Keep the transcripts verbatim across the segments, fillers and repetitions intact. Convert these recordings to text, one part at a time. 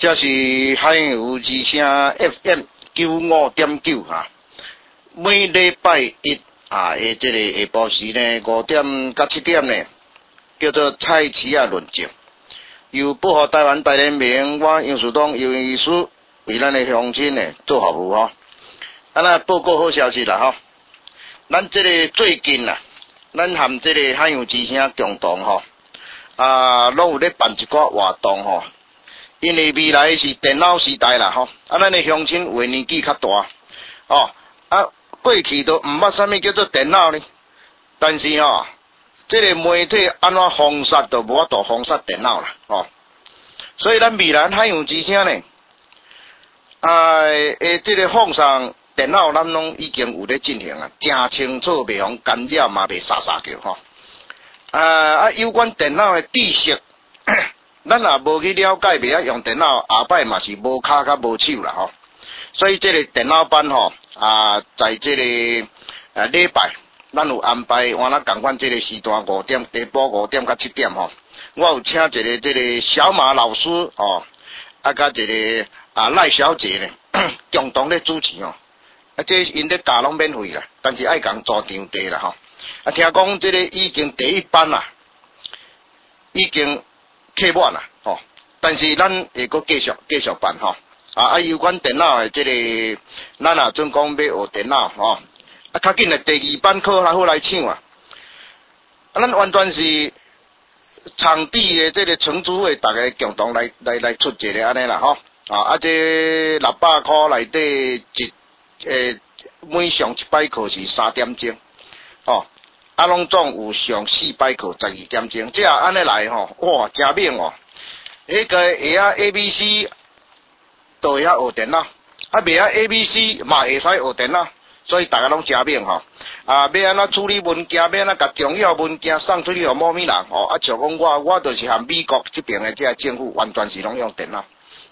这是海有之声 F M 九五点九哈，每礼拜一啊，诶，这个下晡时呢，五点到七点呢，叫做蔡奇啊论证，由保护台湾大联盟，我杨树东杨医师为咱的乡亲呢做服务吼。啊，那报告好消息啦吼，咱这个最近啊，咱含这个海洋之声共同吼，啊，拢有咧办一寡活动吼。因为未来是电脑时代啦吼，啊，咱的乡亲有年纪较大，哦，啊，过去都毋捌啥物叫做电脑呢，但是吼，这个媒体安怎封杀都无法度封杀电脑啦，哦，所以咱未来海洋之声呢，啊，诶，这个放上电脑咱拢已经有咧进行啊，正清楚袂互干扰嘛，袂沙沙叫吼，啊啊，有关电脑的知识。咱也无去了解，袂晓用电脑，下摆嘛是无骹甲无手啦吼。所以这个电脑班吼啊，在这个啊礼拜，咱有安排，换咱共款这个时段五点，下晡五点到七点吼。我有请一个这个小马老师哦，啊甲一个啊赖小姐呢，共同咧主持哦。啊，这因咧教拢免费啦，但是爱共租场地啦吼。啊，听讲这个已经第一班啦，已经。客满啦，吼！但是咱会阁继续继续办吼，啊啊有关电脑的这个，咱也准讲要学电脑吼，啊较紧的第二班课较好来抢啊，啊咱完全是场地的这个承租费，大家共同来来来出这个安尼啦吼，啊啊这六百块内底一诶每上一摆课是三点钟，哦。啊，拢总有上四百课十二点钟，这样安尼来吼，哇，真猛哦！迄个会晓 A B C 都会晓学电脑，啊，袂晓 A B C 嘛会使学电脑，所以大家拢真猛吼。啊，要安怎处理文件，要安怎甲重要文件送出去互某物人哦，啊，像讲我，我就是含美国这边的这个政府，完全是拢用电脑。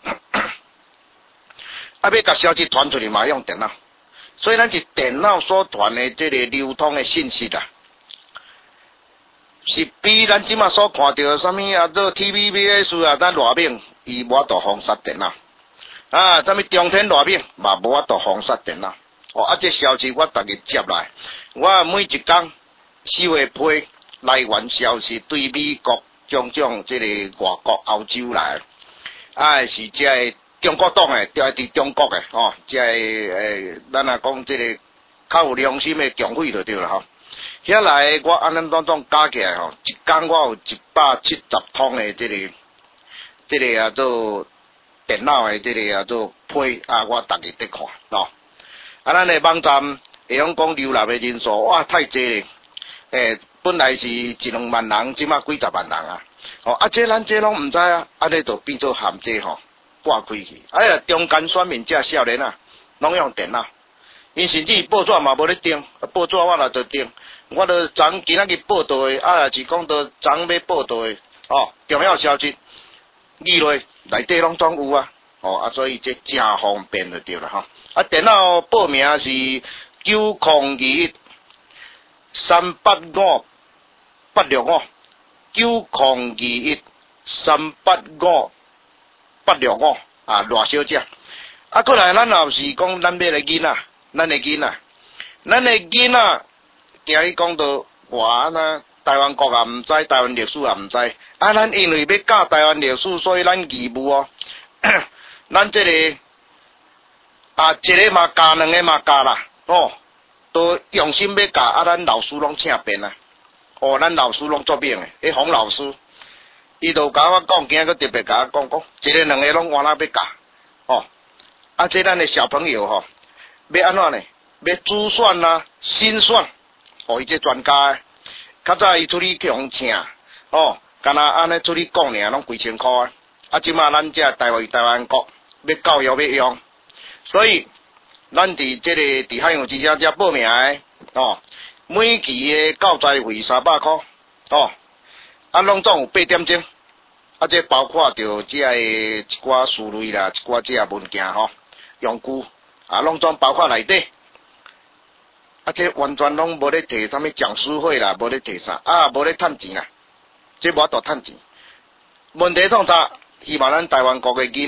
啊，要甲消息传出去嘛用电脑，所以咱是电脑所传的这个流通的信息啦。是比咱即马所看到啥物啊，做 T V B S 啊，咱热猛，伊无法度封杀电脑。啊，啥物中天热猛，嘛无法度封杀电脑。哦，啊，这消息我逐日接来，我每一工四月批来源消息对美国种种即个外国欧洲来，啊，是即个中国党诶，就伫中国诶，哦，即个诶，咱啊讲即个较有良心诶共匪就对了吼。遐来我安尼当当加起来吼，一工我有一百七十通的这个这个啊做电脑的这个啊做批啊，我逐日在看喏。啊，咱的网站会用讲浏览的人数哇太济咧，诶、欸，本来是一两万人，即马几十万人啊。哦，啊，这咱这拢毋知啊，安尼就变做含这吼挂开去。哎呀，中间选民遮少年啊，拢用电脑。因甚至报纸嘛无咧订，报纸我若就订，我都昨今仔日报道的，啊是讲到昨要报道的，哦，重要消息，议类内底拢总有啊，哦啊，所以这真方便就对了吼。啊，电脑报名是九零二一三八五八六五，九零二一三八五八六五啊，偌小只。啊，过来咱若是讲咱要来囡仔。咱的囡仔，咱的囡仔，今日讲到我呢，台湾国也毋知，台湾历史也毋知。啊，咱因为要教台湾历史，所以咱义务哦，咱这个啊，一个嘛教，两个嘛教啦，哦，都用心要教。啊，咱老师拢请便啊，哦，咱老师拢作命的，迄洪老师，伊就甲我讲，今日特别甲我讲讲，一个两个拢往哪要教，哦，啊，这咱的小朋友吼。要安怎呢？要主选啦、新选，哦，伊这专家诶，较早伊出去去互请，哦，干那安尼出去讲尔，拢几千块啊！啊，即马咱这台湾台湾国要教育要用，所以咱伫这个伫海洋之声遮报名诶，哦，每期诶教材费三百块，哦，啊，拢总有八点钟，啊，这包括着遮诶一寡书类啦，一寡遮文件吼，用具。啊，拢总包括内底，啊，这完全拢无咧摕啥物讲师费啦，无咧摕啥，啊，无咧趁钱啦，这无法度趁钱。问题创啥？希望咱台湾国嘅囡仔，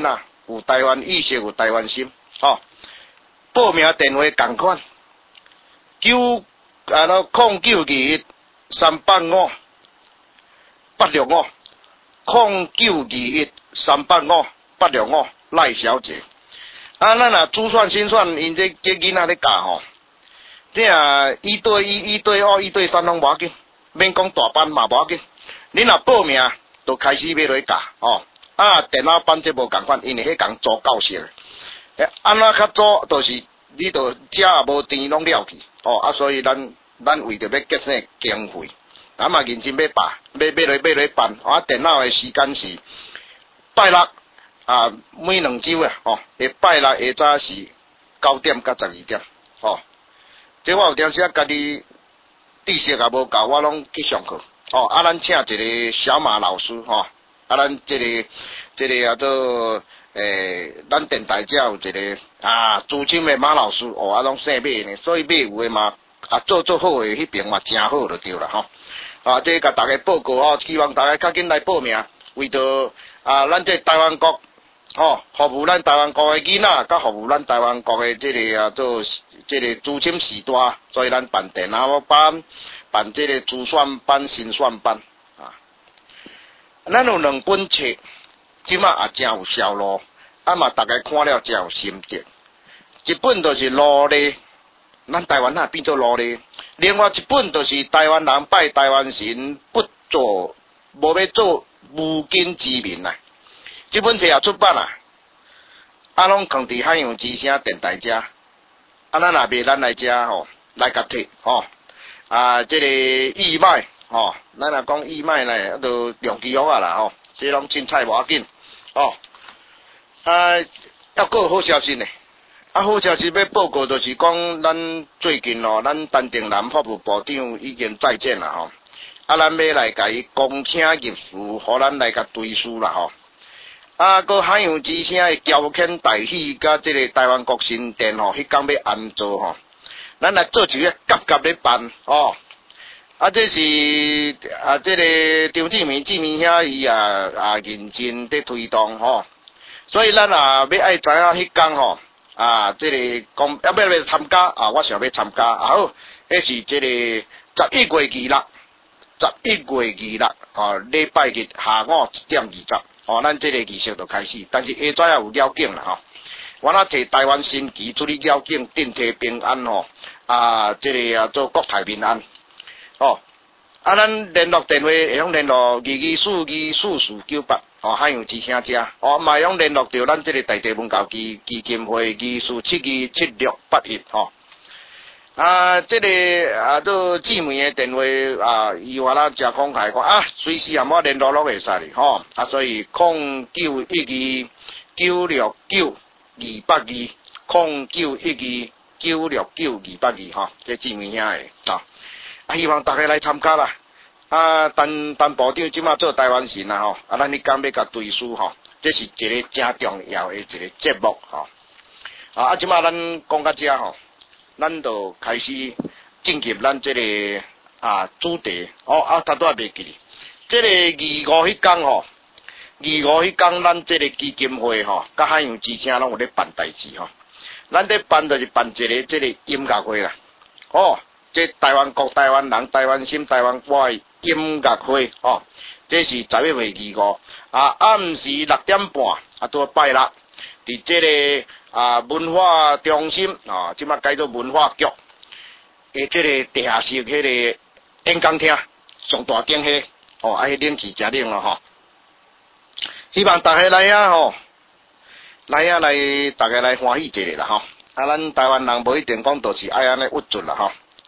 有台湾意识，有台湾心，吼、哦。报名电话共款，九啊咯空九二一三八五八六五，空九二一三八五八六五赖小姐。啊，咱若主算心算，因这这囡仔咧教吼，这啊一对一、一对二、一对三拢无要紧，免讲大班嘛无要紧。你若报名，就开始要来教哦。啊，电脑班这无共款，因为迄讲做教室，诶，安怎较早就是你着食也无甜拢了去哦。啊，所以咱咱为着要节省经费，咱嘛认真要办，要要来要来办。啊，电脑的时间是拜六。啊，每两周啊，哦，下拜六下早是九点到十二点，哦，这我有当时啊，家己知识也无够，我拢去上课，哦，啊，咱请一个小马老师，哦，啊，咱这个这个啊做诶，咱电台遮有一个啊资深的马老师，哦，啊，拢姓马呢，所以马有诶嘛，啊，做做好诶，迄边嘛真好就对啦，吼、哦，啊，这甲大家报告哦，希望大家较紧来报名，为着啊，咱这台湾国。哦，服务咱台湾国的囡仔，甲服务咱台湾国的这个啊做这个资深时代，所以咱办电脑班，办这个主算班、新算班啊。咱有两本册，即马也真有销路，啊嘛大家看了真有心得。一本就是路咧，咱台湾啊变做路咧；另外一本就是台湾人拜台湾神，不做无要做无根之民啊。这本册也出版啦，啊，拢放伫海洋之声电台遮，啊，咱若卖咱来遮吼，来甲摕吼，啊，这个义卖吼，咱若讲义卖呢，都量基好啊啦吼，这拢凊彩无要紧，哦，啊，要个好消息呢，啊，好消息要报告就是讲，咱最近哦，咱陈定南法务部长已经再见啦吼，啊，咱要来甲伊恭请入厝，互咱来甲追思啦吼。啊，个海洋之声的交遣大戏，甲即个台湾国新店吼，迄天要安做吼，咱来做一个急急咧办哦。啊，这是啊，即、这个张志明志明兄伊啊啊认真伫推动吼，所以咱啊要爱知影迄天吼啊，即、这个讲要要要参加啊，我想要参加啊好，迄是即个十一月二六，十一月二六啊，礼拜日下午一點二十。哦，咱这个仪式就开始，但是下早也有了警啦吼。我若摕台湾新旗出去了警，定体平安吼，啊，这个啊做国泰民安。哦，啊，咱联络电话会用联络二二四二四四九八，哦，海洋之声遮，哦，嘛用联络到咱这个大地文教基基金会二四七二七六八一，吼。啊，这个啊，都姊妹的电话啊，伊话啦，真慷慨讲啊，随时啊，我联络拢会使哩吼。啊，所以空九一二九六九二八二，空九一二九六九二八二吼，这姊妹兄的啊，啊，希望大家来参加啦。啊，陈陈部长即马做台湾神啦吼，啊，咱迄天要甲对书吼，这是一个真重要的一个节目吼。啊，啊，即马咱讲到遮吼。咱就开始进入咱这个啊主题哦啊，他都还袂记。这个二五迄天吼，二五迄天咱这个基金会吼，甲海洋之声拢有咧办代志吼。咱咧办就是办一个这个音乐会啦。哦，这台湾国、台湾人、台湾心、台湾歌的音乐会哦，这是十一月二五啊，暗时六點半啊，都拜六，伫这个。啊，文化中心啊，即马改做文化局，诶，即个地下室迄个演讲厅上大间迄，哦，啊，迄冷气真冷咯吼。希望大家来啊吼，来啊来，大家来欢喜一下啦吼。啊，咱台湾人无一定讲都是爱安尼屈准啦吼。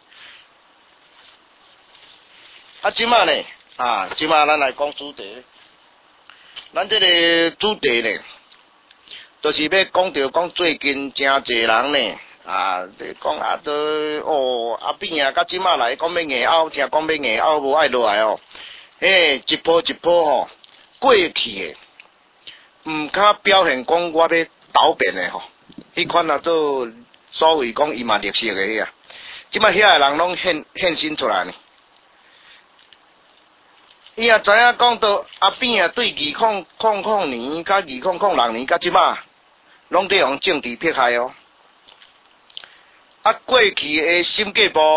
啊，即马呢，啊，即马咱来讲主题，咱这个主题呢。就是要讲到讲最近真侪人呢，啊，讲啊都哦阿扁啊，甲即马来讲要硬拗，听讲要硬拗无爱落来哦，嘿，一波一波吼过去的，毋敢表现讲我要倒变的吼，迄款啊做所谓讲伊嘛绿色的遐，即马遐个人拢现现身出来呢。伊也知影讲到阿扁啊，对二零零零年甲二零零六年甲即马。 拢伫用政治迫害哦。啊，过去诶审计部，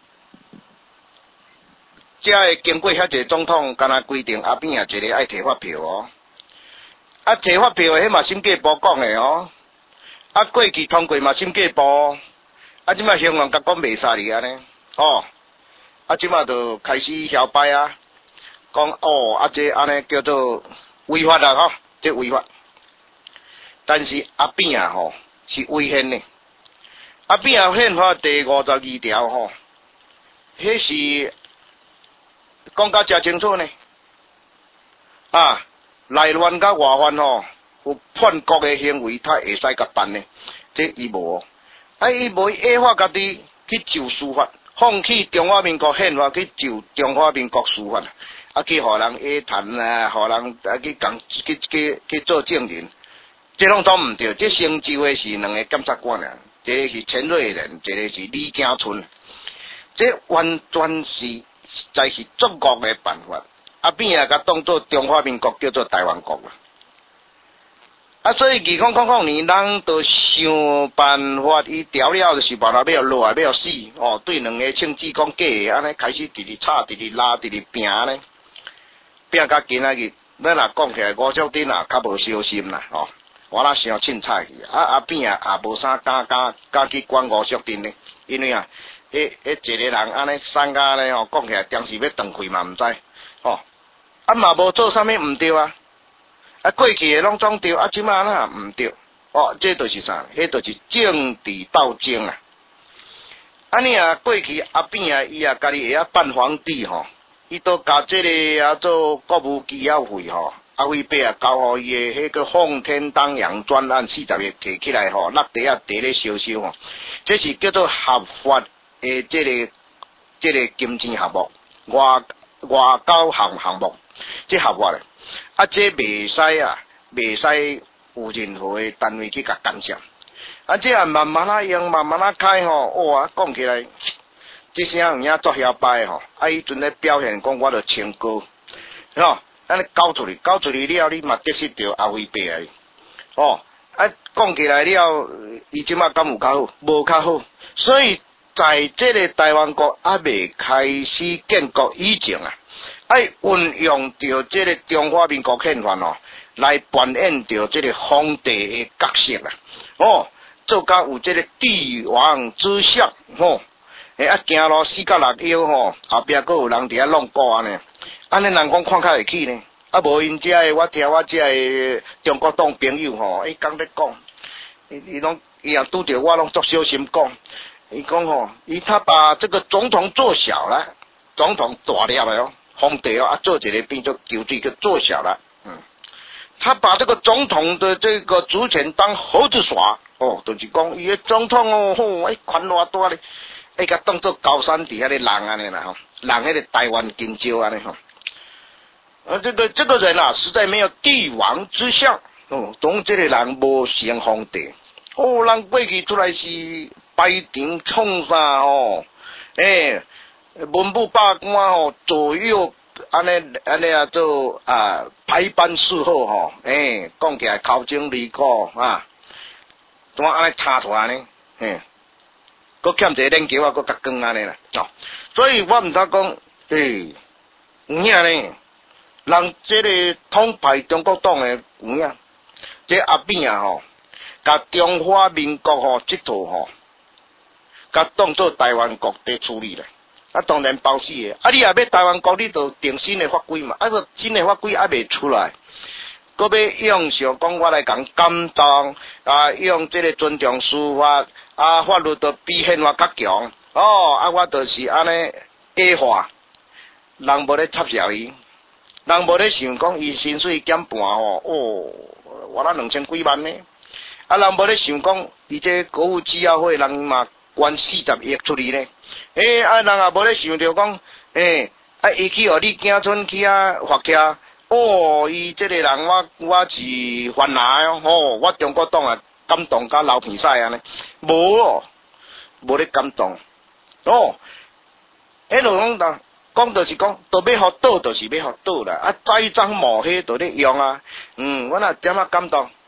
才会经过遐侪总统，敢若规定后边啊一个爱摕发票哦。啊，摕发票诶，迄嘛审计部讲诶哦。啊，过去通过嘛审计部，啊，即摆香港甲讲袂使哩安尼，哦，啊，即摆就开始摇摆啊，讲哦，啊，这安尼叫做违法啦吼，这违法。但是阿扁啊吼是违宪的，阿扁啊宪法第五十二条吼，迄是讲甲真清楚呢，啊，内乱甲外乱吼。有叛国的行为，他会使甲办呢？这伊无，啊，伊无依法家己去就司法，放弃中华民国宪法去就中华民国司法，啊，去互人约谈啊，互人啊去讲去去去做证人，这拢都毋对。这成就的是两个检察官啊，一个是陈瑞仁，一个是李景春，这完全是在是作恶的办法。阿扁啊，甲当做中华民国叫做台湾国啦。啊，所以二空空空年，人都想办法，伊调了就是办法要落来要死哦。对两个枪支讲假的，安尼开始直直吵，直直拉，直直拼呢，拼甲今仔日，咱若讲起来，吴小丁啊，较无小心啦哦。我若想凊彩去，啊阿扁啊也无啥敢敢敢去管吴小丁呢，因为啊，迄迄一个人安尼三甲咧哦，讲起来当时要断开嘛，毋知哦，啊嘛无做啥物毋对啊。啊，过去诶拢总对，啊，即摆呐毋对，哦，这就是啥？迄就是政治斗争啊！安尼啊，过去阿扁啊，伊啊家己会晓办皇帝吼，伊都甲即个啊做国务机要费吼，啊费伯啊交互伊诶迄个奉天当阳专案四十个摕起来吼，落地啊地咧烧烧吼，这是叫做合法诶，即个即个金钱项目，外外交项项目，即合法诶。啊，这袂使啊，袂使有任何的单位去甲干涉。啊，这啊慢慢啊用，慢慢啊开吼，哇，讲起来，这声有影作摇摆吼，啊，伊阵咧表现讲我着清高，吼，安尼交出去，交出去了，你嘛得失着阿辉伯啊，哦，啊，讲起来了，伊即马敢有较好？无较好，所以在这个台湾国还未开始建国以前啊。爱运用着这个中华民国宪法哦，来扮演着这个皇帝的角色啦，哦，做甲有这个帝王之相，吼、哦，诶啊，行路四角六腰吼，后壁佫有人伫遐弄鼓安尼，安尼人讲看较会起呢，啊无因遮的，我听我遮的中国党朋友吼，伊讲咧讲，伊伊拢伊若拄着我拢作小心讲，伊讲吼，伊他把这个总统做小了，总统大了了哟。皇帝哦，啊，做一个变做球队就做小了，嗯，他把这个总统的这个主权当猴子耍，哦，就是讲伊个总统哦，吼，哎，权偌大咧，哎，甲当做高山底下的人安尼啦吼，人迄个台湾金蕉安尼吼，啊，这个这个人啊，实在没有帝王之相，哦，总这个人无成皇帝，哦，人过去出来是摆场创啥哦，诶、欸。文武百官吼，左右安尼安尼啊做啊排班伺候吼，诶，讲起来口精利果啊，怎安尼插出来呢？嘿，佮欠一个链球啊，佮较光安尼啦，哦，所以我毋知讲，诶，有影呢，人这个统派中国党诶有影，这阿扁啊吼，甲中华民国吼即套吼，甲当做台湾国地处理咧。啊，当然包死的。啊，你也要台湾国，你就定新的法规嘛。啊，个新的法规还未出来，搁要用想讲我来讲监督啊，用这个尊重司法啊，法律都比宪法较强。哦，啊，我就是安尼矮化，人无咧插销伊，人无咧想讲伊薪水减半吼，哦，我啦两千几万呢。啊，人无咧想讲伊这国务机要会人嘛。捐四十亿出去呢？诶、欸，啊，人也无咧想着讲，诶、欸，啊，伊去互你囝村去啊发家，哦，伊这个人我我是犯难哦，哦，我中国党啊感动甲流鼻屎安尼，无哦，无咧感动，哦，迄落讲当讲就是讲，都要互倒，就是要互倒啦，啊，栽赃抹黑都咧用啊，嗯，我若点啊感动，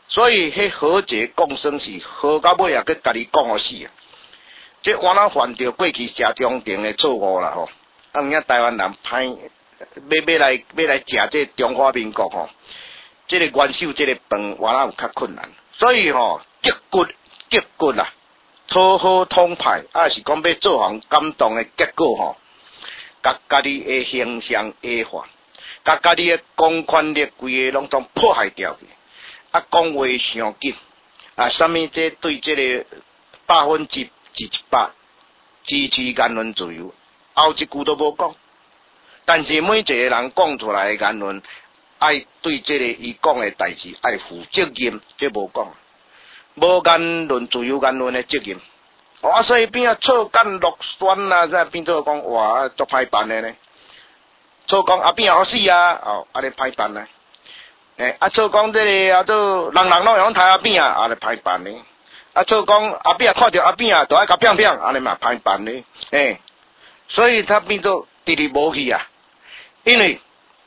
所以迄和解共生是和到尾啊，佮家己讲互死啊！即我若犯着过去社中庭的错误啦吼，啊，毋影台湾人歹要要来要来食这中华民国吼，即、這個元首即個饭我若有较困难，所以吼结骨结骨啦，讨好统派，啊是讲要做行感动的结果吼，甲家己的形象矮化，甲家己的公权力规个拢总破坏掉去。啊，讲话伤紧，啊，啥物这对这个百分之一百支持言论自由，后一句都无讲。但是每一个人讲出来的言论，爱对这个伊讲的代志爱负责任，这无讲，无言论自由言论的责任。啊，所以变啊错干落选啊，再变做讲哇，足歹办的呢。错讲啊变好死啊，哦，安尼歹办啊。诶，啊，做讲这个啊，做人人拢会用睇阿扁啊，啊，尼歹办呢。啊，做讲阿扁看到阿扁啊，都爱甲扁扁，安尼嘛歹办呢。诶，所以他变做直直无去啊。因为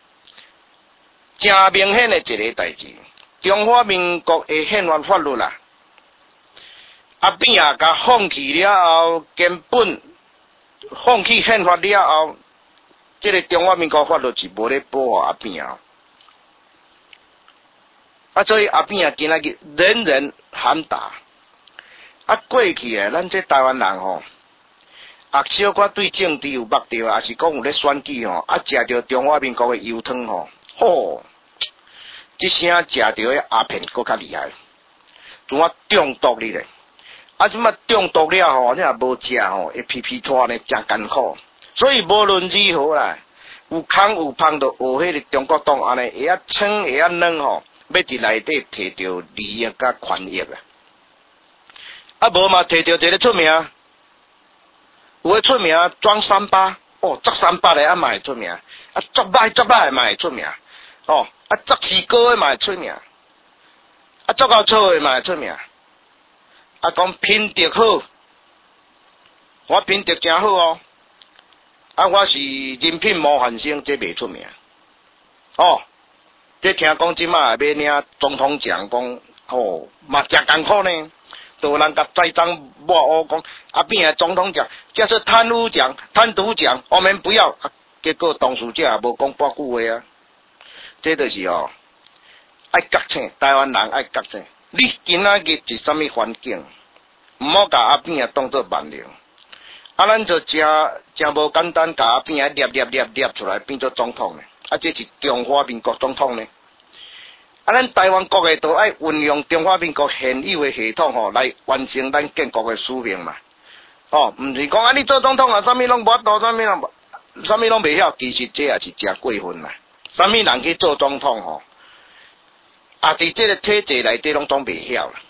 真明显的一个代志，中华民国的宪法法律啦，阿扁啊，甲放弃了后，根本放弃宪法了后，这个中华民国法律是无咧保护阿扁啊。啊，所以阿扁啊，今仔日人人喊打。啊，过去诶，咱这台湾人吼，啊，小可对政治有目着，也是讲有咧选举吼，啊，食着中华民国诶油汤吼，吼，即声食着诶鸦片搁较厉害，怎啊中毒哩咧？啊，即么中毒了吼，你若无食吼，会皮皮拖呢，真艰苦。所以无论如何啦，有空有芳就学迄个中国党安尼，会晓撑会晓软吼。要伫内底摕到利益甲权益啊！啊无嘛摕到一个出名，有诶出名装三八哦，作三八诶啊嘛会出名，啊作歹作歹诶嘛会出名，哦啊作虚高诶嘛会出名，啊作到错诶嘛会出名，啊讲品德好，我品德真好哦，啊我是人品模范生，这袂出名，哦。这听讲即马要领总统奖，讲哦，嘛真艰苦呢。都有人甲栽赃抹黑，讲啊变诶总统奖，这是贪污奖、贪渎奖，我们不要。啊、结果当事者也无讲半句话啊。这就是哦，爱觉醒，台湾人爱觉醒。你今仔日是啥物环境，毋好甲阿扁啊当做万能。啊，咱就真真无简单，甲阿扁啊捏捏捏捏出来变做总统呢。啊，这是中华民国总统呢。啊，咱台湾国诶都爱运用中华民国现有诶系统吼，来完成咱建国诶使命嘛。哦，毋是讲啊，你做总统啊，啥物拢无法度，啥物拢啥物拢袂晓，其实这也是真过分啦。啥物人去做总统吼，啊，伫这个体制内底拢总袂晓啦。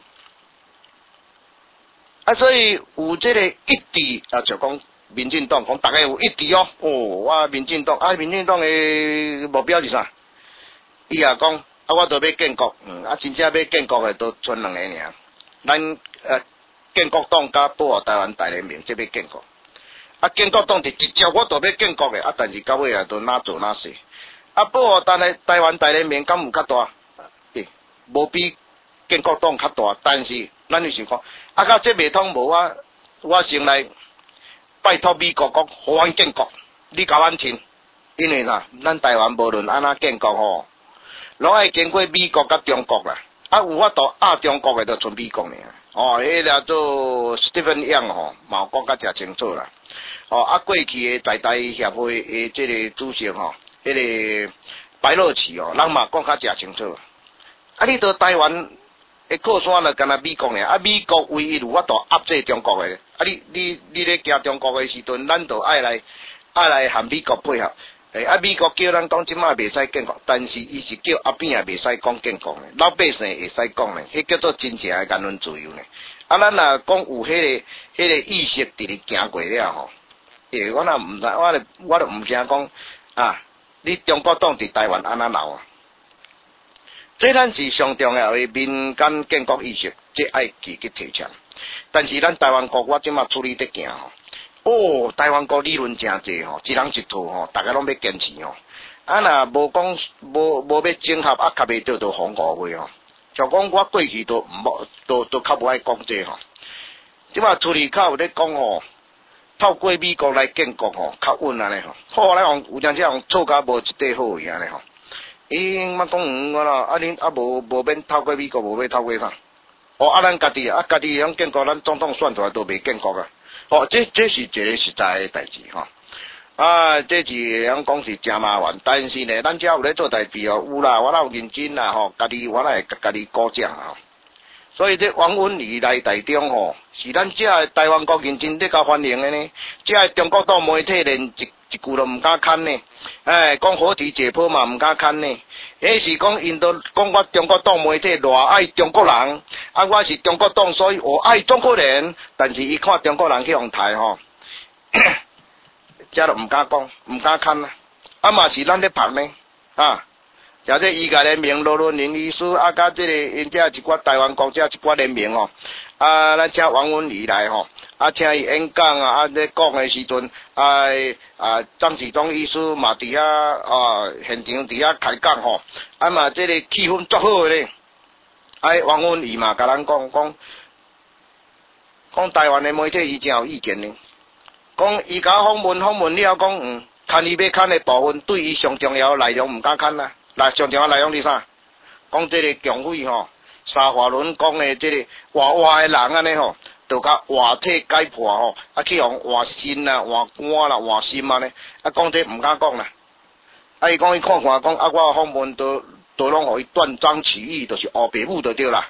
啊，所以有这个一致啊，就讲。民进党讲，大家有一致哦。哦，我民进党啊，民进党的目标是啥？伊也讲，啊，我都要建国，嗯，啊，真正要建国的都剩两个尔。咱呃，建国党甲保护台湾大联盟，即要建国。啊，建国党是直接我都要建国的，啊，但是到尾啊，都哪做哪说。啊，保护台湾台湾大联盟敢有较大？诶，无比建国党较大，但是咱就想讲，啊，到这袂通无我，我先来。拜托美国讲，互阮建国，你甲阮听，因为啦，咱台湾无论安怎建国吼，拢爱经过美国甲中国啦。啊，有法度压中国诶，就剩美国尔。哦，迄个做 Stephen Yang 吼，嘛有讲甲诚清楚啦。哦，啊，过去诶在台协会诶即个主席吼，迄、那个白乐奇哦，人嘛讲甲诚清楚。啊，你到台湾。诶，靠山了，干那美国尔，啊，美国唯一有法度压制中国诶，啊，你你你咧惊中国诶时阵，咱就爱来爱来和美国配合。诶，啊，美国叫咱讲即马袂使建国，但是伊是叫阿扁也袂使讲建国诶，老百姓会使讲诶，迄叫做真正诶言论自由呢。啊，咱若讲有迄、那个迄、那个意识伫咧行过了吼，诶，我若毋知，我咧我都毋惊讲啊，你中国党伫台湾安怎闹啊？这咱是上重要的民间建国意识，这爱记去提倡。但是咱台湾国我即马处理得行吼，哦，台湾国理论真济吼，一人一套吼，大家拢要坚持吼。啊，若无讲无无要整合，啊，卡袂着就红五会吼。 就讲我过去都毋好，都都较无爱讲这吼。即马处理较有咧讲吼，透过美国来建国吼，较稳安尼吼。好来用有阵只用做甲无一块好个安尼吼。伊莫讲嗯个啦，啊恁啊无无免透过美国，无免透过啥。哦，啊咱家己啊家己响建国，咱总统选出来都未建国啊。哦，这这是一个实在诶代志吼。啊，这是响讲是真麻烦，但是呢，咱只要有咧做代志哦，有啦，我啦有认真啦吼，家己我来家己鼓掌啊。所以这王文义来台中吼，是咱这个台湾国认真咧甲欢迎的呢。这个中国党媒体连一一句都毋敢看呢，哎，讲好题解剖嘛毋敢看呢。迄是讲因都讲我中国党媒体偌爱中国人，啊，我是中国党，所以我爱中国人。但是伊看中国人去用台吼，这都毋敢讲，毋敢看啦。啊嘛是咱咧拍呢，啊。或者医界联盟罗伦林医师啊，甲即个因遮一寡台湾国遮一寡联盟吼，啊，咱请王文义来吼，啊，请伊演讲啊，啊，咧讲诶时阵，啊啊，张启忠医师嘛伫遐啊现场伫遐开讲吼，啊嘛，即个气氛足好诶咧，啊，王文义嘛甲咱讲讲，讲台湾诶媒体伊真有意见呢，讲伊甲访问访问了，讲嗯，看伊要看诶部分，对伊上重要内容毋敢看啦。来，上条内容是啥？讲这个强匪吼，沙华伦讲的这个活活的人安尼吼，就甲活体解剖吼，啊去用活心啦、活肝啦、活心安尼，啊讲这毋敢讲啦。啊伊讲伊看看讲，啊我访问都都拢互伊断章取义，就是黑白母就对啦。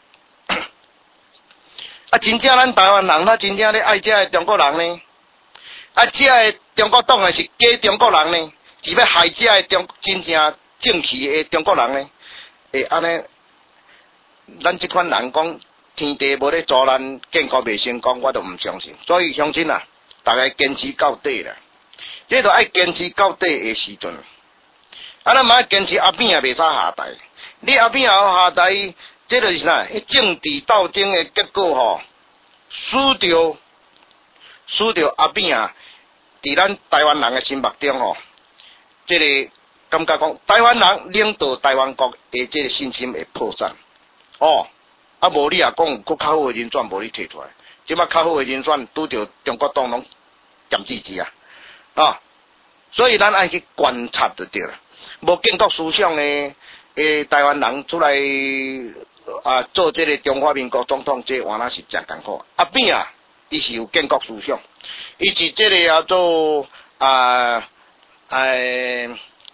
啊真正咱台湾人，他真正咧爱这个中国人呢？啊这个中国党的是假中国人呢？是要害这个中真正正气的中国人呢，会安尼，咱即款人讲天地无咧助咱建国未成功，我都毋相信。所以乡亲啊，大家坚持到底啦，这都爱坚持到底的时阵，啊咱嘛爱坚持阿扁也袂使下台，你阿扁也下台，这就是啥？政治斗争的结果吼，输掉，输掉阿扁啊，伫咱台湾人的心目中吼，这个。感觉讲台湾人领导台湾国的这个信心会破产，哦，啊无你也讲有较好的人选无你摕出来，即摆较好的人选拄着中国党拢咸支持啊，啊，所以咱爱去观察就对了，无建国思想的诶台湾人出来啊做这个中华民国总统，这换那是真艰苦。阿扁啊，伊是有建国思想，伊是这个叫做啊诶。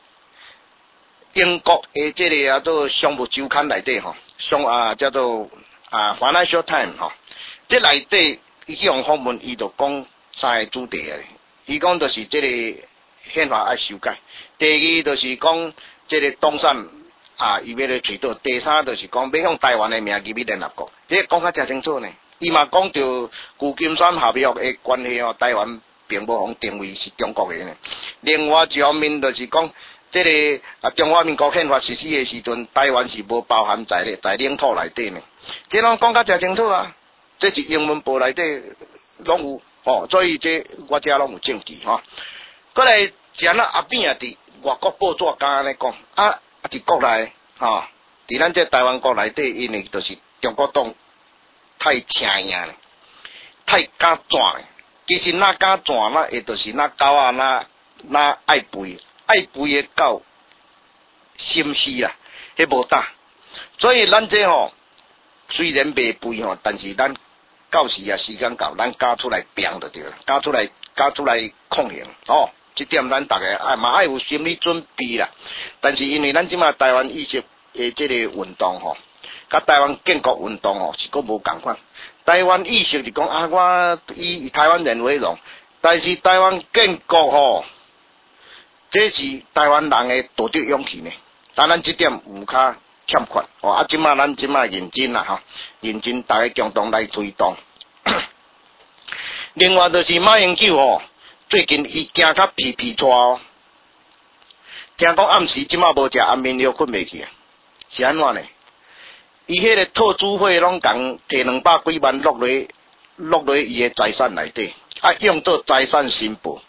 英国诶，这个叫做商务周刊内底吼，商啊叫做啊 Financial Times 吼，这内底伊去用访问，伊就讲三个主题诶。伊讲就是这个宪法爱修改，第二就是讲这个东山啊，伊要来推倒，第三就是讲要用台湾诶名义去联合国，这讲较真清楚呢。伊嘛讲到旧金山合约诶关系哦，台湾并无互定位是中国诶呢。另外一方面就是讲。这个啊，中华民国宪法实施的时阵，台湾是无包含在咧在领土内底呢。这拢讲甲真清楚啊，这是英文报内底拢有哦，所以这我遮拢有证据吼。过来前啊阿扁啊伫外国报纸敢安尼讲，啊啊伫国内吼，伫咱这台湾国内底，因为就是中国党太强硬咧，太敢转咧。其实哪敢转，那也就是那狗啊，那那爱吠。爱肥的狗心死啦，迄无打，所以咱这吼虽然袂肥吼，但是咱到时啊时间到，咱加出来拼就对了，加出来加出来抗衡哦。这点咱大家爱嘛爱有心理准备啦。但是因为咱即马台湾意识的这个运动吼，甲台湾建国运动吼是个无共款。台湾意识是讲啊，我以台湾人为荣，但是台湾建国吼。这是台湾人的道德勇气呢，当然这点有较欠缺哦。啊，即马咱即马认真啦吼，认真大家共同来推动。另外就是马英九吼，最近伊惊较皮皮拖哦，听讲暗时即马无食安眠药困袂去啊，是安怎呢？伊迄个套主会拢共摕两百几万落落落落伊的财产内底，啊，用作财产申报。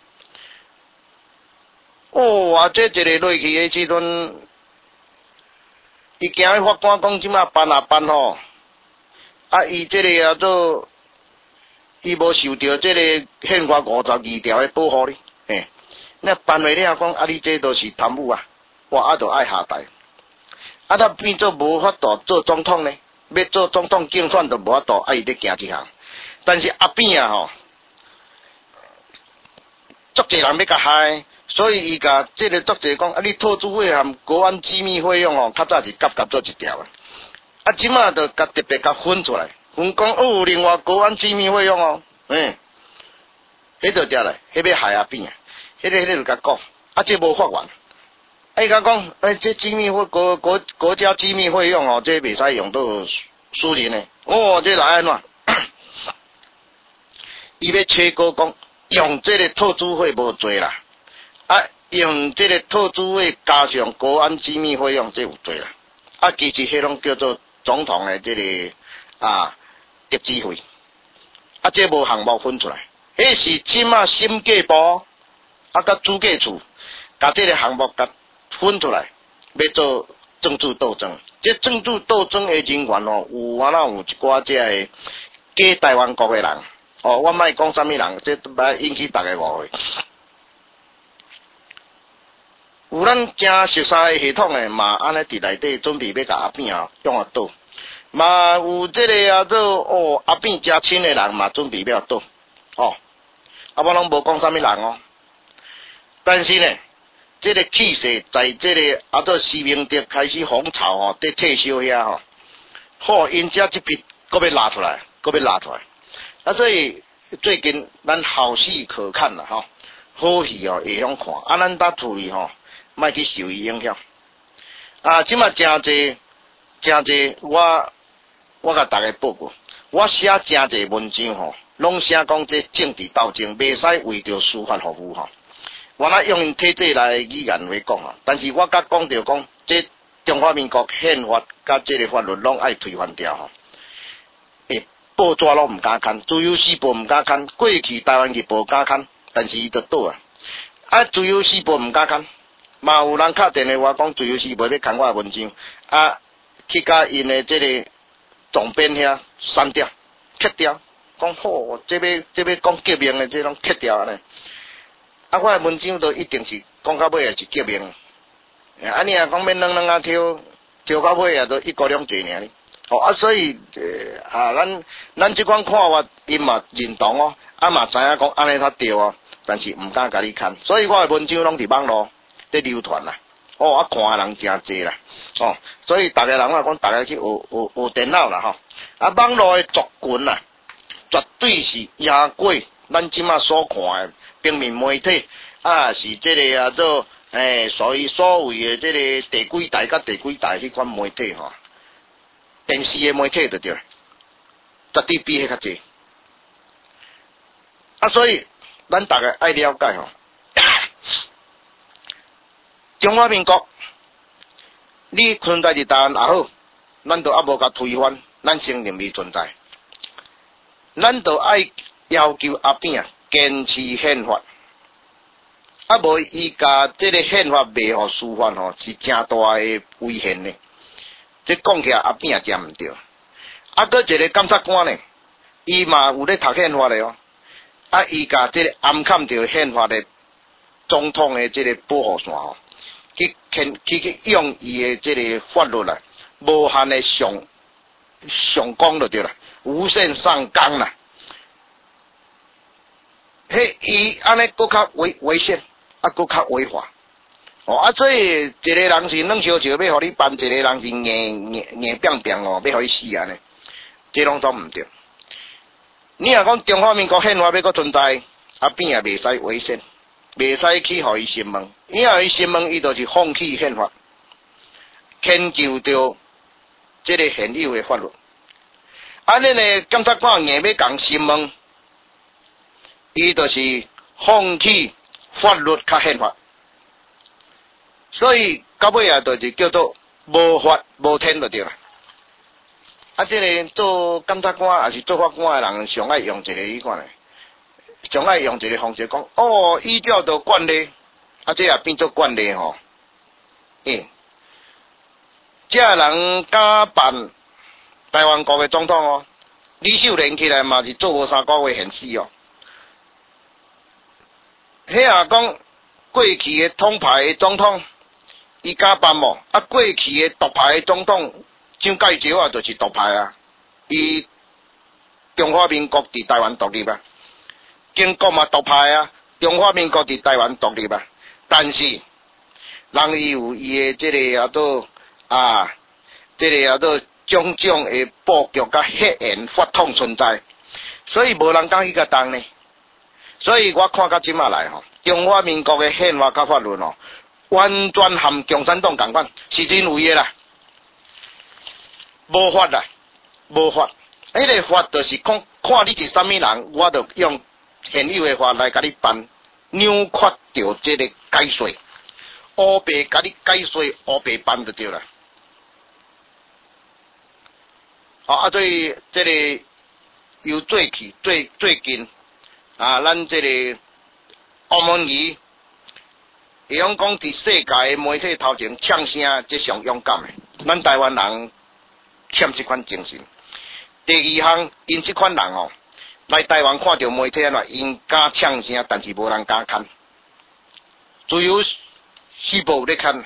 哦，啊，这一个落去的时阵， 伊行去法官讲即马办啊办吼，啊伊即个叫做伊无受到即个宪法五十二条的保护哩，嘿，那办话了讲啊，你这都是贪污啊，我啊就爱下台，啊他变做无法度做总统呢，要做总统竞选都无法度，啊伊咧行一项，但是阿扁啊吼，足侪人要甲害。所以伊甲即个作者讲，啊，你特助费含国安机密费用哦，较早是夹夹做一条啊，啊，即马就甲特别甲分出来，分讲哦，另外国安机密费用哦，嗯，迄就遮来，迄要害阿扁啊，迄、那个迄、那个就甲讲，啊，这无法源，啊，伊甲讲，哎，这机密费国国国家机密费用哦，这袂使用到私人的，哦，这来安怎？伊要切割讲，用这个特助费无做啦。啊，用这个特助费加上国安机密费用，这有对啦。啊，其实迄拢叫做总统的这个啊特支费，啊，这无项目分出来，迄是即马审计部啊，甲主计处甲这个项目甲分出来，要做政治斗争。这政治斗争的人员哦，有我那有一寡这个假台湾国的人，哦，我莫讲啥物人，这要引起大家误会。有咱正熟悉的系统诶，嘛安尼伫内底准备要甲阿扁啊用啊倒，嘛有即个啊做哦阿扁加亲诶人嘛准备要倒，哦，啊我拢无讲啥物人哦，但是呢，即、這个气势在即个啊做施明德开始风潮吼，伫退休遐吼，好因遮即笔搁要拉出来，搁要拉出来，啊所以最近咱好戏可看啦吼，好戏哦会晓看，啊咱搭处理吼。莫去受伊影响啊！即马真济真济，我我甲大家报告，我写真济文章吼，拢写讲这政治斗争袂使为着司法服务吼。我若用体制来语言来讲啊，但是我甲讲着讲，这中华民国宪法甲这个法律拢爱推翻掉吼。诶，报纸拢毋敢看，自由时报毋敢看，过去台湾日报敢看，但是伊就倒啊。啊，自由时报毋敢看。嘛有人敲电话我讲自由时报要看我文章，啊，去甲因的这个总编遐删掉、切掉，讲好，这要这要讲革命的，这拢切掉安尼。啊，我的文章都一定是讲到尾也是革命。啊，你若讲要两两啊挑，挑到尾也都一国两制尔哩。哦啊，所以呃啊，咱咱即款看法，因嘛认同哦，啊嘛知影讲安尼较对哦，但是毋敢甲你看，所以我的文章拢伫网络。在流传啦，哦，啊看的人真济啦，哦，所以大家人啊讲，大家去学学学电脑啦吼，啊网络的族群啦，绝对是赢过咱即马所看的平面媒体，啊是这个啊做诶，所以所谓的这个第几台甲第几台迄款媒体吼，电视的媒体就对，绝对比迄较济，啊所以咱大家爱了解吼。中华民国，你存在伫台湾也好，咱都还无甲推翻，咱承认未存在。咱都爱要求阿扁啊坚持宪法，啊无伊甲即个宪法袂互司法吼，是正大诶危险呢。即讲起来阿扁也真毋对。啊，搁一个检察官呢，伊嘛有咧读宪法咧哦，啊伊甲即个暗砍着宪法诶总统诶即个保护线吼。去去去去用伊的这个法律啦，无限的上上纲就对啦，无限上纲啦。迄伊安尼搁较危危险，啊搁较违法。哦啊，所以一个人是冷笑笑要互你办，一个人是硬硬硬扁扁哦，要互你死安尼，这拢总毋对。你若讲中华民国宪法要搁存在，阿扁也袂使违宪。袂使去互伊审问，因为伊审问伊就是放弃宪法，迁就着即个现有的法律。安尼呢，检察官硬要共审问，伊就是放弃法律甲宪法，所以到尾啊，就是叫做无法无天就对啦。啊，即个做检察官还是做法官的人，上爱用一个迄款诶。上爱用一个方式讲，哦，依照着惯例，啊，这也变做惯例吼。诶、欸， 这人敢办台湾国的总统哦，李秀莲起来嘛是做无三个月现死哦。迄啊讲过去的统派的总统，伊敢办无？啊，过去的独派的总统，蒋介石啊，就是独派啊。伊中华民国伫台湾独立啊，建国嘛独派啊，中华民国伫台湾独立啊。但是人伊有伊的即个啊做啊，即个啊做种种的布局甲血缘法统存在，所以无人敢去甲当呢。所以我看到即马来吼，中华民国的宪法甲法律哦，完全含共产党共款，是真有诶啦，无法啦，无法。迄、那个法就是讲，看你是啥物人，我就用现有的法来甲你办，扭曲掉即个解说，乌白甲你解说，乌白办就对啦。哦啊，所以即个由最起最最近。啊，咱这个澳门语，会用讲伫世界的媒体头前呛声，即上勇敢的。咱台湾人欠这款精神。第二项，因这款人哦，来台湾看到媒体啊，因敢呛声，但是无人敢看。只有西部咧看。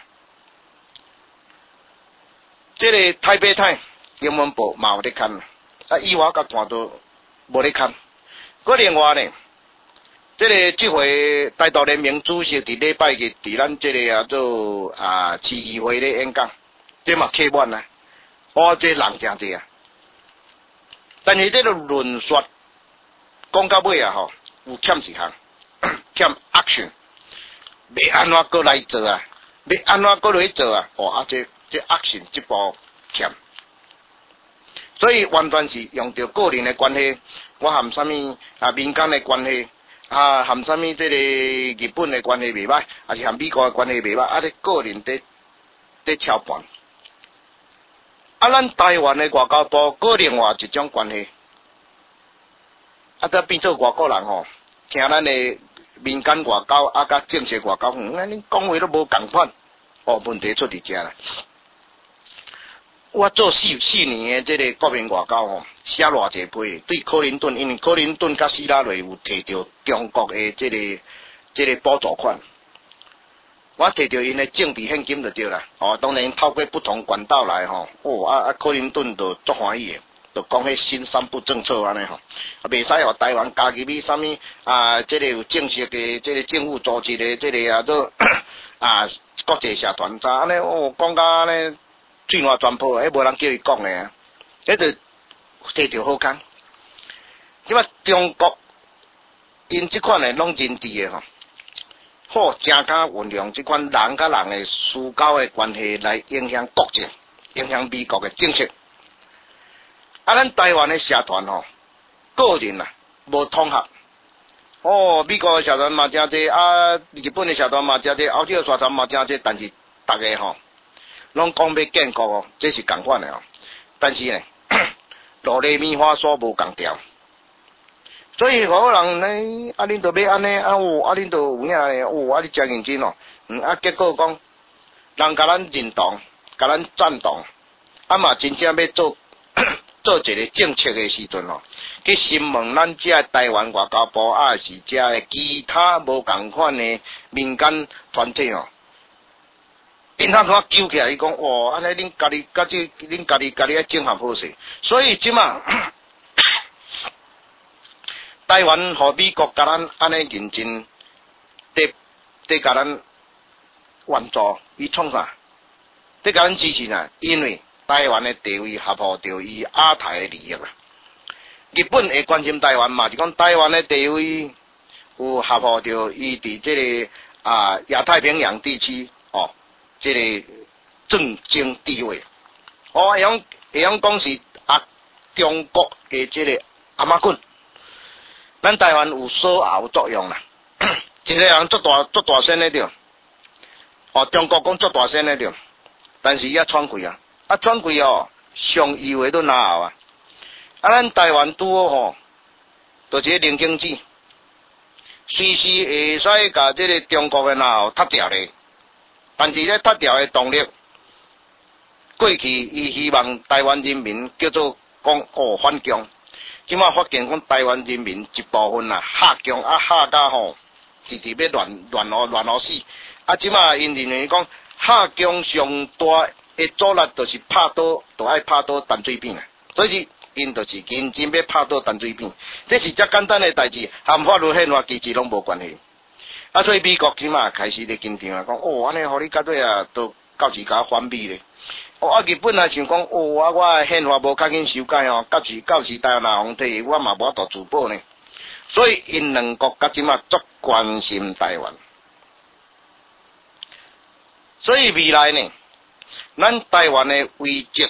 这个台北台英文报嘛有咧看，啊，以外甲看都无咧看。个另外呢？这个这回台独联盟主席伫礼拜日伫咱这个啊做啊市议会咧演讲，这嘛客满啊，哦，这人真济啊。但是这个论述讲到尾啊吼，有欠一项，欠 action， 要安怎过来做啊？要安怎过来做啊？哦啊，这这 action 这步欠。所以完全是用着个人的关系，我含什么啊民间的关系。啊，含什么这个日本的关系袂歹，还是含美国的关系袂歹，啊，你个人在在操盘。啊，咱台湾的外交部个另外一种关系，啊，则变做外国人吼，听咱的民间外交啊，甲政治外交，嗯，恁讲话都无共款，哦，问题出伫遮啦。我做四四年的这个国民外交吼，写偌济批，对克林顿，因为克林顿甲希拉蕊有摕到中国的这个这个补助款，我摕到因的政治现金就对啦。哦，当然透过不同管道来吼，哦啊啊，克林顿就足欢喜的，就讲迄新三不政策安尼吼，啊袂使互台湾加入去啥物啊，这个有正式的这个政府组织的这个啊做啊国际社团啥安尼，哦讲甲安尼。水暖全破，迄无人叫伊讲诶啊！迄就摕着好康。即摆中国因即款诶拢真伫诶吼，好正敢运用即款人甲人诶私交诶关系来影响国际，影响美国诶政策。啊，咱台湾诶社团吼，个人啊无统合。哦，美国诶社团嘛真济，啊，日本诶社团嘛真济，欧洲诶社团嘛真济，但是逐个吼。拢讲要建国哦，这是共款的哦。但是呢，落地棉花所无共调，所以好人呢，啊，恁都要安尼，啊有，啊恁都有影呢，哦，啊你真认真哦，嗯，啊结果讲，人甲咱认同，甲咱赞同，啊嘛真正要做做一个政策的时阵哦，去询问咱遮台湾外交部啊，是遮的其他无共款的民间团体哦。因他怎揪起来？伊讲哇，安尼恁家己、家己、恁家己、家己爱整合好势。所以即马台湾和美国甲咱安尼认真，得得甲咱援助，伊创啥？得甲咱支持啥？因为台湾的地位合乎着伊亚太的利益啦。日本会关心台湾嘛？是讲台湾的地位有合乎着伊伫即个啊亚太平洋地区哦。这个政经地位，哦，会用会用讲是啊，中国的这个阿妈棍，咱台湾有锁喉作用啦，一个人做大做大声咧着，哦，中国讲做大声咧着，但是伊也喘气啊，啊喘气哦，上以为都拿喉啊，啊咱台湾拄好吼，就一个零经济，随时会使甲这个中国的拿喉踢掉咧。但是咧，脱掉的动力， 过去伊希望台湾人民叫做讲哦反共，即马发现讲台湾人民一部分啊吓共啊吓到吼，直直要乱乱乱乱乱死。啊，即马因认为讲吓共上大的阻力就是拍倒，就爱拍倒淡水扁啊，所以因就是认真要拍倒淡水扁，这是遮简单的代志，和法律宪法机制拢无关系。啊，所以美国即马开始咧紧张啊，讲哦，安尼互你到尾啊，都到时甲反美咧。哦，啊，日本也想讲，哦，啊，我的宪法无较紧修改哦，到时到时台湾若皇帝，我嘛无法度自保呢。所以因两国甲即马足关心台湾。所以未来呢，咱台湾的危机，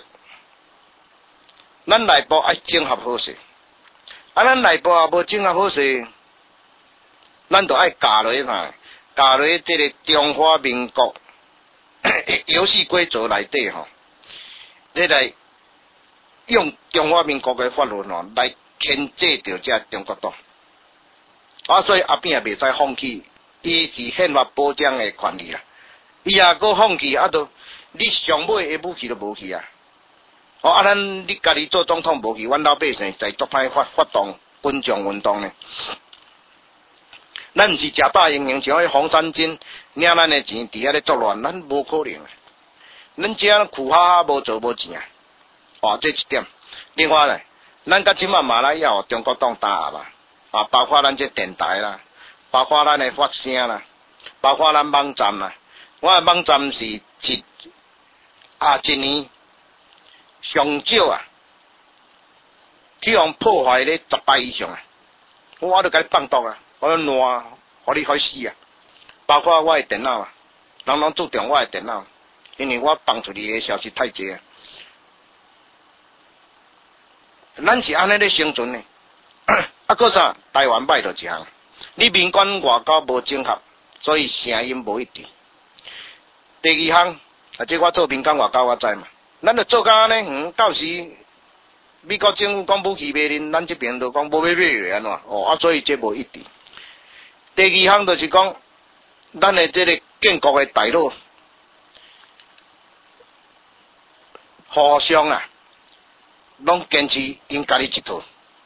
咱内部爱整合好势。啊，咱内部也无整合好势，咱就爱教落啥？教落即个中华民国游戏规则内底吼，你来用中华民国的法律吼来牵制着这中国党。啊，所以阿扁也袂使放弃伊是宪法保障的权利啦。伊也搁放弃，啊，都你上尾的武器都无去啊！哦，啊，咱你家己做总统无去，阮老百姓在作歹发发动群众运动呢。咱毋是食大英雄，像迄黄山军领咱的钱伫遐咧作乱，咱无可能。咱遮苦哈哈无做无钱啊！哦，这一点。另外咧，咱甲即马马来亚中国党打压啦，啊，包括咱这电台啦，包括咱的发声啦，包括咱网站啦。我的网站是一啊一年上少啊，去互破坏咧十摆以上啊！我都甲你放毒啊，我都烂，互你开死啊！包括我的电脑啊，人人注重我的电脑，因为我放出去的消息太济啊。咱是安尼咧生存呢，啊，搁啥？台湾歹着一项，你民间外交无整合，所以声音无一致。第二项，啊，即我做民间外交我知嘛，咱就做甲安尼，嗯，到时美国政府讲武器卖恁，咱这边就讲无要买安怎？哦，啊，所以这无一致。第二项就是讲，咱的这个建国的大佬，互相啊，拢坚持因家己一套，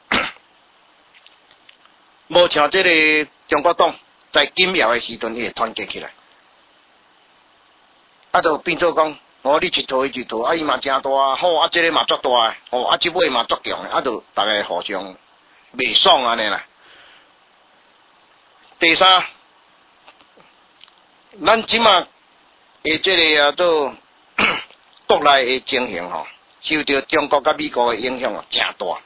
无像这个中国党在紧要的时阵，伊会团结起来。啊，就变做讲，哦，你一套伊一套，啊，伊嘛真大，吼，啊，这个嘛足大，哦，啊，这尾嘛足强，啊，就大家互相袂爽安尼啦。第三，咱即马诶，这个啊，都国内诶情形吼，受到中国甲美国诶影响哦，真大。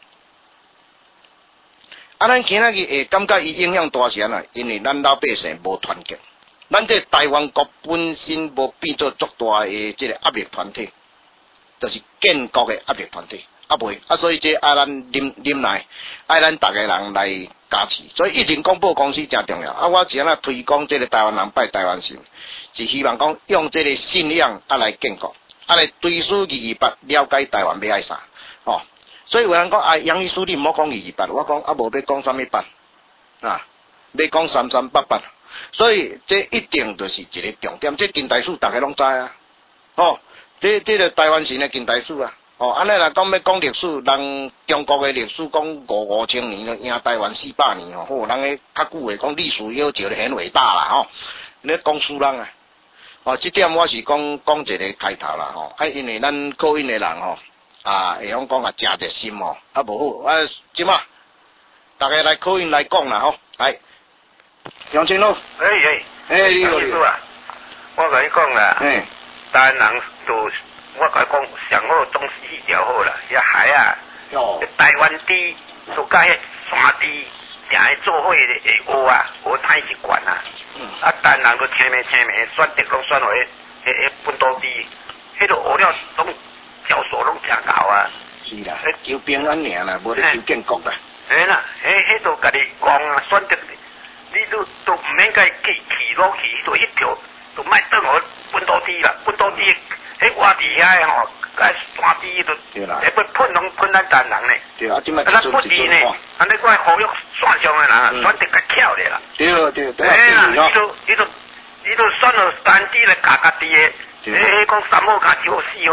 啊，咱今仔日会感觉伊影响大是安怎？因为咱老百姓无团结。咱这台湾国本身无变做足大的这个压力团体，就是建国的压力团体，啊袂啊，所以这爱咱忍忍耐，爱咱逐个人来加持。所以疫情广播公司真重要。啊，我是安那推广这个台湾人拜台湾神，是希望讲用这个信仰啊来建国，啊来对书二二八了解台湾要爱啥，哦。所以有人讲啊，杨医师你毋好讲二二八，我讲啊无要讲啥物八啊，要讲三三八八。所以这一定就是一个重点，这近代史大家拢知啊，哦，这这个台湾神的近代史啊，哦，安尼来讲要讲历史，人中国的历史讲五五千年了，赢台湾四百年哦，好，人个较久的讲历史悠久的很伟大啦，吼、哦，你讲书人啊，哦，这点我是讲讲一个开头啦，吼、哦，啊，因为咱口音的人吼、哦，啊，会晓讲啊，真热心哦，啊，无好，啊，即马大家来口音来讲啦，吼、哦，来。杨青佬， 哎哎， 哎，你好， 你好啊！我甲你讲啦， 哎， 台湾人就我甲你讲，上好东西条好啦，遐海啊， 哦， 台湾地就甲迄山地，定去做伙会学啊，学太习惯啊。嗯。啊，台湾人都听命听命，选择拢选落迄迄迄本土地，迄个学了拢教授拢真高啊。 是啦，迄求平安尔啦，无咧求建国啦。 哎啦，迄迄都甲你讲啊，选择。你都都唔免甲去去落去，都一条都卖等我本土地啦，本土地迄外地遐吼，甲山地都，会不喷拢喷咱台人呢。对啊，即卖咱不地呢，安尼我好用选上的人，选得较巧的啦。对对对。哎啦，你都你都你都选了山地来家家己的，迄迄讲三好加九四好啦。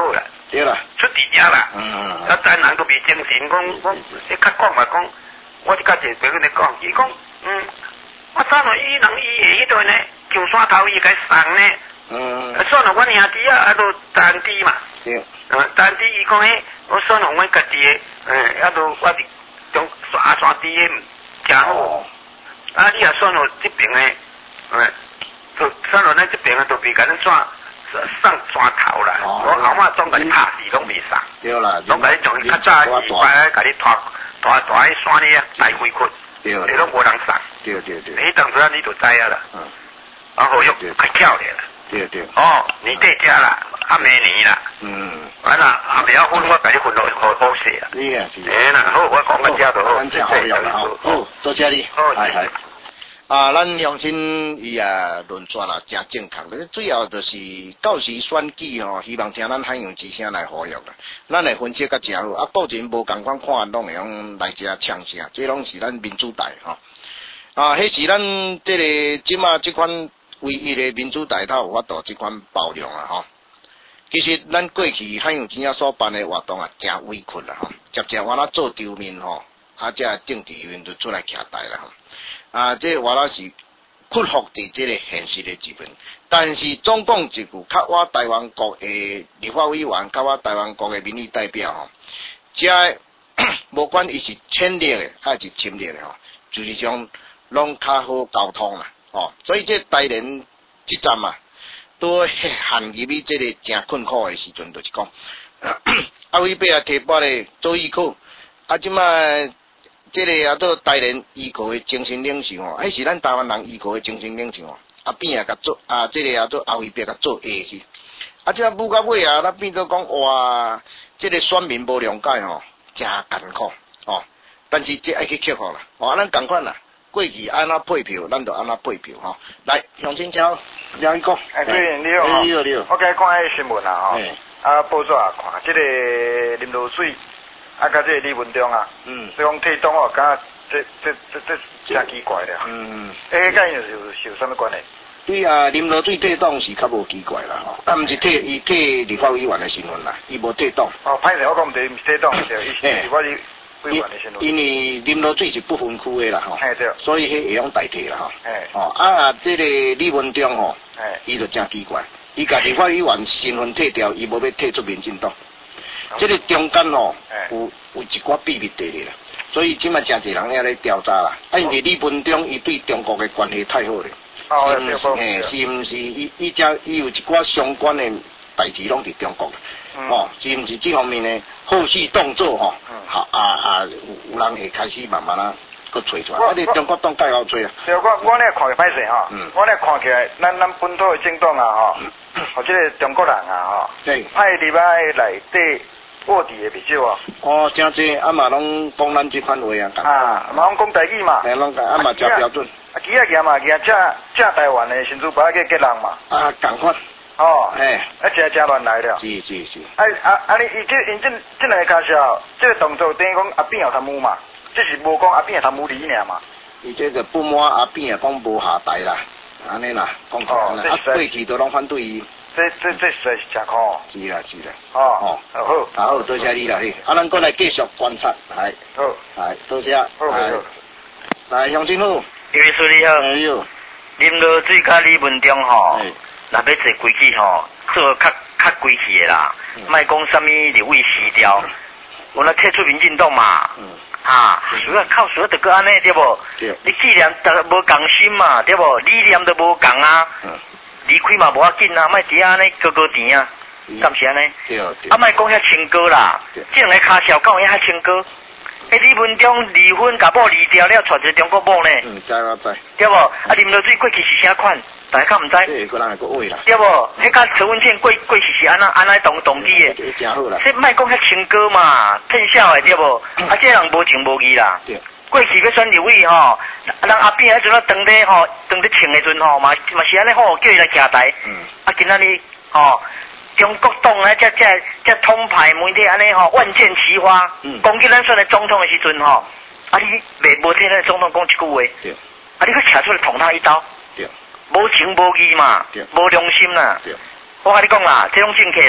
对啦， 出伫遮啦。 嗯。 啊，咱人都未精神，讲讲，你较讲嘛讲，我即甲一个朋友咧讲，伊讲，嗯，我算了伊人伊下迄段呢，上山头伊该送呢。 嗯。 啊，算了，阮兄弟啊，啊都单弟嘛。 对。 啊，单弟伊讲迄，我算了，阮家己诶，嗯，啊都我伫中山山底诶，诚好。哦。啊，你也算了这边诶，嗯，就算了咱这边诶都未甲咱算。上山头啦，我后尾总甲你拍死拢袂送。对啦，总甲你从较早一摆甲你拖拖拖喺山里啊，来回去，你拢无人送。对对对。你当时啊，你就知啊啦。嗯。然后又快跳咧啦。对对。哦，你在家啦，啊明年啦。嗯。完啦，啊未晓分我甲你分落好好势啦。是啊是。哎啦，好，我讲个遮就好。真好用好。好，多谢你。好，系系。啊，咱乡亲伊啊论转啦，真正确。主要就是到时选举吼，希望听咱海洋之声来呼吁啦。咱来分析较正好，啊，个人无共款看，拢会用来遮呛声，这拢是咱民主台吼。啊，迄是咱这个即马即款唯一的民主台，它有法度即款包容啊吼。其实咱过去海洋之声所办的活动啊，真委屈啦吼，接接我那做场面吼，啊，这政治员就出来徛台啦吼。啊，这我那是克服伫这个现实的基本，但是总讲一句，较我台湾国的立法委员，较我台湾国的民意代表吼，这无管伊是浅绿的还是深绿的吼，就是讲拢较好沟通啦，哦，所以这台联即站啊，都限入去这个真困苦的时阵，就是讲，啊，尾尾啊提拨咧做医科，啊，即摆。这个啊，做台联医科的精神领袖哦，迄是咱台湾人医科的精神领袖哦，啊变啊甲做啊，这个啊做后尾边甲做下去，啊这舞到尾啊，咱变做讲哇，这个选民无谅解吼，真艰苦哦，但是这爱去克服啦，哦，咱共款啦，过去安怎配票，咱就安怎配票吼，来向清超，梁一哥， 哎，主任你好， 你好你好， 我今看迄新闻啊吼，啊报纸啊看，这个林露水。啊，甲这个李文忠啊，嗯，所以讲退党哦，感觉这这这这真奇怪了。嗯，诶，甲伊是有是有啥物关系？ 对啊，林罗水退党是较无奇怪啦吼，但毋是退伊退立法委员的身份啦，伊无退党。 哦，歹势，我讲毋对，毋是退党对，伊是立法委员的身份。 因为林罗水是不分区的啦吼， 嘿对， 所以迄会用代替啦吼。嘿，哦啊，这个李文忠吼，嘿，伊就真奇怪，伊甲立法委员身份退掉，伊无要退出民进党。这个中间吼、哦，有有一寡秘密地咧啦，所以即卖真侪人也咧调查啦。啊，因为李文忠伊对中国的关系太好咧， 哦， 是毋是？嘿，是毋是？伊伊只伊有一寡相关的代志拢伫中国，嗯、哦，是毋是？这方面呢，后续动作吼、哦，嗯、啊啊啊，有有人会开始慢慢啊，搁找出来。啊，你中国党介好找啊？ 对，我我咧看起歹势吼，嗯、我咧看起来，咱咱本土的政党啊吼，或者个中国人啊吼， 对， 派入来内底。卧底的比较啊！ 哦，真济，啊嘛拢讲咱这番话啊， 啊，嘛拢讲台语嘛， 嘿，拢讲啊嘛真标准。 啊，几啊件嘛，件正正台湾的新主把个吉人嘛。 啊，共款。 哦，嘿，啊，真真乱来了。 是是是。 啊啊啊！你伊这因这这两个开销，这个动作等于讲阿扁有贪污嘛，这是无讲阿扁贪污理尔嘛。 伊这个不满阿扁啊，讲无下台啦，安尼啦，讲起来啦，啊过去都拢反对伊。 这这这实在是真好。 是啦是啦。 哦哦， 好，好，多谢你啦，嘿，啊，咱过来继续观察，来， 好， 来，多谢，来，来，乡亲好， 因为说你好， 哎呦， 林罗水甲李文忠吼，若要做规矩吼，做较较规矩的啦，莫讲啥物立委失调，我那退出民进党嘛，嗯，哈，主要靠主要就个安尼对不？对，你既然都无共心嘛，对不？理念都无共啊。嗯。离开嘛无要紧啊，莫伫安尼高高甜啊，敢是安尼？对对。啊，莫讲遐清高啦，这两个骹小讲遐清高。迄李文忠离婚，甲某离掉了，娶一个中国某呢？ 嗯，知我知。 对无？啊，啉落水过去是啥款？大家敢毋知？ 这个人会个位啦。 对无？迄甲陈文茜过过去是安那安那动动机的。 真好啦。 这莫讲遐清高嘛，趁小的对无？啊，这人无情无义啦。对。过去要选立委吼，人阿扁迄阵啊，当咧吼，当咧请的阵吼，嘛嘛是安尼吼，叫伊来徛台。嗯。啊，今仔日吼，中国党啊，遮遮遮统派媒体安尼吼，万箭齐发，嗯、攻击咱选的总统的时阵吼，啊你袂无听咱总统讲一句话，对。啊你去徛出来捅他一刀，对。无情无义嘛，对。无良心啦，对。我甲你讲啦，这种政客啦，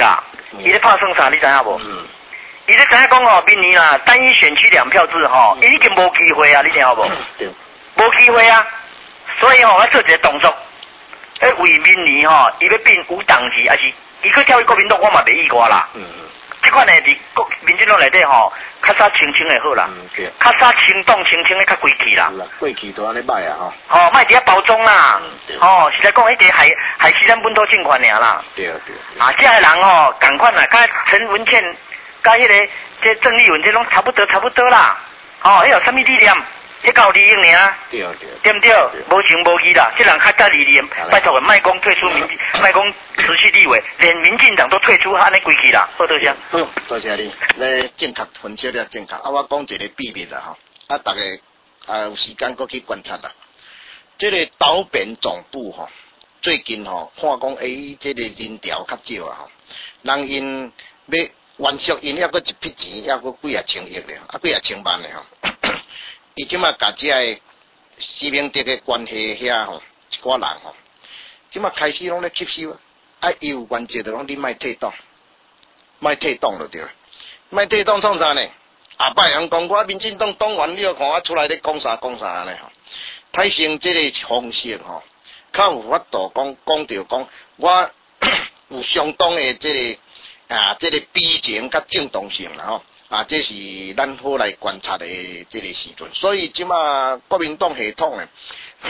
伊咧拍算啥？你知影无？伊咧知影讲吼，明年啦，单一选区两票制吼，伊已经无机会啊！你听好无？ 对。 无机会啊！所以吼，我做一个动作，诶，为明年吼，伊要变无党籍，还是伊去跳去国民党，我嘛袂意外啦。嗯嗯。即款诶，伫国民进党内底吼，较早清清诶好啦。嗯对。较早清党清清诶较贵气啦。 贵气都安尼歹啊吼。 吼，莫伫遐包装啦。嗯对。吼，实在讲，迄个害害死咱本土政权尔啦。 对对。 啊，遮诶人吼，共款啦，甲陈文茜，甲迄个这郑丽文这拢差不多差不多啦。吼，迄有啥物理念？迄够利用尔，对对，对不对？无情无义啦，这人较较利用，拜托个卖讲退出民，卖讲持续立委，连民进党都退出，安尼规矩啦，好多谢。 好，多谢你，咧正确分析了正确。啊，我讲一个秘密啦吼，啊，大家啊有时间过去观察啦。这个岛边总部吼，最近吼看讲诶，这个人潮较少啊吼，人因要完续因还阁一笔钱，还阁几啊千亿咧，啊几啊千万咧吼。伊即马甲遮个施明德个关系遐吼，一寡人吼，即马开始拢咧吸收啊！啊，伊有原则就讲你莫退党，莫退党就对，莫退党创啥呢？下摆人讲我民进党党员，你要看我出来咧讲啥讲啥安尼吼，太成即个方式吼，较有法度讲讲着讲我有相当的即、这个啊，即、这个比情甲正当性啦吼。啊，这是咱好来观察的这个时阵，所以即马国民党系统诶，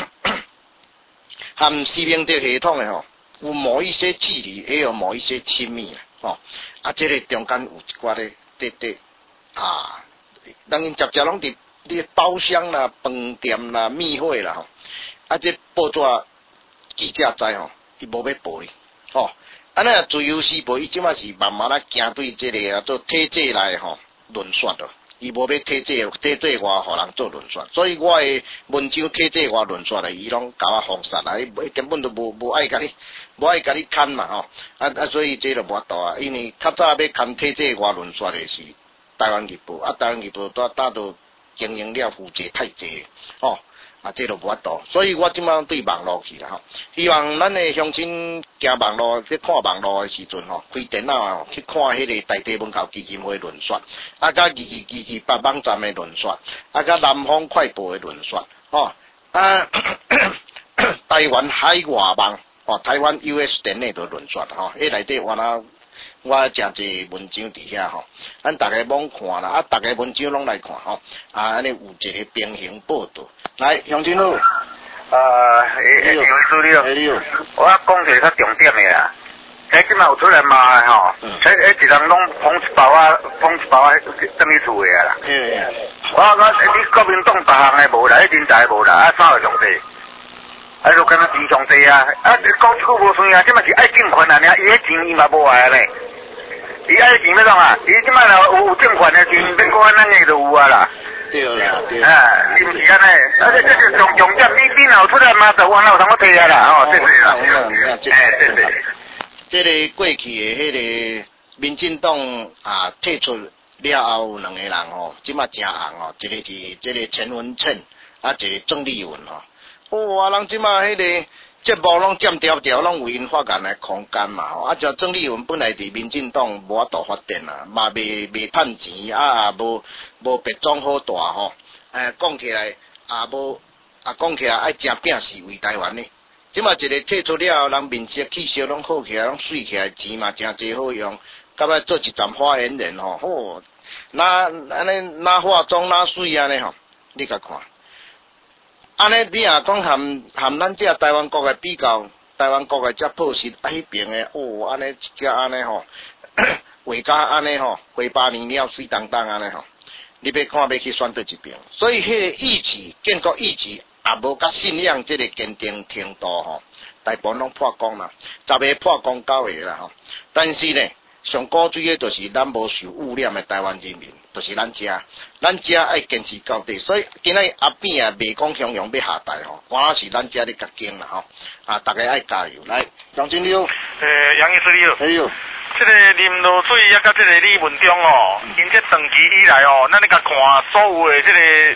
和施明德系统诶吼，有某一些距离，也有某一些亲密啦，吼、哦。啊，这个中间有一寡咧，对对啊，人因接接拢伫啲包厢啦、饭店啦、密会啦，吼。啊，这报纸记者知吼，伊无要报伊，吼。啊，那自由时报伊即马是慢慢啊行对这个啊做体制内吼。论选咯，伊无要体制体制外，互人做论选，所以我诶文章体制外论选咧，伊拢甲我封杀啦，伊根本都无无爱甲你，无爱甲你看嘛吼，啊啊，所以这就无法度啊，因为较早要看体制外论选诶是台湾日报，啊台湾日报都搭到经营了负债太济，哦。啊，这都无法度，所以我即摆对网络去啦吼，希望咱诶乡亲行网络去看网络诶时阵吼，开电脑啊去看迄个大地文教基金会论选，啊，甲二二二二八网站诶论选，啊，甲南方快报诶论选，吼、哦，啊，台湾海外网，哦，台湾 U S 电内都论选吼，迄内底原来我诚济文章伫遐吼，咱逐个网看啦，啊，逐个文章拢来看吼，啊，安尼有一个平行报道。来，乡亲佬， 啊，诶诶，杨助理，我讲一个较重点的啦。迄即马有出来骂吼，迄迄一人拢捧一包啊，捧一包啊，等于厝的啦。嗯。我我你国民党别项的无啦，迄人才无啦，啊啥个上帝？啊，就敢若钱上帝啊！啊，讲一句无算啊，即马是爱政权啊，尔伊迄钱伊嘛无爱咧。伊爱钱要创啊？伊即马若有有政权的钱，变讲咱个就有啊啦。 对啦，对啦，啊，是毋是安尼？啊，这这是重重点，你你若有出来嘛，就我哪有通我摕啊啦，吼，对对啦，哎，对对。 这个过去的迄个民进党啊退出了后，两个人吼，即马真红哦，一个是这个陈文茜，啊，一个郑丽文吼，哇，人即马迄个节目拢占条条，拢有因发言的空间嘛吼，啊，像郑丽文本来伫民进党无法度发展啊，嘛未未趁钱啊，无无别装好大吼，诶，讲起来啊无啊讲起来爱真拼死为台湾呢。即嘛一个退出了后，人面色气色拢好起来，拢水起来，钱嘛真济好用。到尾做一站发言人吼，吼，那安尼那化妆那水安尼吼，你甲看。安尼你若讲含含咱这台湾国的比较，台湾国的遮朴实，啊迄边的哦，安尼一只安尼吼，画家安尼吼，花八年了水当当安尼吼，你要看要去选对一边，所以迄个意志建国意志。也无甲信仰即个坚定程度吼，大部分拢破功啦，十个破功九个啦吼。但是呢，上古锥的就是咱无受污染的台湾人民，就是咱遮，咱遮爱坚持到底。所以今仔阿扁啊，未讲雄雄要下台吼，我是咱遮咧甲经啦吼，啊，大家爱加油来，张经理。诶， 杨医师你好。 哎呦。 这个林罗水也甲这个李文忠哦，因这长期以来哦，咱咧甲看所有的这个。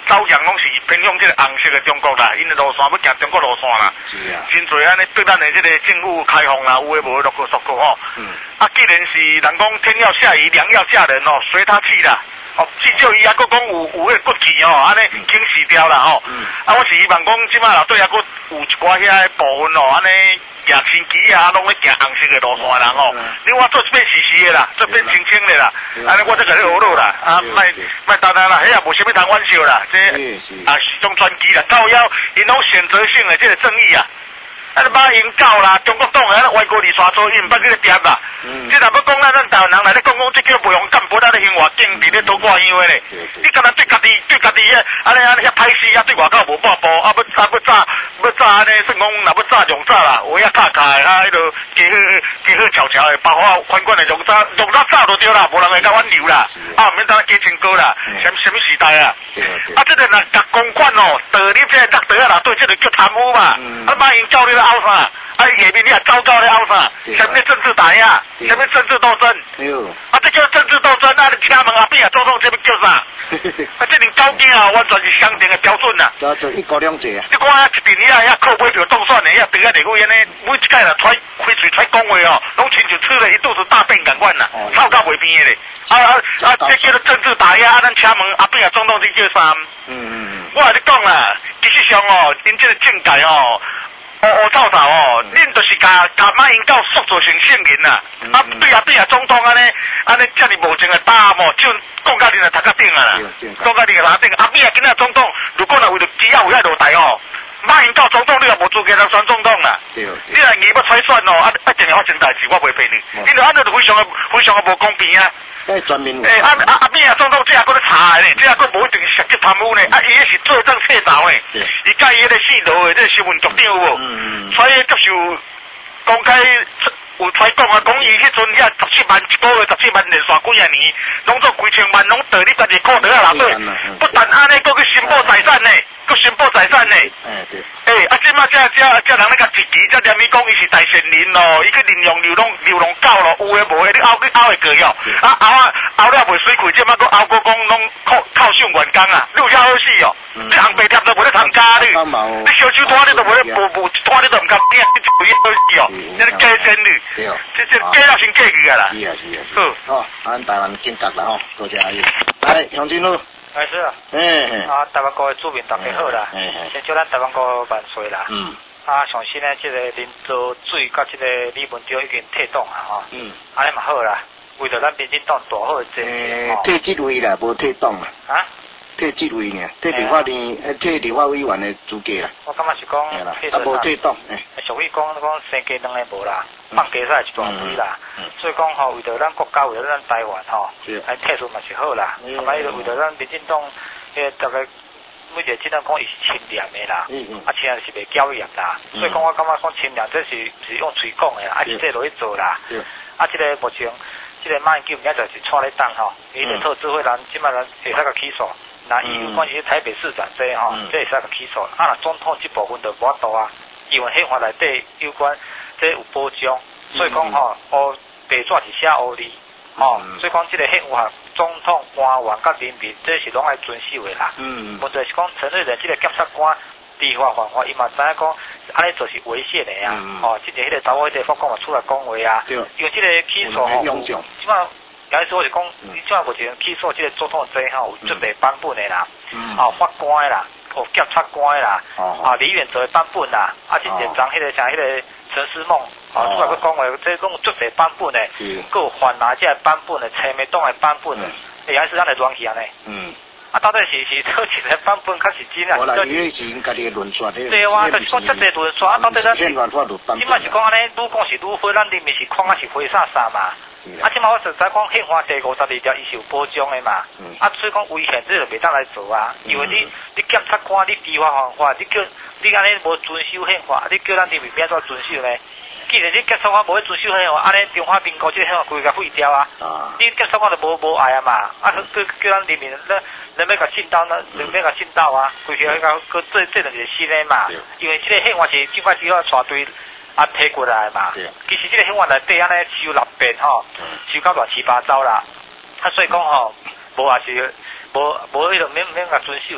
走向拢是偏向这个红色的中国啦，因为路线要行中国路线啦。是啊。真侪安尼对咱的这个政府开放啦，有诶无陆陆续续吼。嗯。啊，既然是人讲天要下雨，娘要嫁人哦，随他去啦。哦，至少伊还佫讲有有迄骨气哦，安尼清洗掉啦吼。嗯。啊，我是希望讲即摆老对还佫有一寡遐部分哦，安尼夜星期啊，拢咧行红色的路线人吼。你我做一遍实时的啦，做一遍清清的啦，安尼我则甲你学落啦。啊，莫莫单单啦，迄也无啥物通玩笑啦，这啊是种传奇啦，到了因拢选择性的这个正义啊。啊！马英九啦，中国党啊，外国二刷做，伊毋捌去咧掂啦。嗯。即若要讲咱咱台湾人来咧讲讲，即叫袂用干部咱咧生活经伫咧倒挂样诶咧。你敢若对家己对家己遐安尼安尼遐歹势啊，对外口无报报，啊要啊要炸要炸安尼算讲，若要炸用炸啦，有遐卡卡诶，啊迄落加好加好悄悄诶，包括款款诶用炸用炸炸就对啦，无人会甲阮留啦。啊，毋免当加清高啦，什什么时代啊？啊，即个若甲公款哦，道理这得得啊啦，对，即个叫贪污嘛。啊，马英九你咧。拗啥？啊，下面你也糟糕咧拗啥？什么政治打压？什么政治斗争？啊，这叫政治斗争，那你请问阿扁啊，总统这边叫啥？啊，这连高警啊，完全是相同的标准呐。 标准一国两制啊！ 你看啊，一边遐遐靠买票当选的，遐对啊，内个安尼，每一届啦，出开嘴出讲话哦，拢亲像吃了一肚子大便共款呐，臭到袂变的咧。啊啊啊！这叫做政治打压，啊，咱请问阿扁啊，总统这叫啥？嗯嗯嗯。我跟你讲啦，事实上哦，因这个政界哦。乌乌糟糟哦，恁就是甲甲马英九塑造成圣人啦，啊对啊对啊，总统安尼安尼遮尔无情的打无，就讲甲恁啊头壳顶啊啦，讲甲恁个哪顶，啊边啊今仔总统，如果若为了只要有遐落台哦，马英九总统你也无资格当选总统啦，你若硬要揣选哦，啊啊一定会发生代志，我袂骗你，因为安尼就非常的非常的无公平啊。 诶，全面诶，啊啊啊！边啊，总统这还搁咧查咧，这还搁无一定涉及贪污咧，啊，伊迄是做政策查诶，伊甲伊迄个四道诶，这新闻局长有无？嗯嗯。所以接受公开有出讲啊，讲伊迄阵遐十七万一个月，十七万连续几啊年，拢做几千万，拢得你家己扣得啊啦对。不但安尼，搁去申报财产呢，搁申报财产呢。诶对。诶，啊，即马这这这人咧甲提起，这连咪讲伊是大善人咯，伊去领养流浪流浪狗咯，有诶无诶，你拗去拗会过哟。啊拗啊拗了袂水亏，即马搁拗过讲拢靠靠上员工啊，你有啥好死哦？你红白贴都无咧参加你，你小手拖你都无咧无无拖你都毋敢拼，你就有好死哦，你咧假真你。对哦，这这假了先假去啊啦。是啊是啊。好，哦，咱台湾建国啦吼，多谢阿姨。来，向进路。哎是啊。嗯。啊，台湾国的主民大家好啦。嗯嗯。先祝咱台湾国万岁啦。嗯。啊，上新呢，这个林州水甲这个李文忠已经退党啊吼。嗯。安尼嘛好啦，为着咱民进党大好的这。诶， 退职位啦，无退党啦。啊？退职位呢？退立法院，退立法委员的资格啦。 我感觉是讲， 啊无退党。诶。 属于讲讲生鸡两个无啦，放鸡赛一大堆啦。所以讲吼，为着咱国家，为着咱台湾吼，来退出嘛是好啦。啊，伊就为着咱民进党，迄大概。每一个只能讲伊是清廉的啦，嗯嗯，啊，清廉是袂骄艳啦，嗯、所以讲我感觉讲清廉这是是用嘴讲的啦，啊，是这落去做啦，嗯、啊，这个目前这个马英九明仔就是错咧当吼，伊咧做指挥人，即摆人会使个起诉，那伊有关于台北市长这吼，嗯、这会使个起诉，啊，总统这部分就无法度啊，因为宪法内底有关这有保障，所以讲吼，黑白纸是写黑字。哦，所以讲这个宪法、总统、官员甲人民，这是拢爱遵守的啦。嗯，问题是讲承认的这个检察官依法犯法，伊嘛知影讲，安尼做是违宪的啊。嗯、哦，之前迄个查某迄个法官嘛出来讲话啊。对。因为这个起诉吼，即摆有时候是讲，即摆目前起诉这个总统这吼有准备版本的啦。嗯。哦，法官的啦，哦，检察官的啦，哦，啊，李远哲的版本啦，啊，之前讲迄个像迄个。陈思梦，啊，出来佮讲话，这拢足侪版本的，佮有泛蓝这版本的，亲民党的版本的，哎，还是咱来乱去安尼。嗯。啊，到底是是倒一个版本较是真啊？ 我来，因为是因家己论述的。 对啊，就是讲这个论述啊，到底咱，即嘛是讲安尼，愈讲是愈火，咱里面是看啊是火啥啥嘛。啊，即嘛我实在讲宪法第五十二条伊是有保障的嘛。嗯。啊，所以讲违宪这就袂当来做啊，因为你你检察官你依法犯法，你叫。你安尼无遵守宪法，你叫咱人民要怎遵守呢？既然你检察官无去遵守宪法，安尼中华民国这个宪法规个废掉啊！啊你检察官就无无爱啊嘛！啊，叫叫咱人民咱咱要甲信道，咱咱要甲信道啊！规个迄个个这这就是新的嘛。因为这个宪法是尽快只要带队啊提过来嘛。其实这个宪法内底安尼修六遍吼，修到乱七八糟啦。啊，所以讲吼，无也是无无迄个免免甲遵守啦。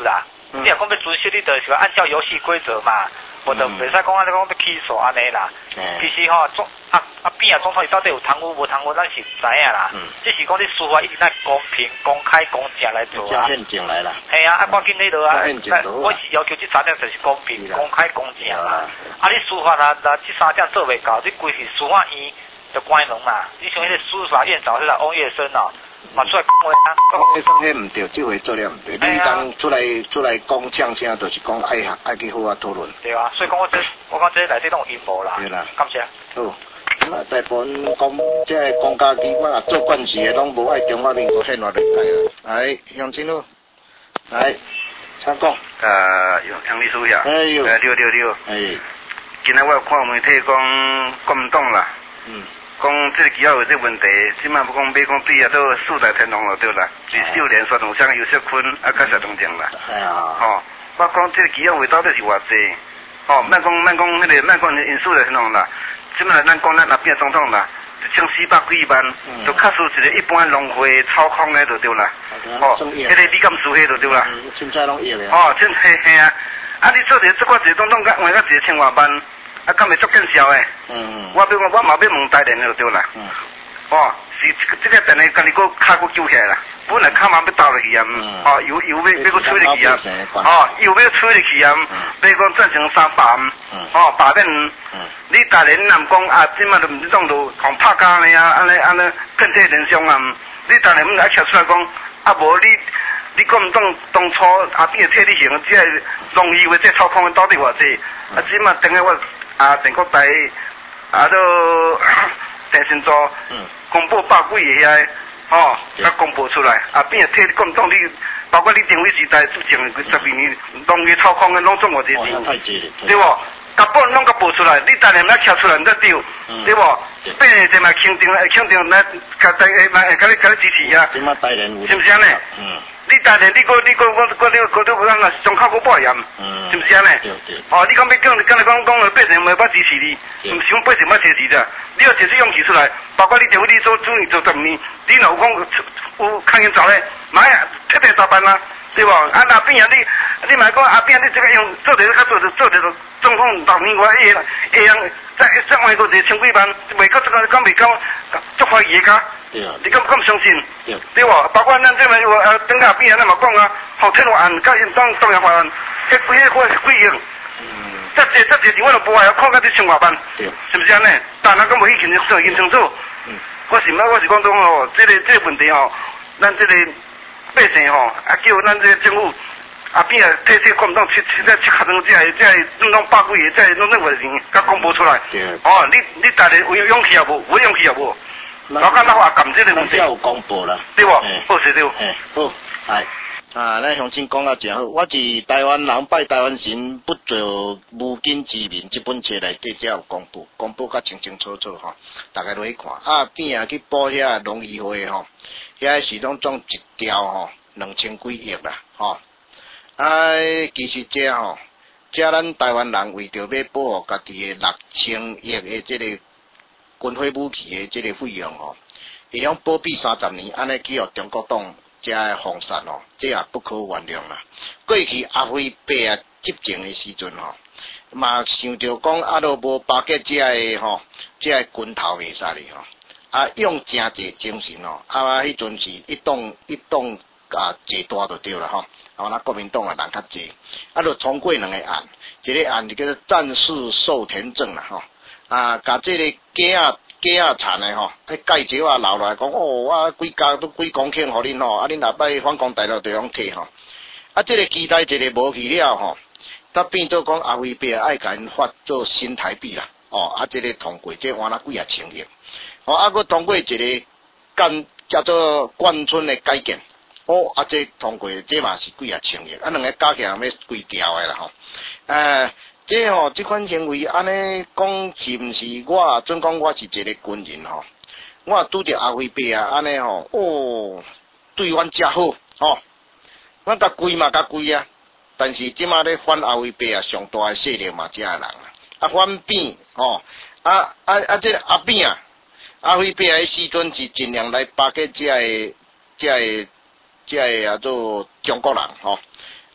你若讲要遵守，你就是按照游戏规则嘛，无就袂使讲安尼讲要起诉安尼啦。其实吼，总啊啊边啊总统伊到底有贪污无贪污，咱是知影啦。只是讲你司法一定爱公平、公开、公正来做啊。 现进来啦。 系啊，啊赶紧迄落啊！我是要求这三点就是公平、公开、公正啦。啊，你司法啊，那这三点做袂到，你规是司法院就关门嘛。你像迄个司法院找迄个翁月生哦。嘛出来讲话啊！ 讲迄种迄唔对，这回做了唔对。你当出来出来讲呛声，就是讲爱爱去好啊讨论。 对啊，所以讲我这我讲这内底拢阴谋啦。 对啦， 感谢。 好，咁啊，大部分讲即系公家机关啊，做官司的拢无爱中华民国宪法嚟改啊。来，杨金路，来，请讲。 呃，杨杨秘书呀。 哎呦。 呃，六六六。 哎。 今日我有看媒体讲国民党啦。嗯。讲这个机要有这问题，即摆不讲买讲对啊，都四大天王了对啦，李秀莲、孙中山、尤锡坤啊，甲石东正啦。 哎呀。 吼，我讲这个机要位到底是偌济？吼，莫讲莫讲迄个，莫讲因素的天王啦。即摆咱讲咱那边总统啦，一千四百几万，就卡输一个一般农会操控的就对啦。吼，迄个李干事迄就对啦。 凊彩拢要的。 哦，真嘿嘿啊！啊，你做者做个一个总统，甲换个一个千外万。啊，敢会足见效诶！嗯，我要我我嘛要问台电就对啦。嗯，哦，是这个电呢，今日个卡个揪起来啦，本来卡嘛要倒落去啊，哦，油油要要个吹入去啊，哦，油要吹入去啊，比如讲转成三百，哦，八点五，你大连南讲啊，即马都唔知当都狂拍假呢啊，安尼安尼遍体鳞伤啊，你大连唔爱跳出来讲，啊无你。你讲唔当当初阿边个替你行，即系容易为即操控到底偌济？啊，即马等下我啊全国台啊都电信组公布百几个遐，吼，啊公布出来，啊边个替你讲当你，包括你定位时代之前十二年容易操控的拢总偌济钱，对无？甲本拢甲报出来，你当然要敲出来才对，对无？变成就嘛肯定会肯定来，甲大家嘛会甲你甲你支持啊，是不是安尼？嗯。你大连，你个你个我我你个都咱啊上靠个保险，是不是安尼？哦，你讲要讲，刚才讲讲了百姓没法支持你，唔是讲百姓要支持的，你要提出勇气出来，包括你电话你做主任做十年，你若有讲有看见走咧，妈呀，彻底打扮啦，对无？啊那边啊你你咪讲啊边你这个用做者较做者做者总统六年外会会样再再换个一千几万，未到这个讲未到足怀疑个。你敢敢相信？对无？包括咱这边有呃，等下边啊，咱嘛讲啊，后天有案，甲因当中央法院，迄几个块是几亿？嗯，这这这这钱我都无爱，看到你千外万，是不是安尼？但咱敢无去认清认清楚？嗯，我是嘛，我是讲讲吼，这个这个问题吼，咱这个百姓吼，啊叫咱这个政府啊边啊，替替国民党七七在七卡钟，这系这系弄百几个，这系弄任何钱，甲公布出来。哦，你你大家有勇气也无，有勇气也无。我感觉话感这个问题有公布啦， 对无？好是对。 诶，好，系啊，咱乡亲讲啊真好。我是台湾人，拜台湾神，不做无根之民。这本册内底才有公布，公布甲清清楚楚吼，大家落去看。啊，边啊去报遐农议会吼，遐是拢总一条吼两千几亿啦，吼。啊，其实这吼，这咱台湾人为着要保护家己的六千亿的这个。军火武器的这个费用吼，会用保庇三十年，安尼去互中国党遮个封杀吼，这也不可原谅啦。过去阿辉伯啊执政的时阵吼，嘛想着讲啊，都无巴结遮个吼，遮个军头袂使哩吼，啊用真济精神吼，啊迄阵是一党一党啊坐大就对了吼，啊那国民党啊人较济，啊就通过两个案，一个案就叫做战士授田证啦吼。啊，甲这个鸡啊鸡啊田的吼，迄介绍啊留落来讲，哦，我几家都几公顷互恁吼，啊恁若摆反攻大陆就用摕吼，啊这个期待一个无去了吼，则变做讲阿辉伯爱甲因发做新台币啦，哦，啊这个通过这换了几啊千亿，哦，啊佫通过一个干叫做贯村的改建，哦，啊这通过这嘛是几啊千亿，啊两个加起来要几条的啦吼，诶、呃。这吼、哦，这款行为安尼讲是毋是我？准讲我是一个军人吼，我拄着阿辉伯啊，安尼吼，哦，对阮真好吼，阮甲贵嘛甲贵啊，但是即马咧反阿辉伯啊，上大诶势力嘛，遮个人啊，啊反扁吼，啊啊啊这阿扁啊，阿辉伯诶时阵是尽量来巴结遮个遮个遮个啊做中国人吼。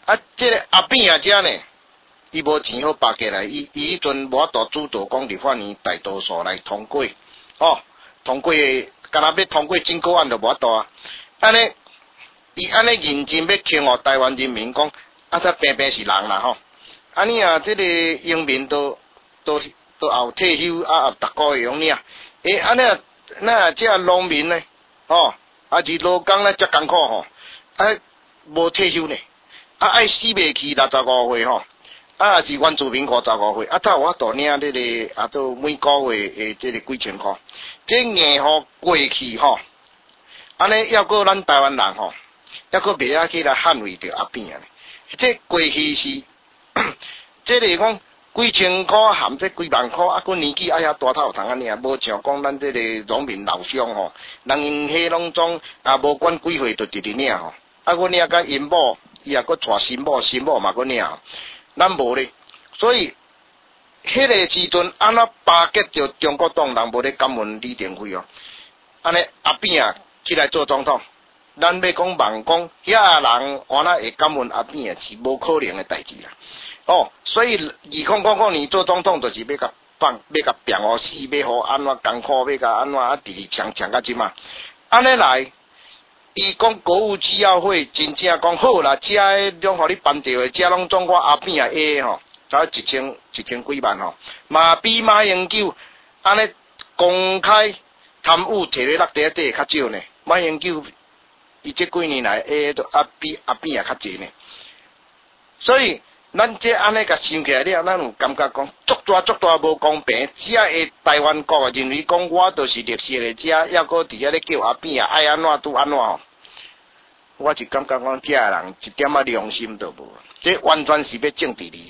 啊，这个阿扁啊，遮呢，伊无钱好拔起来，伊伊迄阵无法度主导讲立法院大多数来通过，哦，通过，敢若要通过政府案就无法度啊。安尼，伊安尼认真要听互台湾人民讲，啊，这平平是人啦吼。安尼啊，这个英民都都都后退休啊，逐个月用领，诶，安尼啊，那这农民呢，哦，啊，伫劳工咧遮艰苦吼，啊，无退休呢。啊，爱死袂去六十五岁吼，啊是原住民五十五岁，啊，才有法度领这个啊，都每个月诶，这个几千块，这硬吼过去吼，安尼要搁咱台湾人吼，要搁袂晓去来捍卫着阿扁啊，这过去是，这个讲几千块含这几万块，啊，佮年纪哎呀大头长安尼啊，无像讲咱这个农民老乡吼，人因迄拢总啊无管几岁就直直领吼，啊，阮领甲因某。伊也搁带新某，新某嘛搁领，咱无咧，所以迄个时阵安怎巴结着中国党人无咧感恩李登辉哦，安尼阿扁啊起来做总统，咱要讲盲讲遐人安怎会感恩阿扁啊是无可能的代志啊，哦，所以二零零九年做总统就是要甲放，要甲变互死，要互安怎艰苦，要甲安怎啊直直强强甲即嘛，安尼来。伊讲国务机要会真正讲好啦，遮诶拢互你办掉诶，遮拢总我阿扁啊 A 吼，才一千一千几万吼，嘛比马英九安尼公开贪污摕咧落地底较少呢。马英九伊这几年来 A 都阿比阿扁啊较济呢，所以咱这安尼甲想起来了，咱有感觉讲足大足大无公平，遮诶台湾国啊认为讲我都是历史诶，遮抑搁伫遐咧叫阿扁啊爱安怎拄安怎吼。我是感觉讲，遮人一点仔良心都无，这完全是要政治利益。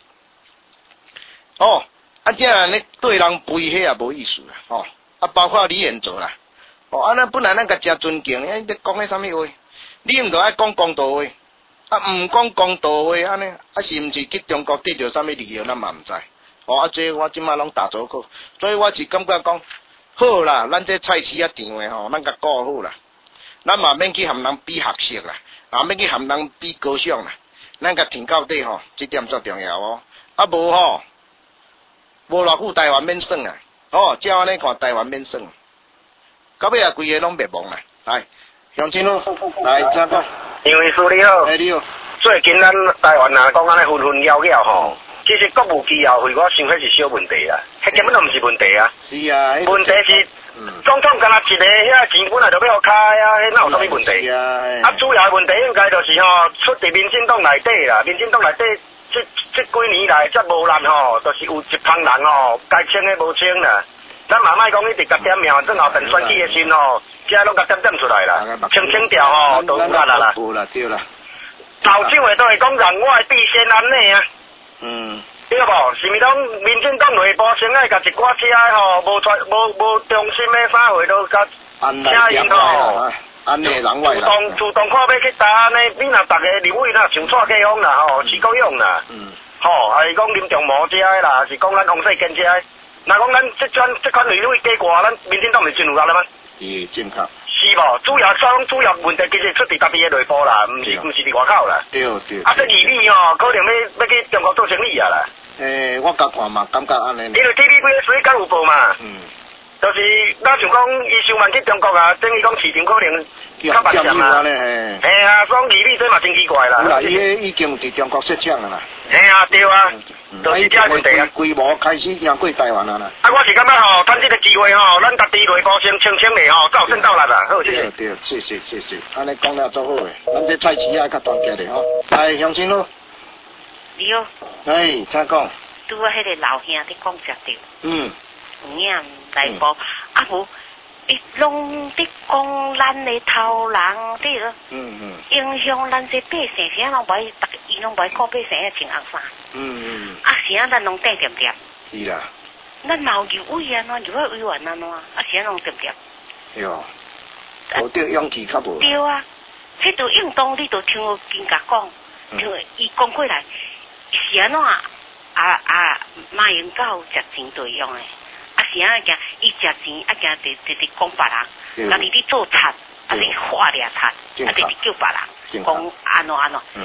哦，啊，遮人咧对人背迄也无意思啦，哦，啊，包括李彦祖啦，哦，啊，咱本来咱甲真尊敬，你讲迄啥物话？你毋着爱讲公道话，啊，毋讲公道话，安尼，啊，是毋是去中国得着啥物利益，咱嘛毋知。哦，啊，这我即马拢打折扣，所以我是感觉讲，好啦，咱这菜市啊场诶吼，咱甲顾好啦。咱嘛免去含人比学识啦，也免去含人比高尚啦，咱甲挺到底吼，这点最重要哦。啊无吼，无偌久台湾免算啊，哦，照安尼看台湾免算，到尾啊规个拢灭亡啦。来，乡亲咯，来请讲。 因为说你好， 哎你好， 最近咱台湾啊讲安尼纷纷扰扰吼，其实国务机要会，我想迄是小问题啦，迄根本都毋是问题啊。 是啊， 问题是。嗯、总统干那一个遐钱本来就要开啊，迄哪有啥物问题？啊，啊，主要的问题应该就是吼、哦，出伫民进党内底啦，民进党内底这这几年来遮无难吼，就是有一帮人吼，该清的无清啦。咱嘛莫讲一直甲点名，正后等选举的时吼，遮拢甲点点出来啦，清清掉吼，都有力啦啦。 有啦，对啦。 头上话都会讲让我的必先安内啊。嗯。对无？是毋是讲民进党内部先爱甲一寡车吼，无传无无中心的啥货都甲请因吼， 安内人外主动主动看要去打安尼，你若逐个立委若上错地方啦吼，市高用啦，嗯，吼，还是讲林仲模遮的啦，是讲咱王世坚遮的，若讲咱这款这款立委加挂，咱民进党是真有力了吗？ 是正确。 是无？主要双主要问题其实出伫家己的内部啦，毋是毋是伫外口啦。 对对。 啊，这二米吼，可能要要去中国做生意啊啦。 诶、欸，我甲看嘛，感觉安尼。 因为 T V B 的水敢有报嘛，嗯，就是咱想讲，伊想万去中国啊，等于讲市场可能较慢点啊。嘿啊，双二米这嘛真奇怪啦。 啦，伊迄已经伫中国设厂了啦。 嘿啊，对啊，都是这问题啊。 规模开始赢过台湾啊啦。 啊，我是感觉吼，趁这个机会吼，咱家己内部先清清的吼，早胜到力啦。好，谢谢。 对，谢谢谢谢，安尼讲了足好诶，咱这菜市啊较团结的吼。来，乡亲咯。 你好。 哎，请讲。 拄啊，迄个老兄伫讲着着。嗯。有影内部啊无，伊拢伫讲咱的头人对了。嗯嗯。影响咱这百姓，啥拢无，逐个伊拢无靠百姓个穿红衫。嗯嗯。啊，啥咱拢缀点点。 是啦。 咱嘛有入委啊，喏，入委委员啊，喏，啊，啥拢点点。 对哦。无得勇气较无。 对啊，迄著应当你著听我经甲讲，听伊讲过来，是安怎啊？啊啊，马英九食钱对用诶，啊是啊惊伊食钱啊惊直直直讲别人，家己咧做贼，啊咧画掠贼，啊直直叫别人讲安怎安怎。嗯，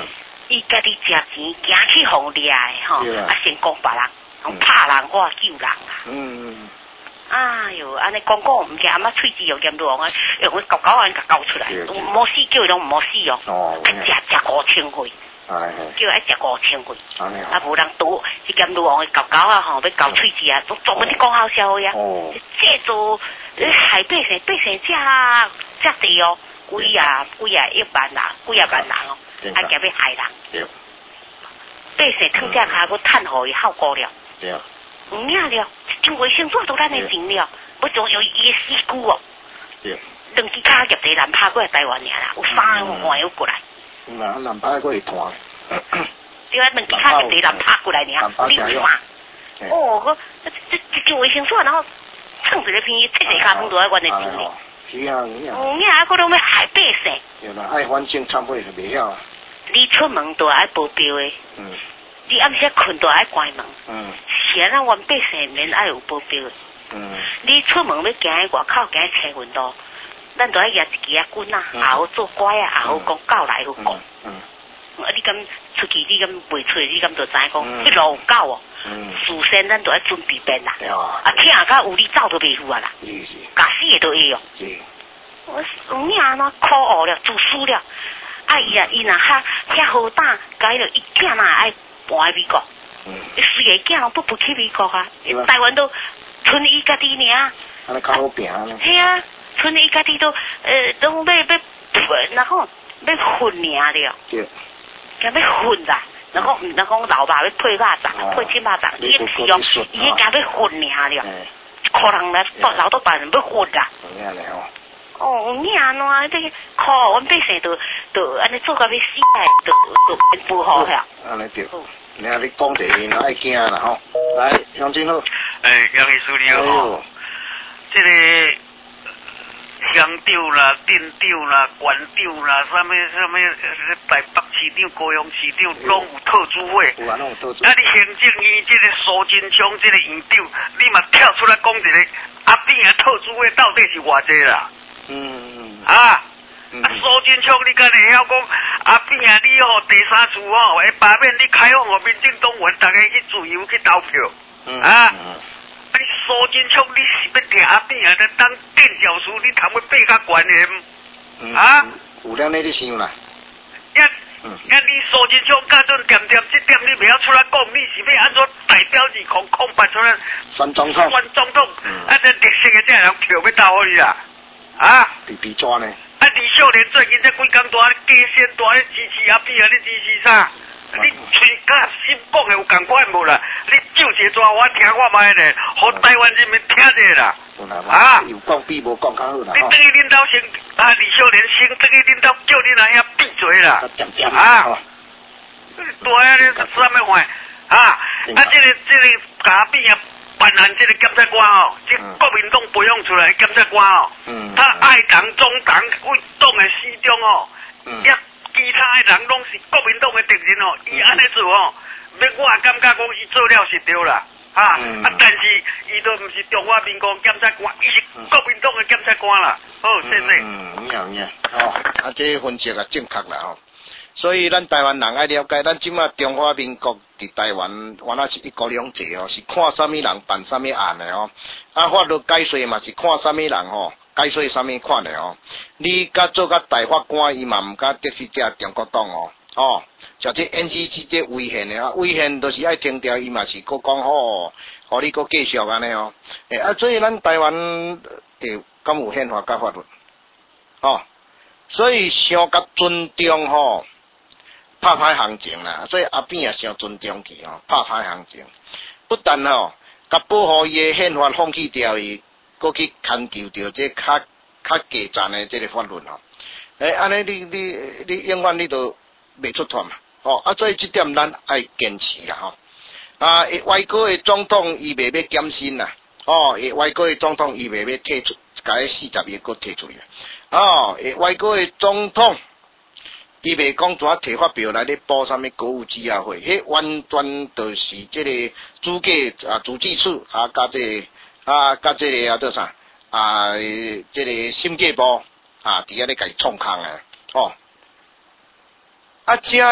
伊家己食钱，行去互掠的吼，啊先讲别人，讲拍人我救人啊。嗯。哎哟，安尼讲讲毋惊，阿妈喙齿又咸落啊，用个狗狗安甲搞出来，无死叫伊拢无死哦，哦，啊食食五千岁，叫爱食五千岁，啊无人赌，迄咸落王的狗狗啊吼，要搞喙齿啊，都专门伫讲好笑呀，这做害百姓，百姓食食地哦，几啊几啊一万人，几啊万人哦，啊加要害人，百姓吞只骹要趁互伊好过了，唔领了。张卫生做到咱的钱了，要仲有伊的死躯哦。两支卡入地南拍过来台湾尔啦，有三换又过来。 嗯啊，南拍过来团。 对啊，两支卡入地南拍过来尔，你有啥？哦，我这这这张卫生所，然后蹭一个片，切一卡拢都爱阮的钱哩。 是啊，有影。有影啊，嗰种要害百姓。 对啦，爱反正参会就袂晓啊。 你出门都爱保镖的。嗯。你暗时困都爱关门。嗯。是啊，咱阮百姓免爱有保镖。嗯。你出门要行喺外口行喺车运道，咱都爱拿一支啊棍啊，也好做乖啊，也好讲狗来好讲。嗯。啊，你敢出去？你敢袂出？你敢就知影讲，迄路有狗哦。嗯。事先咱都爱准备便啦。啊，听甲有你走都袂赴啊啦。是是。假死的都会哦。是。我有影安怎可恶了，自私了。啊伊啊，伊若遐遐好胆，甲迄个伊囝哪爱搬去美国。嗯，四个囝拢不不去美国啊，台湾都剩伊家己尔。 安尼较好拼呢。 系啊，剩伊家己都呃，拢要要，然后要混尔了。对。敢要混啦，然后然后老爸要配肉粽，配七肉粽，伊是哦，伊迄家要混尔了。可能来老多别人要混啦。 有影了哦。 哦，你安怎？这靠，阮百姓都都安尼做甲要死诶，都都不好遐。 安尼对。你看你讲这个，爱惊啦吼！来，乡亲好。 诶，杨医师你好。这个乡长啦、镇长啦、县长啦，啥物啥物，台北市长、高雄市长拢有特助会。 有啊，拢有特助。 啊，你行政院这个苏贞昌这个院长，你嘛跳出来讲一个阿扁的特助会到底是偌济啦？嗯。啊。嗯、啊，苏贞昌，你敢会晓讲阿扁啊？你吼第三次吼，会罢免你开放互民进党员，大家去自由去投票。嗯、啊，嗯、啊，你苏贞昌，你是要听阿扁啊？在当电教师，你谈要爬较悬的？嗯、啊， 有了你咧想啦。 呀，嗯、呀，你苏贞昌甲阵点点这点，你袂晓出来讲，你是要安怎代表二空空白出来？ 选总统。 选总统，嗯、啊，这绿色的这人票要投互你啦？啊？ 比比抓呢？ 啊！李秀莲最近这几工大加先大咧支持阿扁啊！你支持啥？你嘴甲心讲的有共款无啦？你就一抓我听我卖咧，互台湾人民听者啦。啊！ 有讲比无讲较好啦。 你等于领导先啊，李秀莲先等于领导叫你那遐闭嘴啦。啊！大啊！你啥物话？啊！啊！这个这个阿扁啊！办案这个检察官哦，这国民党培养出来的检察官哦，嗯、他爱党中党为党的始终哦，也、嗯、其他的人拢是国民党的敌人哦，伊安尼做哦，要我感觉讲伊做了是对啦，啊，嗯、啊，但是伊都唔是中华民国检察官，伊是国民党的检察官啦，好，谢谢。 嗯，有影，哦，啊，这分析啊正确啦吼。所以咱台湾人爱了解，咱即马中华民国伫台湾，原来是一国两制哦，是看啥物人办啥物案的哦。啊，法律解说嘛是看啥物人吼，解说啥物款的哦。你甲做甲大法官，伊嘛毋敢得失这中国党哦，哦，像这 N C C 这违宪的啊，违宪都是爱停掉，伊嘛是佫讲哦，互你佫继续安尼哦。诶、欸，啊，所以咱台湾诶，敢有宪法甲法律？哦，所以相甲尊重吼。拍歹行情啦，所以阿扁也想尊重佢吼，拍歹行情，不但吼，甲保护伊诶宪法放弃掉伊，搁去牵求着这较较低赞诶这个法律吼。诶、欸，安尼你你你永远你都袂出团嘛，哦，啊，所以这点咱爱坚持啦吼。啊，外国诶总统伊袂要减薪啦，哦，外国诶总统伊袂要退出，甲迄四十亿搁退出去，哦，外国诶总统。伊袂讲怎摕发票来咧报啥物国务机啊会，迄完全就是即个主计啊主计处啊甲即个啊甲即个啊做啥啊即个审计部啊伫遐咧甲伊创空诶，哦，啊遮诶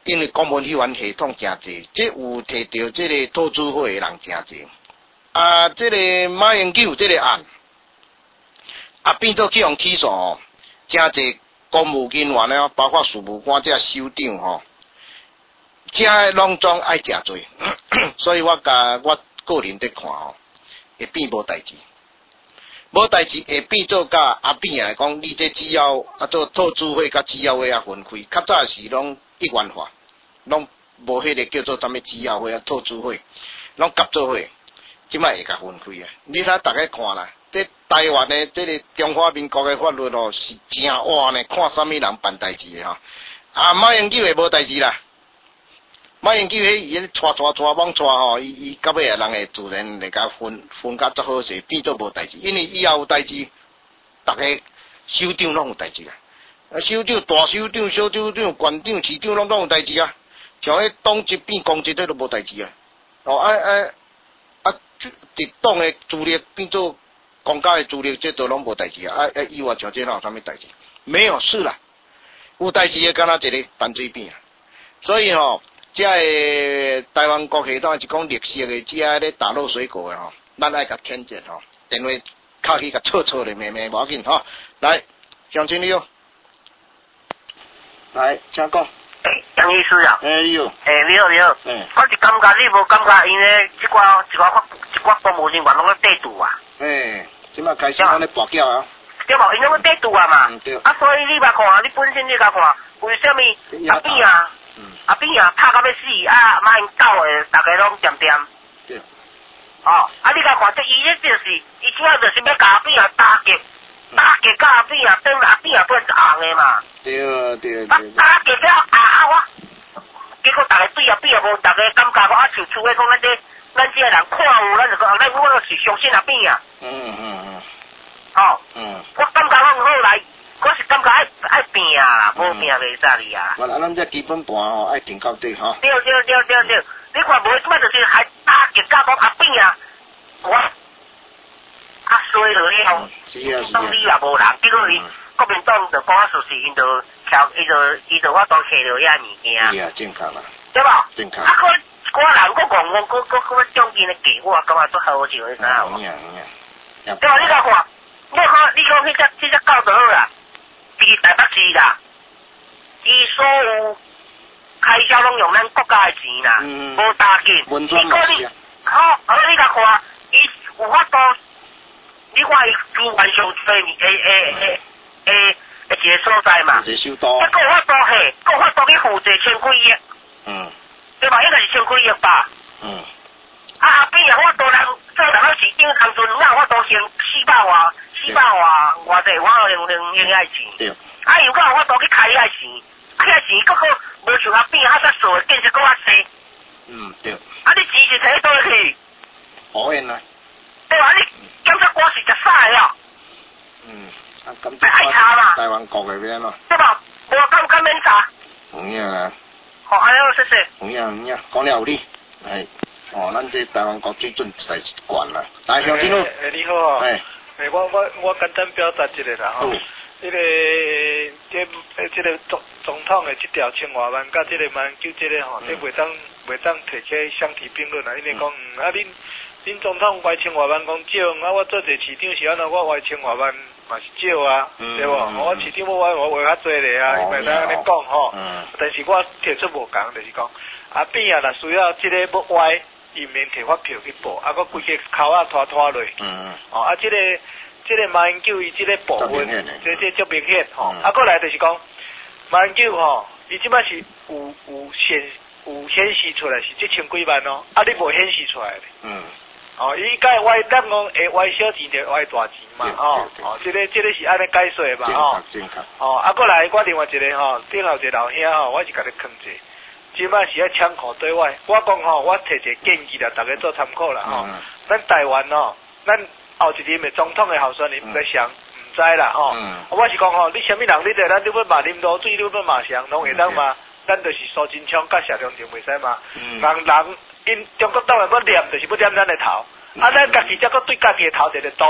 因为公务员系统诚济，即有摕到即个投资会的人诚济。啊，即、这个马英九即个案，啊变做去用起诉吼，诚济公务人员呢，包括事务官这首长吼，这拢总爱诚罪，所以我甲我个人在看吼，会变无代志。无代志会变做甲阿扁来讲，你这只要啊做投资会甲只要会啊分开，较早是拢一元化，拢无迄个叫做啥物只要会啊投资会，拢合作会，即摆会甲分开啊！你睇大家看啦，这台湾的这个中华民国的法律哦是真歪呢，看啥物人办代志的吼，啊马英九会无代志啦。马英九迄伊咧拖拖拖往拖吼，伊伊到尾啊人会自然来甲分分甲足好势，变做无代志。因为以后有代志，逐个首长拢有代志啊。啊，首长、大首长、小首长、县长、市长拢拢有代志啊。像迄党职变公职，这都无代志啊。哦，啊啊啊，一党的主力变做公家的主力，这都拢无代志啊。啊啊，以外像这哪有啥物代志？没有事啦。有代志的敢若一个犯罪变啊。所以吼。这个台湾国系统是讲绿色的，这咧打落水果的吼，咱爱甲谴责吼，电话敲去甲错错的妹妹无要紧吼。来，蒋经理哦，来，请讲。 诶，杨医师啊。 诶，你好。 诶，你好，你好。嗯。我是感觉你无感觉，因为即寡一寡一寡公务人员拢咧地主啊。 诶，即摆开始咱咧跋筊啊。 对无？因拢咧地主啊嘛。 嗯，对。 啊，所以你捌看，你本身你甲看，为什么阿扁啊？阿扁啊，拍到要死，啊，马英九诶，大家拢点点。 对。 哦，啊，你甲看，这伊咧就是，伊主要就是要甲阿扁啊打击，打击甲阿扁啊，等阿扁啊变红诶嘛。 对对对。 啊，打击了啊我，结果大家对阿扁啊无，大家感觉讲啊，像厝诶讲咱这，咱这个人看有，咱就讲，咱我是相信阿扁啊。 嗯嗯嗯。 哦。 嗯。 我感觉我好来。我是感觉爱爱拼啊，无拼袂使哩啊。 我咱这基本盘吼爱定到底吼。 对对对对对，你看无即摆就是还打结果讲阿扁啊，我啊衰落了，当你也无人，结果伊国民党就讲啊，说是因就调，伊就伊就我都摕到遐物件。 对啊，正确啦。 对吧？ 正确。 啊，可可人佫讲讲，佫佫佫奖金咧给我，感觉足好笑，你知影无？对吧？你来看，你看你讲迄只迄只狗就好啦。是台北市啦，伊所有开销拢用咱国家的钱啦，无打紧。 文专嘛是啊。 好，好你甲看，伊有法度，你看伊资源上多诶诶诶诶诶一个所在嘛。 一个首都。 啊，佫有法度嘿，佫有法度去负责千几亿。嗯。对吧？应该是千几亿吧。嗯。啊，阿扁有法度人做人个市长，当阵哪有法度先四百外？四百外外济，我用用用遐钱。对。啊，又讲我倒去开遐钱，啊遐钱佫佫无像阿扁遐只数，建设佫较细。嗯，对。啊，你钱是摕倒去？好用啊。对啊，你检察官是食啥的哦？嗯，啊咁。爱查嘛？台湾国那边咯。对吧？无咁咁免查。唔要啊。好，哎呦，谢谢。唔要唔要，讲了有理，系。哦，咱这台湾国最准在管啦。来，乡亲路。诶，你好啊。诶。诶，我我我简单表达一下啦吼，这个这诶这个总总统的这条千外万，甲这个马英九这个吼，这袂当袂当摕起相提并论啦。因为讲，啊恁恁总统歪千外万讲少，啊我做一个市长是安怎，我歪千外万嘛是少啊，对无？我市长我我话较侪咧啊，袂当安尼讲吼。但是我提出无共，就是讲阿扁啊，若需要这个要歪。伊免摕发票去报，啊，佮规个口啊拖拖落。嗯。哦，啊，即、這个即、這个马英九伊即个部分，即即足明显吼。啊，过来就是讲马英九吼，伊即摆是有有显有显示出来是即千几万哦，啊，你无显示出来咧。嗯。哦，伊该歪咱讲会歪小钱就歪大钱嘛，吼。哦，即、這个即、這个是安尼解说嘛，吼。正确。哦，啊，过来我另外一个吼，顶后一个老兄吼，我是甲你囥者。即摆是要枪口对外，我讲吼，我提一个建议啦，大家做参考啦吼。咱台湾吼，咱后一任的总统的候选人，在想唔知啦吼。我是讲吼，你啥物人，你对咱你要骂啉卤水，你要骂谁，拢会当骂。咱就是苏贞昌甲谢长廷袂使骂。人人因中国党诶要念，就是要念咱的头。啊，咱家己则搁对家己的头一个动。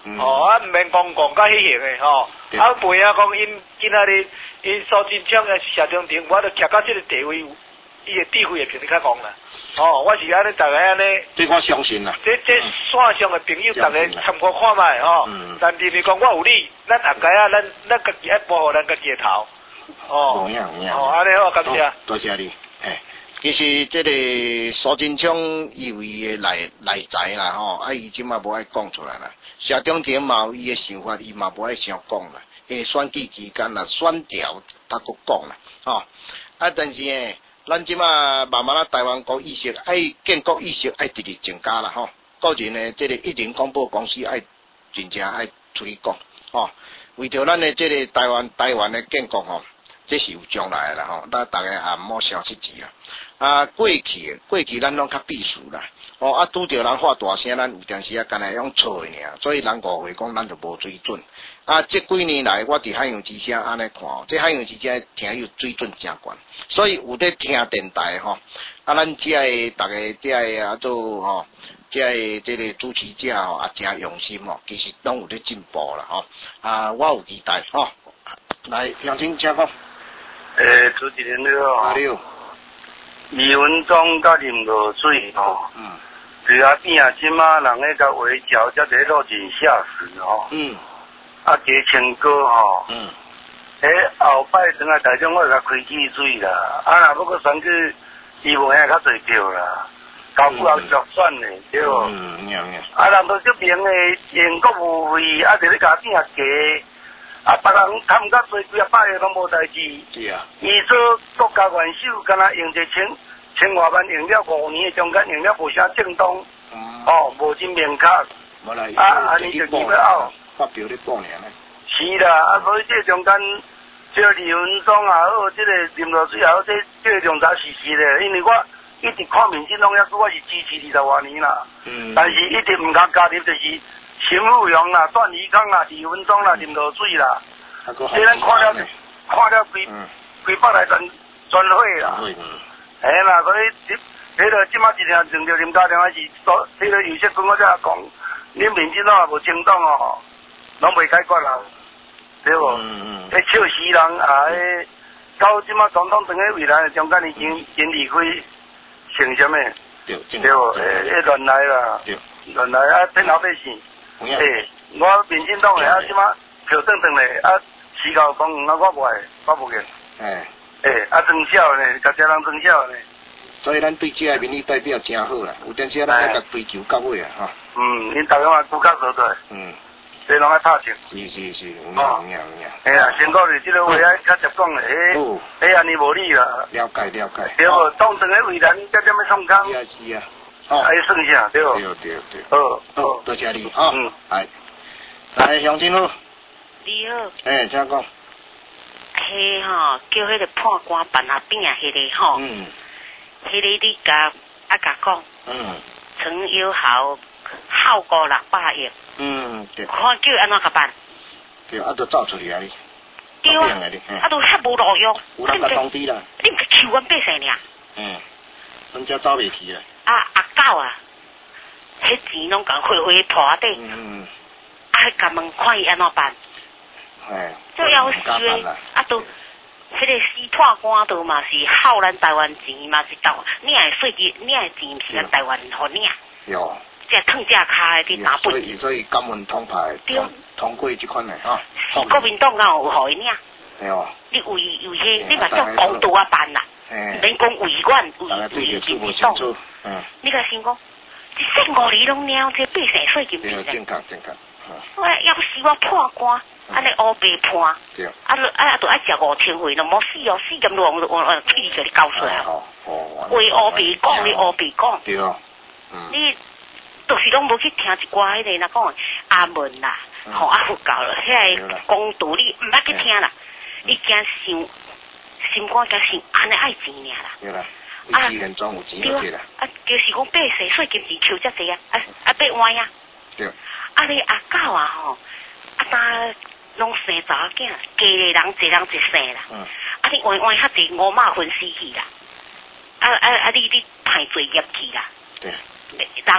哦，啊，毋免讲讲甲迄型诶吼，啊，袂啊讲因今仔日因苏贞昌诶社中庭，我著徛到即个地位，伊诶智慧会比你较戆啦。哦，我是安尼，逐个安尼。 这我相信啦。 这这线上诶朋友，逐个参考看卖吼。嗯。但是你讲我有理，咱也该啊，咱咱家己爱保护咱家己诶头。哦。有影有影。哦，安尼好，感谢。 多谢你，诶。其实这个苏贞昌以为的内内在啦吼，啊伊即马无爱讲出来啦。社中庭嘛有伊的想法，伊嘛无爱想讲啦。因为选举期间啦，选调他佫讲啦，吼、哦。啊，但是诶，咱即马慢慢啊，台湾国意识爱建国意识爱直直增加啦吼。个人呢，这个一零广播公司爱真正爱出去讲，吼、哦。为着咱的这个台湾台湾的建国吼，这是有将来啦吼，咱大家也莫小失志啊。啊，过去过去咱拢较避暑啦，哦啊，拄着人喊大声，咱有阵时啊，干来用错诶尔，所以人误会讲咱就无水准。啊，这几年来我伫海洋之声安尼看，这海洋之声听有水准真悬，所以有在听电台吼，啊，咱遮诶逐个遮诶啊做吼，遮诶这个主持者吼也真用心吼，其实拢有在进步啦吼，啊，我有期待吼，来杨青请讲。 诶，主持人你好。 你好。 余文忠甲林落水吼，嗯，伫遐边啊，即马人咧甲围剿，才伫落井下石吼，嗯，啊，加青歌吼，嗯，诶，后摆等下台中我甲开汽水啦，啊，若要搁选举，伊无遐较侪票啦，到久后落选嘞，对无？嗯嗯嗯。啊，人都这边诶，用国务费，啊，伫咧甲边啊加。啊，别人贪甲多几啊百个拢无代志。是啊。伊说国家元首，敢若用一千千外万，用了五年，中间用了无啥正当，嗯、哦，无真明确。无啦。啊，安尼就入要拗。 发表咧半年咧。 是啦，啊，所以这中间，这李文忠也好，这个林落水也好，这这个重查事实咧，因为我一直看民进党遐久，我是支持二十多年啦。嗯。但是一直唔敢加入，就是。陈富荣啦、段宜康啦、李文忠啦、林落水啦，虽然看了看了几几百来全全会啦，哎啦，所以迄迄个即马一定认着林家良还是说，迄个有些讲我才讲，恁民进党也无清党哦，拢未解决啦，对无？嗯嗯。迄笑死人啊！迄到即马总统当个未来中间已经已经离开成什么？对对无？诶，迄乱来啦，乱来啊，骗老百姓。诶、欸，我民进党诶，啊，即马票转转咧，啊，时候讲啊，我无爱，我无见。诶，诶，啊，增少咧，甲遮人增少咧。 所以咱对这个民意代表真好啦，有阵时咱爱甲追求到位啊，哈。 嗯，因大家嘛骨骼做对。嗯。所以拢爱拍球。 是是是，有影有影有影。 哎呀，先讲咧，即个话啊，较直讲咧，诶，哎安尼无理啦。 了解了解。 对无？当成个为人，才点么创康？ 是啊是啊。 哦，还剩下对不？ 对对对。 哦哦，多谢你啊。嗯，来，来乡亲好。 你好。 诶，请讲。 迄吼，叫迄个判官办下边啊，迄个吼。嗯。迄个你甲啊甲讲。嗯。陈友豪耗过六百亿。嗯对。看叫安怎甲办？ 对，啊，都走出去啊你。 对啊。啊，都遐无路用。 有人甲通知啦。 你毋是求阮百姓尔。 嗯。咱遮走袂去啊。 啊阿狗啊，迄钱拢共挥挥破底，嗯，啊，甲问看伊安怎办？哎，最要死诶，啊都，迄个死判官都嘛是耗咱台湾钱嘛是到，领诶税金，领诶钱是咱台湾互领。有。即係吞只卡誒啲打本。所以所以金門通牌通通過即款誒嚇。 是國民黨有互伊領。 係哦。 你為為迄，你嘛叫公道啊辦啦。免講委員為為民進黨。嗯，你甲先講，一四五年拢了，这百姓税金平正确正确。 我要是我判官，安尼乌白判，对，啊，啊，都爱食五千回，都无死哦，死咁多，我我替你叫你交出来。哦哦。为乌白讲，你乌白讲。对哦。嗯。你都是拢无去听一寡迄个，那讲阿门啦，吼阿佛教了，迄个公道你毋捌去听啦，你惊想心肝惊想安尼爱钱尔啦。对啦。啊，对啊，啊，就是讲百姓税金钱扣遮济啊，啊啊百万啊，对，啊你阿狗啊吼，啊呾拢生查某囝，家里人一人一生啦，嗯，啊你换换遐济五马分死去啦，啊啊啊你你派罪业去啦，对，人一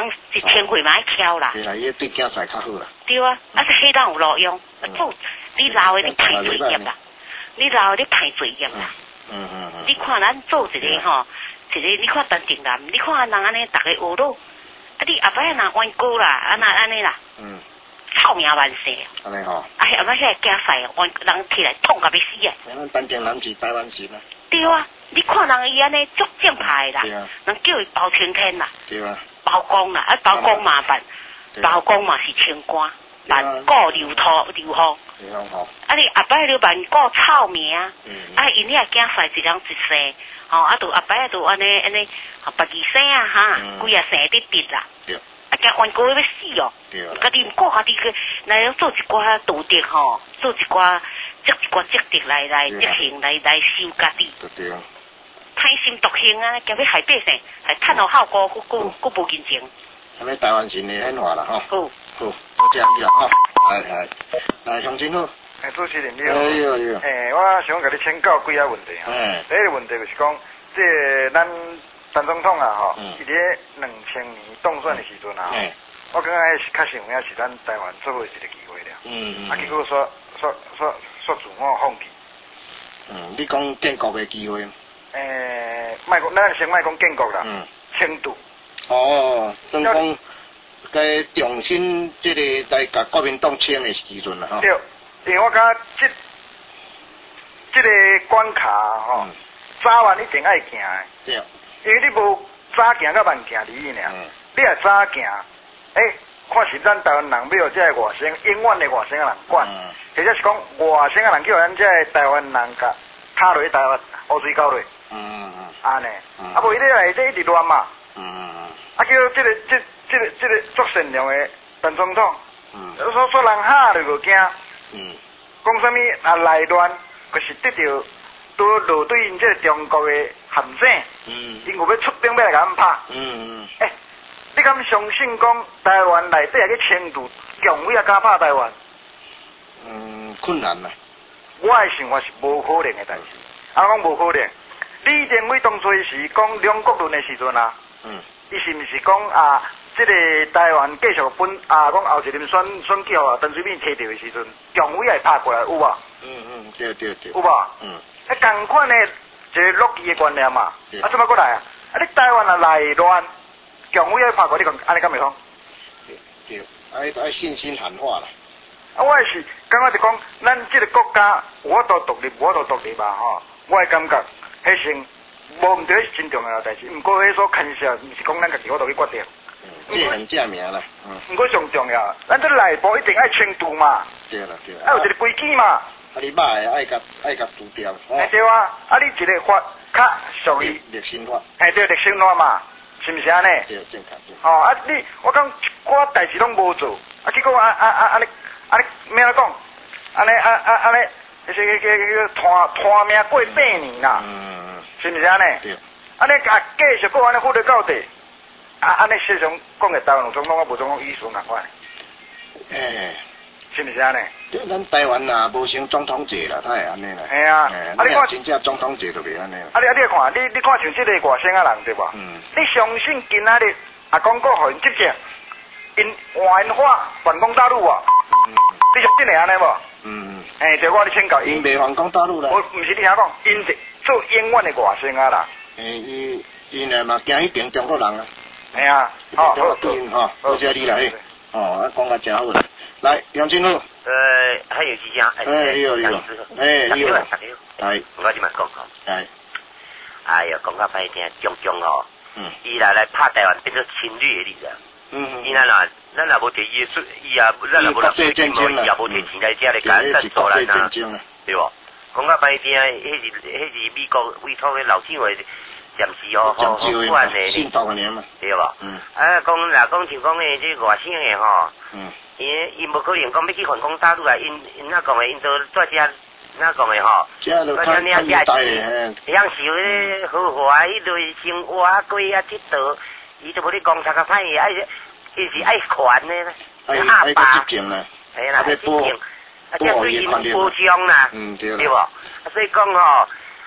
千岁嘛爱挑啦。 对啦，伊对囝婿较好啦。 对啊，啊是黑人有路用，做你老的你排罪业啦，你老的你排罪业啦。嗯嗯嗯。你看咱做一个吼，一个你看陈定南，你看人安尼，逐个学咯，啊你后摆人冤高啦，啊那安尼啦。嗯。臭名万世。 安尼吼。啊， 后摆遐囝婿冤人起来痛甲要死啊！ 咱陈定南是台湾人啊。 对啊，你看人伊安尼足正派啦，人叫伊包青天啦。对啊。包公啦，啊包公嘛办，包公嘛是清官。万古流土流芳，啊！你后摆你万古臭名，啊！因遐囝婿一人一世，吼！啊，都后摆都安尼安尼，白二生啊哈，规啊生得直啦，啊！惊冤家要死哦，家己毋顾家己去来做一寡道德吼，做一寡积一寡积德来来执行来来修家己，贪心独行啊！惊要害百姓，还趁好效果，佫佫佫无认情。 安尼台湾人的显化啦吼。好。好，多谢你啦吼，来来，来乡亲好。 诶，主持人你好。哎呦呦。 诶，我想甲你请教几个问题哈。嗯。第一个问题就是讲，这咱陈总统啊吼，伊咧两千年当选的时阵啊，我感觉迄是确实有影是咱台湾最后一个机会了。嗯嗯。啊，结果说说说说自我放弃。 嗯，你讲建国的机会？ 诶，卖讲，咱先卖讲建国啦。嗯。迁都。哦， 真讲。该重新这个来甲国民党签的时阵啦，吼。 对，因为我感觉这这个关卡吼，早晚一定爱行的。对。因为你无早行甲慢行而已尔，你也早行，诶，看是咱台湾人要这个外省永远的外省人管，或者是讲外省人叫咱这个台湾人甲踏落台湾乌水沟落。嗯嗯嗯。安尼，啊无伊咧内底一直乱嘛。嗯嗯嗯。啊叫这个这。这个这个足善良的陈总统，嗯，说说人吓就无惊，嗯，讲什么啊内乱，就是得到都落对因这个中国的陷阱，嗯，因有要出兵要来甲咱拍，嗯嗯，诶、欸，你敢相信讲台湾内底个迁都，强威啊敢拍台湾？ 嗯，困难啦。 我的想法是无可能的代志，啊讲无可能。李登辉当初是讲两国论的时阵啊，嗯，伊是毋是讲啊？这个台湾继续本啊，讲后一任选选举啊，陈水扁摕到的时阵，强威也拍过来有无？ 嗯嗯，对对对。 有无？嗯。迄同款的一个逻辑的观念嘛，啊，怎么过来啊？啊，你台湾啊内乱，强威也拍过，你讲安尼敢袂讲？ 对对，爱爱信心喊话啦。 啊，我也是感觉就讲，咱这个国家我都独立，我都独立嘛吼，我的感觉，迄是无毋对是真重要的代志，毋过迄所牵涉，毋是讲咱家己我都去决定。 这很正名啦， 嗯。不过上重要，咱这内部一定爱迁都嘛。 对啦对啦。 啊，有一个规矩嘛。 啊，你歹爱甲爱甲除掉。 哎对啊，啊你一个法较属于立新法。 哎对，立新法嘛，是毋是安尼？ 对，正确正。 哦啊，你我讲我代志拢无做，啊结果啊啊啊安尼安尼咩来讲？安尼啊啊安尼，就是个个个拖拖命过八年啦。嗯嗯。是毋是安尼？对。安尼啊继续过安尼护得到底。啊，安尼实际上讲个台湾总统，我无总统意思难怪。诶，是毋是安尼？ 对，咱台湾啊，无成总统制啦，太安尼啦。 系啊， 啊你看真正总统制就袂安尼啦。 啊你啊你看，你你看像这个外省啊人对吧？嗯。你相信今仔日啊讲国互因执政，因换因话反攻大陆啊？嗯。你相信会安尼无？嗯嗯。诶，就我咧请教因。因袂反攻大陆啦。 我毋是你遐讲，因是做永远的外省啊啦。 诶，伊因诶嘛惊迄边中国人啊。 哎呀，好，好， 对，哈，多谢你啦，嘿，哦，讲得真好啦，来，杨金路， 呃，还有几家， 哎，有有，哎，有， 哎，我就嘛讲吼， 哎， 哎呀，讲到歹听，中中哦，嗯，伊来来拍台湾变成侵略的，嗯，伊咱若咱若无摕伊出，伊也咱若无来付钱，伊也无摕钱来遮来干赞助咱呐，对无？讲到歹听，迄是迄是美国委托的老政委。暂时哦，好好管的， 新多个年嘛， 对无？嗯。啊，讲若讲像讲诶，即外省诶吼，嗯，因因无可能讲要去反攻大陆啊，因因哪讲诶，因都在遮哪讲诶吼， 在遮看看大诶， 享受咧豪华迄类生活啊，过啊，佚佗，伊都无咧讲啥个歹嘢，爱伊是爱权诶， 阿爸，哎啦，爱执政，啊，即对因保障啦，对无？啊，所以讲吼。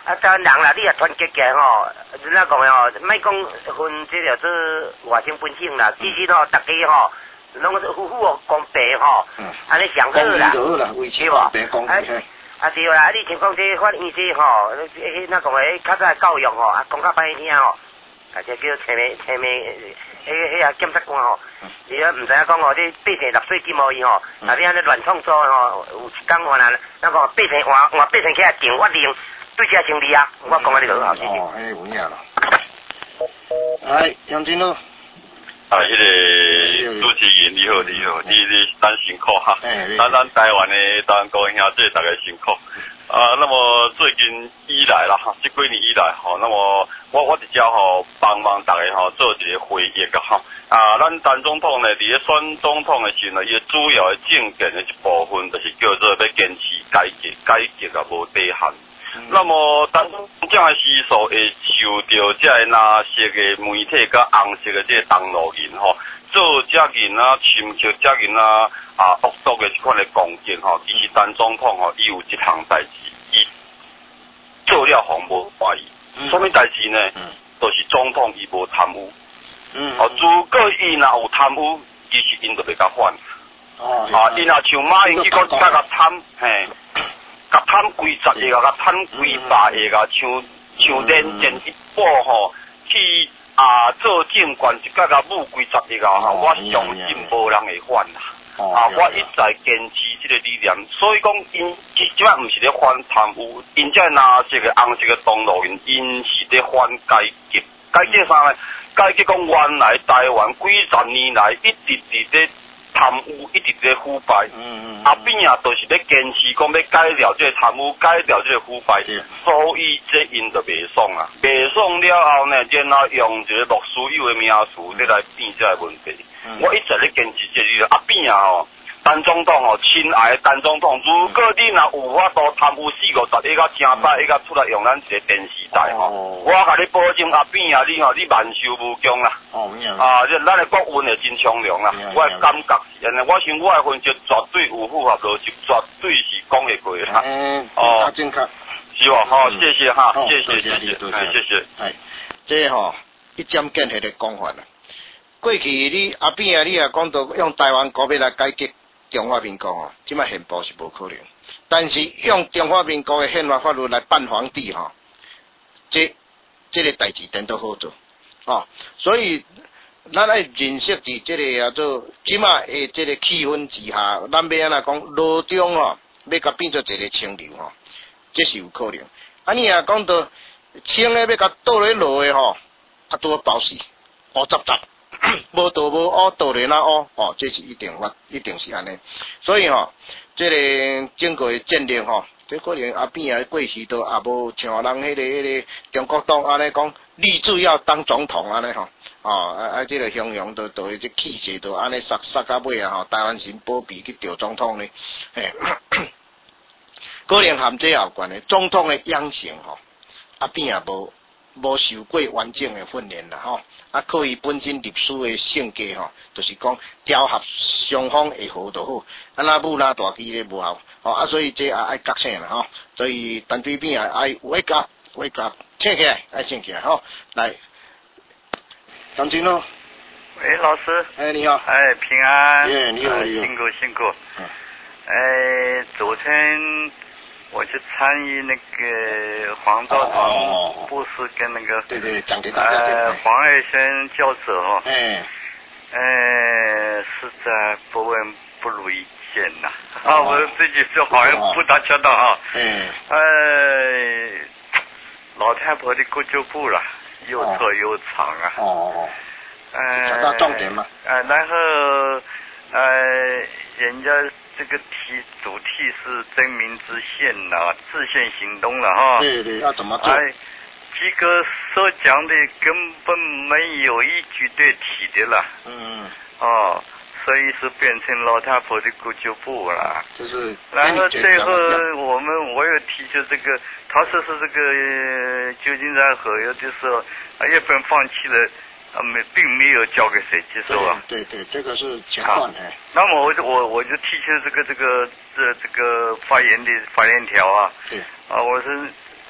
啊，台湾人啦，你也团结起来吼，怎样讲吼？莫讲分这个做外省本省啦，其实吼，大家吼，拢是夫妇公平吼，安尼上好啦， 对无？白公平。 啊对啦，啊你像讲这法院这吼，迄那讲诶，较早教育吼，啊讲较歹听吼，啊这叫青面青面，迄迄啊检察官吼，你啊毋知影讲吼，这八成六岁金毛伊吼，啊你安尼乱创作吼，有一讲话啦，那讲八成换换八成起来定法令。对这兄弟啊，我讲啊你好，谢谢。 哦，哎，有影啦。哎，杨金路。 啊，迄个主持人你好，你好，你你咱辛苦哈。咱咱台湾的台湾高兄弟大家辛苦。啊，那么最近以来啦，哈，这几年以来吼，那么我我直接吼帮忙大家吼做一个回忆个哈。啊，咱陈总统呢，伫咧选总统的时候呢，伊主要的政见的一部分，就是叫做要坚持改革，改革啊无底线。那么，当这样的时数会受到这个蓝色的媒体甲红色的这个登录人吼，做这人啊，侵袭这人啊啊恶毒的这款的攻击吼，其实陈总统吼，伊有一项代志，伊做了红无怀疑。什么代志呢？嗯，就是总统伊无贪污。嗯。哦，如果伊若有贪污，其实因就袂甲反。哦。啊，伊若像马英九讲再甲贪，嘿。甲贪几十亿啊，甲贪几百亿啊，像像连前一步吼去啊做政权，一甲甲募几十亿啊，我相信无人会反啦。啊，我一再坚持这个理念，所以讲因即即摆毋是咧反贪污，因这蓝色嘅红色嘅东路因因是咧反改革，改革啥呢？改革讲原来台湾几十年来一直伫咧贪污，一直在腐败，嗯嗯，后边啊，就是要坚持讲要改掉这个贪污，改掉这个腐败，所以这因就袂爽啊，袂爽了后呢，然后用一个陆书友的名词咧来变这个问题。嗯、我一直咧坚持这个，后边啊吼，陈总统吼，亲爱的陈总统，如果你若有法度贪污四五十亿，甲正百亿，甲出来用咱一个电视台吼，哦、我甲你保证后边啊，你吼你万寿无疆啦。哦，啊，这咱的国运会真昌亮啦。我的感觉是安尼，我想我的分析绝对有符合逻辑，绝对是讲得过啦。嗯，哦，正确。是吧？好，谢谢哈，谢谢谢谢，哎，谢谢。 哎，这吼一针见血的讲法啦。过去你阿扁啊，你也讲到用台湾国要来改革中华民国哦，即摆宪法是无可能。但是用中华民国的宪法法律来办皇帝哈，这这个代志真都好做哦。所以咱爱认识伫这个叫做即摆诶这个气氛之下，咱要安怎讲罗中哦，要甲变做一个清流吼，这是有可能。啊，你也讲到清诶要甲倒咧落诶吼，啊拄饱死，乌杂杂。无道无乌，道理那乌哦，这是一定法，一定是安尼。所以吼、哦，这个整个的战略吼，这可能阿扁啊过去都也无像人迄、那个迄、那个中国党安尼讲，立志要当总统安尼吼，哦啊啊，这个形容都都这气势都安尼杀杀到尾啊吼，台湾省保庇去调总统呢，嘿，可能含这有关的，总统的养成吼，阿扁也无。无受过完整的训练啦吼，啊，靠伊本身历史的性格吼，就是讲调和双方会好就好，啊那母那大机咧无效，吼啊，所以这也爱觉醒啦吼，所以陈水扁也爱 wake up wake up， 醒起来，爱醒起来吼，来，张金咯， 喂，老师， 哎，你好， 哎，平安， 耶，你好， 哎、辛苦辛苦，嗯，哎，昨天。我去参与那个黄兆堂博士跟那个对对讲给大家呃黄爱生教授哈， 哎， 呃实在不闻不如一见呐，啊我自己说好像不大恰当啊，嗯，呃老太婆的骨旧部了，又臭又长啊， 哦， 呃讲到重点嘛， 呃然后呃人家。这个题主题是真民之宪呐、啊，制宪行动了哈。 对对，要怎么做？ 哎，几个所讲的根本没有一句对题的了。嗯。哦，所以是变成老太婆的骨旧部了。 就是。 然后最后我们我有提出这个，他说是这个旧金山河有的时候日本放弃了。啊，没，并没有交给谁接收啊。 对 对, 对，这个是情况的。 那么我就我我就提出这个这个这这个发言的发言条啊。对。啊，我是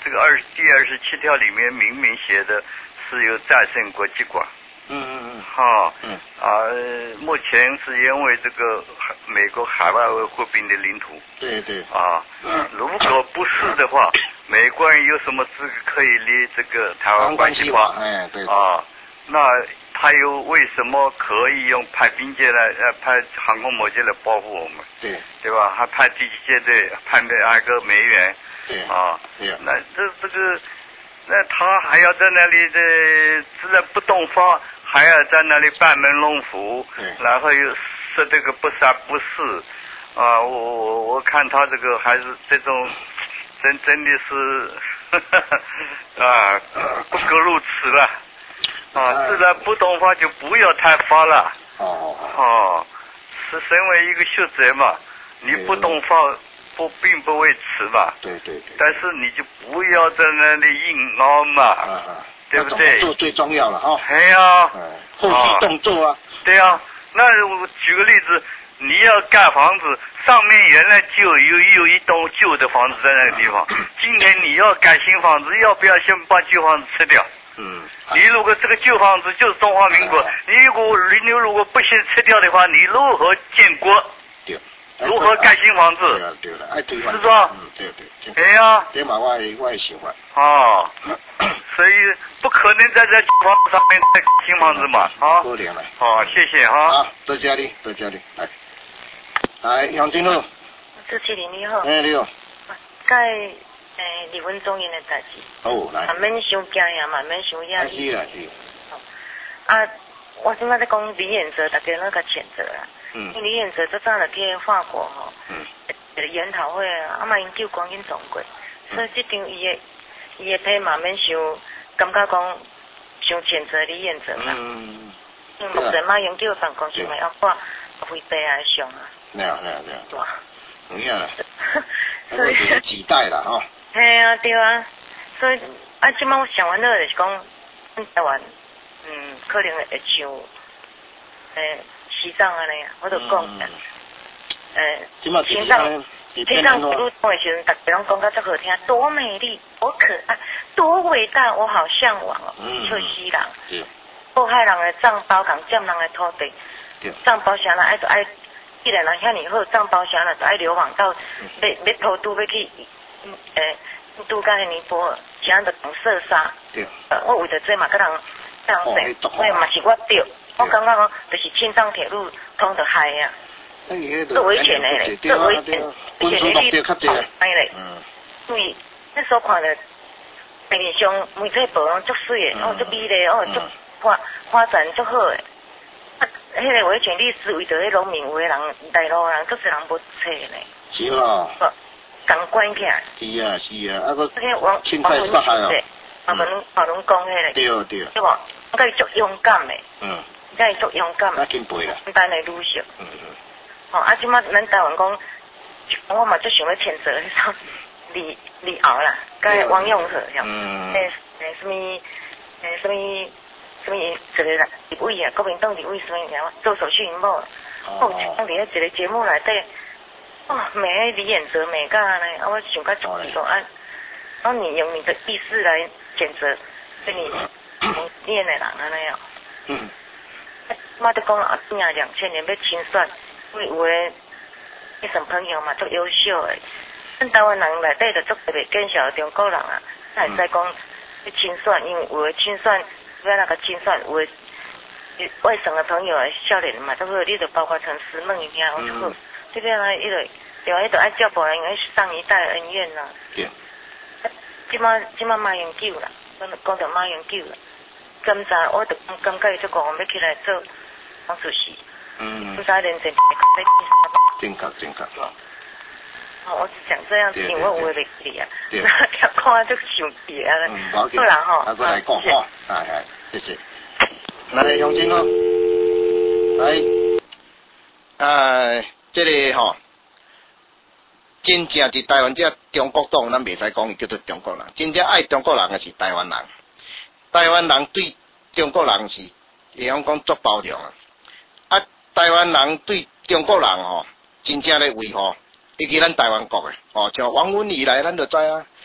这个二第二十七条里面明明写的是有战胜国际法。 嗯嗯嗯。 哈。 嗯。 啊，目前是因为这个美国海外合并的领土。 对对。 啊。嗯。如果不是的话，美国人有什么资格可以立这个台湾关系法？ 哎，对。 啊，那他又为什么可以用派兵舰来呃派航空母舰来保护我们？ 对。 对吧？还派第七舰队，派那个美元。 对。 啊。 对。 那这这个，那他还要在那里这自然不动发，还要在那里班门弄斧，然后又说这个不三不四。啊，我我我看他这个还是这种。真真的是呵呵啊，不可如此了啊！自然不动发就不要太发了。 哦哦，是身为一个学者嘛，你不动发不并不为耻嘛。 对对对。 但是你就不要在那里硬凹嘛， 啊对不对？ 做最重要了哈。 哎呀， 后续动作啊。 对呀，那我举个例子。你要盖房子，上面原来就有有一栋旧的房子在那个地方。今天你要盖新房子，要不要先把旧房子吃掉？ 嗯。 你如果这个旧房子就是中华民国，啊、你如果你如果不先吃掉的话，你如何建国？ 对。 如何盖新房子？ 对了对了，哎对。 是吧？ 嗯，对对。 对呀、啊。 这嘛我我也喜欢。 哦。所以不可能在这旧房子上面盖新房子嘛，啊。 可怜了。 好，谢谢哈。 好，多谢你，多谢你，来。来，杨金路。 朱启林你好。 哎，你好。 该诶离婚中因的代志。 哦，来。 慢慢想惊呀，慢慢想压力。 是啊是。 啊，我今仔在讲李彦哲，大家那个谴责啊。 嗯。 因为李彦哲这早就去法国吼。 嗯。 一个研讨会啊，啊嘛因救光因总过，所以这张伊的伊的批慢慢想，感觉讲想谴责李彦哲嘛。 嗯。 因为目前马英九办公室咪要挂回北来上啊。 没有没有没有。 哇。 唔要啦。 所以几代啦吼。 系啊对啊，所以啊，即摆我想完了就是讲，台湾嗯可能会像诶西藏安尼啊，我就讲诶，西藏西藏古路通的时阵，大家拢讲到足好听，多美丽，多可爱，多伟大，我好向往哦，像西人，迫害人的藏包共占人的土地，藏包啥人爱就爱。既然人遐尼好，藏包侠呢就爱流亡到要要偷渡要去诶度假尼泊尔，这样就讲射杀。 对。 呃，我为着这嘛，甲人甲人说，我嘛是我对，我感觉讲就是青藏铁路通着害呀。做维权的嘞，做维权，维权的你哎嘞。嗯。因为那时候看着电视上媒体报拢足水的，哦足美丽，哦足发发展足好的。啊，迄个维权律师为着迄农民有的人大陆人，足侪人无册呢。 是哦。 共关起来。 是啊是啊，啊个王侵犯杀害哦。 啊，文啊拢讲迄个。 对对。 对无？我甲伊足勇敢的。 嗯。 甲伊足勇敢。 啊，真背啦。 单的女性。 嗯嗯。 吼，啊，即马咱台湾讲，我嘛足想要谴责迄种李李敖啦，甲王永和， 嗯。 诶诶，什么诶什么。什么一个立委啊，国民党立委什么样做手续因某，哦，讲伫一个节目内底，哦，骂李彦哲骂甲呢，啊，我想甲足气讲啊，啊，你用你的意识来谴责跟你同念的人安尼哦。 嗯。 我都讲啊，今年两千年要清算，因为有诶，迄some朋友嘛足优秀诶，咱台湾人内底就足特别见笑中国人啊，才会使讲要清算，因为有诶清算。不要那个清算，我外省的朋友少年嘛，都好，你就包括陈思梦一样，我好，这边呢，伊就另外一个爱教保人，因为上一代恩怨啦。 对。 即马即马马英九啦，咱就讲到马英九啦。今早我就感觉伊就讲要起来做党主席。 嗯。 今早连前正确正确。 哦，我是讲这样子，因为我会袂记啊。 对。 要看就想记啊。 嗯，好。 不然吼。 啊，再来讲哈，哎哎，谢谢。来，杨金咯，来，呃，这个吼，真正伫台湾这中国党，咱袂使讲伊叫做中国人，真正爱中国人的是台湾人。台湾人对中国人是，会用讲足包容啊。啊，台湾人对中国人吼，真正咧维护。以及咱台湾国诶，哦，像王文义来，咱就知啊。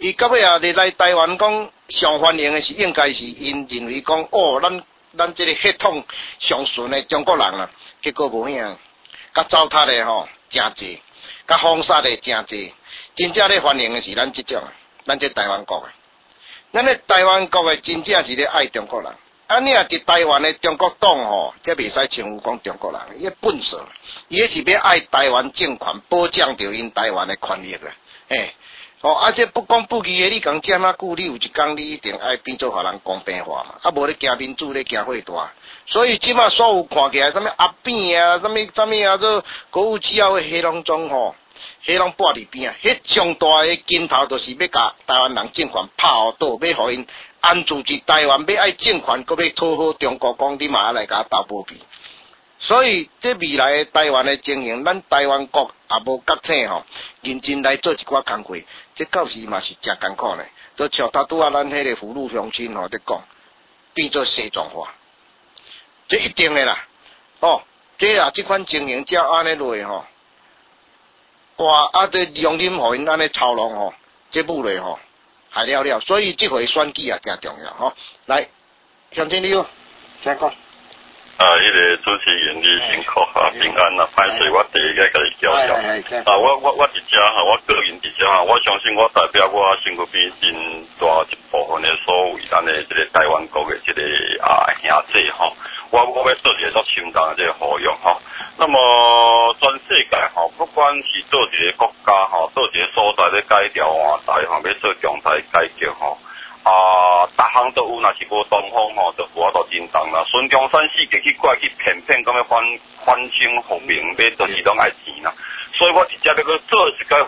伊到尾啊，嚟来台湾讲上欢迎的是应该是因认为讲哦，咱咱这个血统上顺的中国人啦，结果无影，甲糟蹋的吼真济，甲封杀的真济，真正咧欢迎的是咱这种，咱这台湾国的，咱咧台湾国的真正是咧爱中国人。啊，你啊，伫台湾的中国党吼，则袂使称呼讲中国人，伊本色，伊迄是要爱台湾政权，保障着因台湾的权益啦，嘿，哦，啊，这不讲不义的，你讲这么久，你有一天你一定爱变做互人公平化嘛，啊，无咧行民主咧行会大，所以即马所有看起来什么阿扁啊，什么什么啊，做国务机要的黑龙中吼，黑龙挂伫边啊，迄上大的劲头就是要甲台湾人政权拍好倒，要互因。安住伫台湾，要爱政权，搁要讨好中国，讲你嘛来甲斗保庇。所以，这未来的台湾的情形，咱台湾国也无觉醒吼，认真来做一寡工课，这到时嘛是真艰苦呢。都像他拄啊，咱迄个福禄乡亲吼，在讲变做西装化，这一定的啦。哦，这啊，这款情形照安尼落吼，哇，啊，这用阴互因安尼操弄吼，这步落吼。还了了，所以这回选举也真重要吼。来，乡亲你好，请讲。 啊，迄个主持人你辛苦哈，平安啊，歹势我第一个甲你交流。啊，我我我伫遮哈，我个人伫遮哈，我相信我代表我身躯边真大一部分的所谓咱的这个台湾国的这个啊兄弟吼，我我要做一个足深重的这个呼吁吼。那么全世界吼，不管是倒一个国家吼，倒一个所在咧改调换代吼，要做强大改革吼，啊，逐项都有，若是无东风吼，就无多真重啦。孙中山死过去过来去骗骗，咁要反反清复明，要就是拢爱钱啦。所以我直接要去做一个，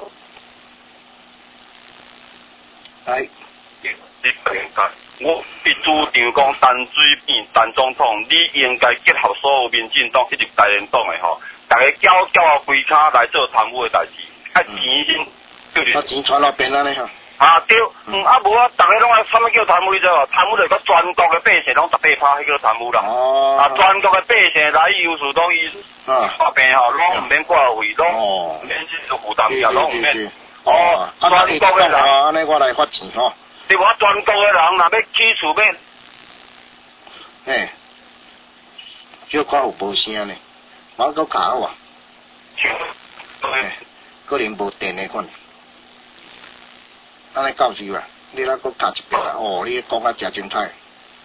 来， 你不应该。我是主张讲陈水扁陈总统，你应该结合所有民进党以及台联党的吼，大家缴缴啊规卡来做贪污的代志，啊钱先就是。啊钱传到边啊呢吼？啊对，嗯啊无啊，大家拢爱什么叫贪污啫？贪污就个全国的百姓拢十八趴，迄叫贪污啦。哦。啊，全国的百姓来有事当伊发病吼，拢唔免挂费，拢免去做负担呀，拢唔免。哦。全国的人，安尼我来发钱吼。对我全国的人，若要起厝要， 嘿，小可有无声呢？我搁卡好啊。可能无电的款。安尼教授啊，你来搁卡一遍啦。哦，你讲啊真精彩。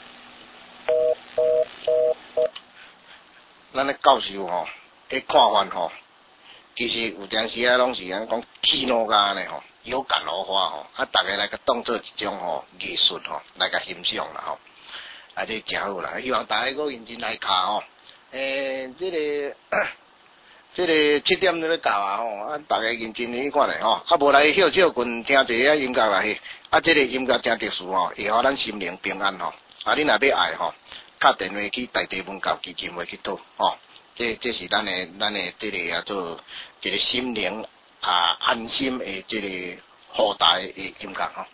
咱咧教授吼，迄看法吼，其实有阵时啊，拢是安讲气怒家呢吼。有感而发吼，啊，大家来个当做一种吼艺术吼，来个欣赏啦吼，啊，这真好啦，希望大家搁认真来卡吼。诶，这个这个七点咧到啊吼，啊，大家认真去看咧吼，啊，无来歇歇困听一下音乐啦嘿，啊，这个音乐真特殊吼，会互咱心灵平安吼，啊，你若要爱吼，打电话去大地文教基金会去讨吼，这这是咱的咱的这个叫做一个心灵。啊，安心的这个好大的音乐吼。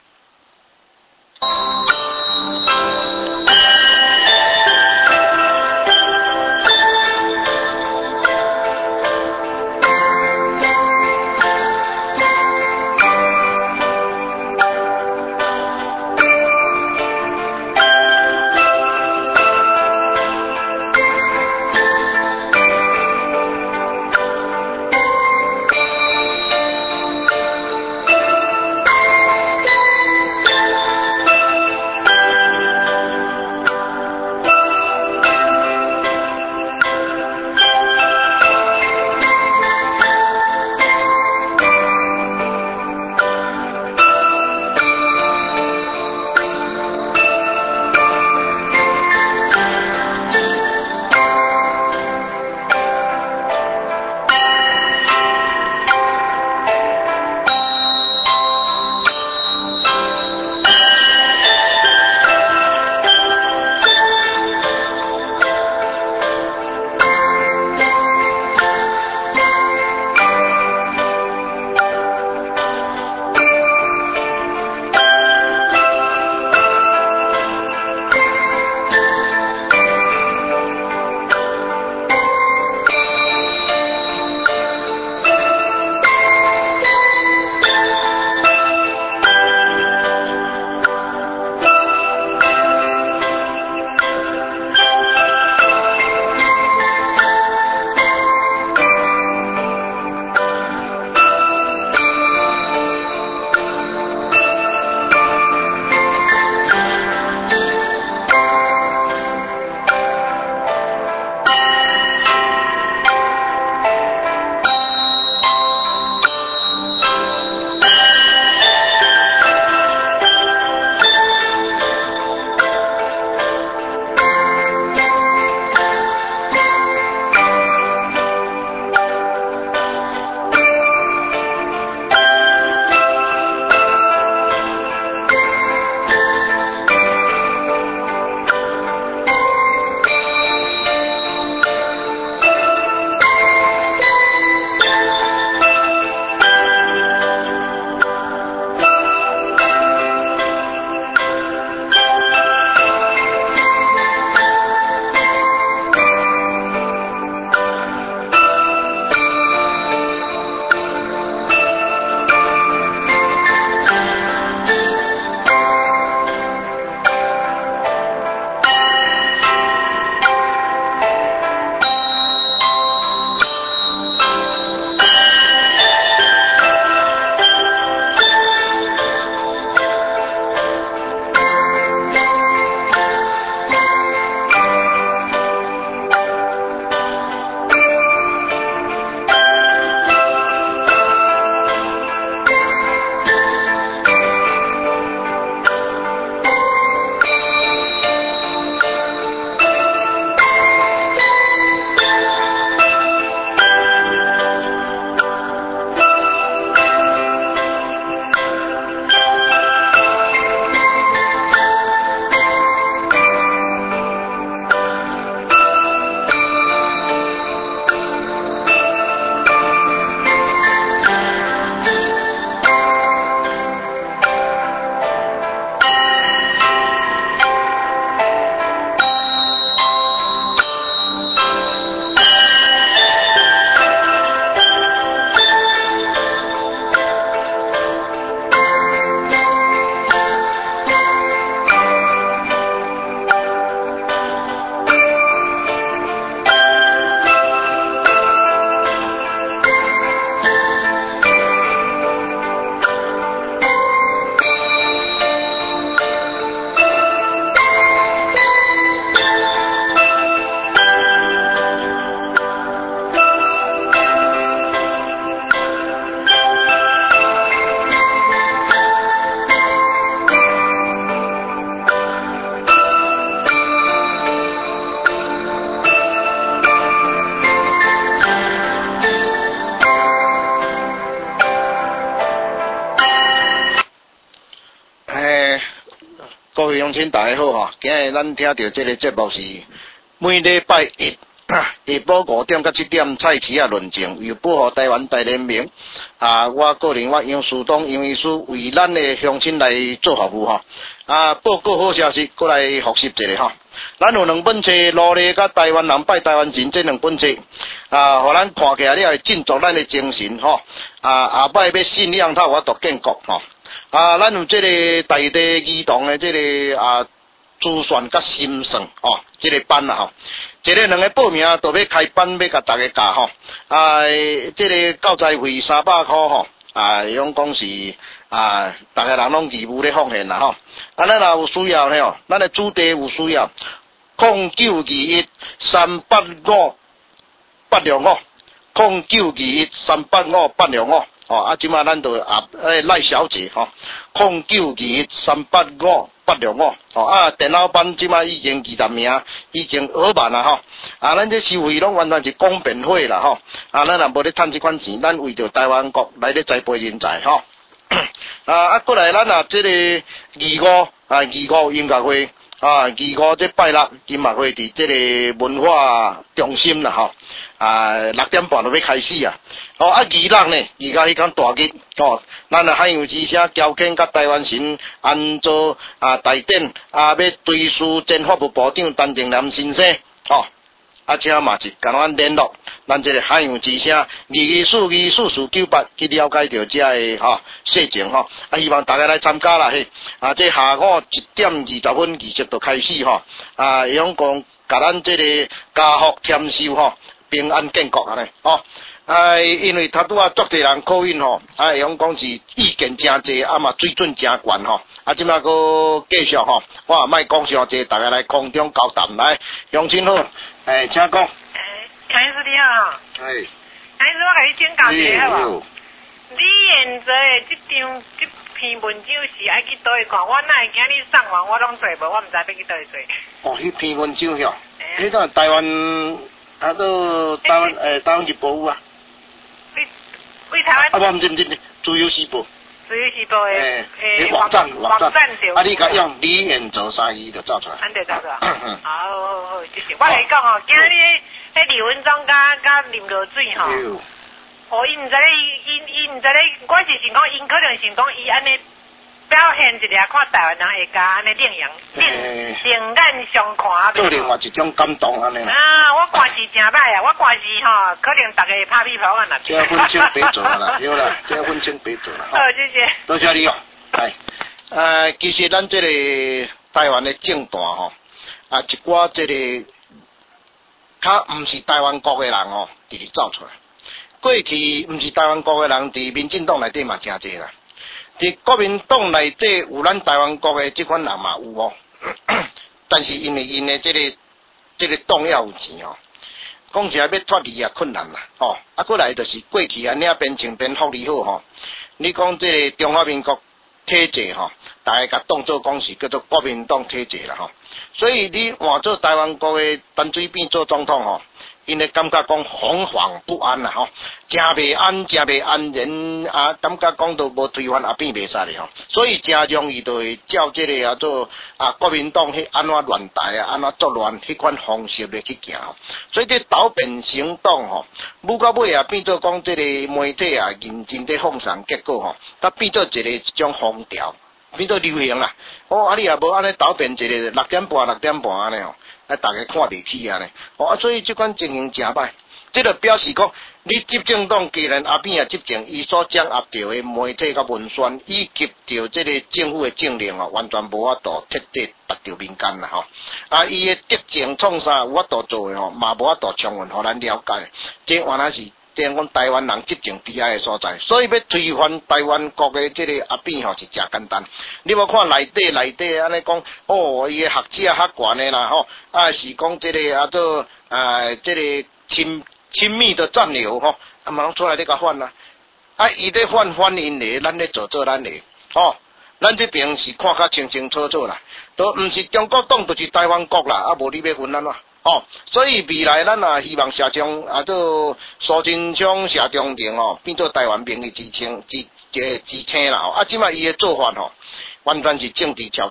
乡亲大家好吼，今日咱听到这个节目是每礼拜一下晡五点到七点蔡奇啊论证，由保护台湾大联盟啊，我个人我杨树东杨医师为咱的乡亲来做服务吼。啊，报告好消息，过来复习一下吼。咱有两本册，努力甲台湾人拜台湾神这两本册啊，互咱看起来了会振作咱的精神吼。啊，下摆要信仰他我读建国吼。啊，咱有这个在地儿童的这个啊珠算甲心算哦，这个班啊吼。这个两个报名都要开班，要甲大家教吼。啊，这个教材费三百块吼。啊，用讲是啊，大家人拢义务咧奉献啦吼。啊，咱若有需要呢吼，咱的主题有需要，零九二一三八五八六五，零九二一三八五八六五。哦，啊，即马咱就啊，诶，赖小姐吼，零九二一三八五八六五。哦，啊，电脑班即马已经二十名，已经额满啦吼。啊，咱这收费拢完全是公平费啦吼。啊，咱若无咧趁即款钱，咱为着台湾国来咧栽培人才吼。啊，啊，过来咱啊，这个二五啊，二五音乐会啊，二五这拜六音乐会伫这个文化中心啦吼。啊，六点半就要开始啊！哦，啊，二六呢，而家迄天大日哦，咱啊海洋之声交警甲台湾神安做啊大典啊，要追诉前法务部长陈定南先生哦，啊，请嘛是甲咱联络，咱这个海洋之声二二四二四四九八去了解到这个吼事情吼，啊，希望大家来参加啦嘿！啊，这下午一点二十分仪式就开始吼，啊，用讲甲咱这个家福添寿吼。平安建国安尼哦，啊，因为他拄啊足侪人考运吼，啊，用讲是意见真济，啊嘛水准真悬吼，啊，即马个继续吼，我也莫讲伤济，大家来空中交谈来，乡亲好，诶，请讲。 诶，陈医师你好。 哎。 陈医师，我甲你请教一下好无？你现在即张即篇文章是爱去倒去看？我哪会今日上网我拢做无，我毋知要去倒去做。 哦，迄篇文章哟，迄个台湾。啊，都台湾诶，台湾日报有啊。 为为台湾。 啊，不，毋是毋是，自由时报。 自由时报诶诶网站网站对。 啊，你甲用李彦哲三字就走出来。 安对走出来。好好好，谢谢。我来讲吼，今日迄李文忠甲甲林落水吼，哦，伊毋知咧，伊伊毋知咧，我是想讲，因可能想讲伊安尼。表现一下，看台湾人会甲安尼令人令令眼相看。 做另外一种感动安尼。 啊，我看是真歹啊！我看是吼，可能大家会拍屁股啊啦。 这分清白做啦，对啦，这分清白做啦。 好，谢谢。 多谢你哦。系，呃，其实咱这个台湾的政坛吼，啊，一寡这个，较毋是台湾国的人哦，直直走出来。过去毋是台湾国的人，伫民进党内底嘛真济啦。伫国民党内底有咱台湾国的即款人嘛有哦，但是因为因的即、這个即、這个党要有钱哦，讲起来要脱离也困难啦哦，啊过来就是过去安尼啊边情边福利好吼，你讲即个中华民国体制吼，大家甲当做讲是叫做国民党体制啦吼，所以你换做台湾国的陈水扁做总统吼。因为感觉讲惶惶不安啦吼，真袂安，真袂安人啊，感觉讲都无推翻也变袂煞哩吼，所以真容易就会照这个啊做啊国民党去安怎乱台啊，安怎作乱迄款方式来去行，所以这倒变行动吼，舞到尾啊变做讲这个媒体啊认真在放送，结果吼，它变做一个一种风调，变做流行啦。哦，啊你也无安尼倒变一个六点半六点半安尼吼。啊，大家看袂起啊呢，哦，啊，所以即款情形真歹，这就表示讲，你执政党既然阿扁啊执政，伊所掌握到的媒体甲文宣，以及着这个政府的政令啊，完全无法度彻底达到民间啦吼。啊，伊的德政创啥有法度做的吼，嘛无法度充分互咱了解，这原来是。即讲台湾人执政悲哀的所在，所以要推翻台湾国的这个阿扁吼是真简单。你无看内底内底安尼讲，哦，伊的学者较悬的啦吼，啊是讲这个啊做啊这个亲亲密的战友吼，啊马上出来咧甲反啦，啊伊咧反反因咧，咱咧做做咱咧，吼。咱这边是看较清清楚楚啦，都毋是中国党，就是台湾国啦，啊无你要分咱啦。哦，所以未来咱也希望社长啊，做苏贞昌社中庭哦，变做台湾名义支撑支支支撑啦。啊，即摆伊的做法吼，完全是政治操作。